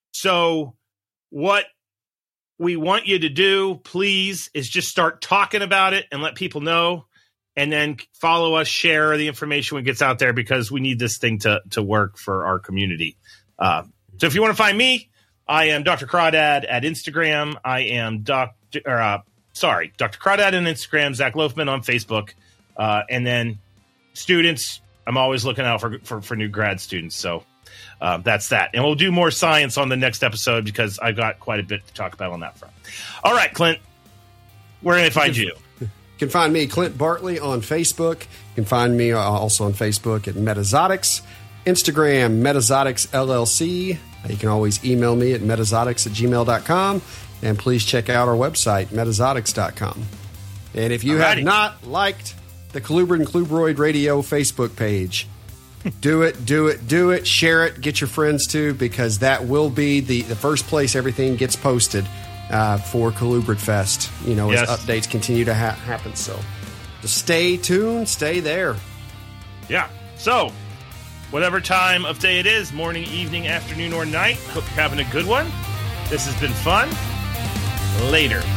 So what we want you to do, please, is just start talking about it and let people know, and then follow us, share the information when it gets out there, because we need this thing to, to work for our community. Uh, so if you want to find me, I am Doctor Crawdad at Instagram. I am Doctor or, uh, sorry, Doctor Crawdad on Instagram, Zach Loafman on Facebook. Uh, and then students, I'm always looking out for, for, for new grad students. So uh, that's that. And we'll do more science on the next episode because I've got quite a bit to talk about on that front. All right, Clint, where can I find you? You can find me, Clint Bartley, on Facebook. You can find me also on Facebook at Metazotics. Instagram, Metazotics L L C. You can always email me at metazotics at gmail dot com. And please check out our website, metazotics dot com. And if you Alrighty. have not liked the Colubrid and Colubroid Radio Facebook page, do it, do it, do it. Share it. Get your friends to, because that will be the, the first place everything gets posted uh, for Colubrid Fest. You know, yes. as updates continue to ha- happen. So just stay tuned. Stay there. Yeah. So whatever time of day it is, morning, evening, afternoon, or night, hope you're having a good one. This has been fun. Later.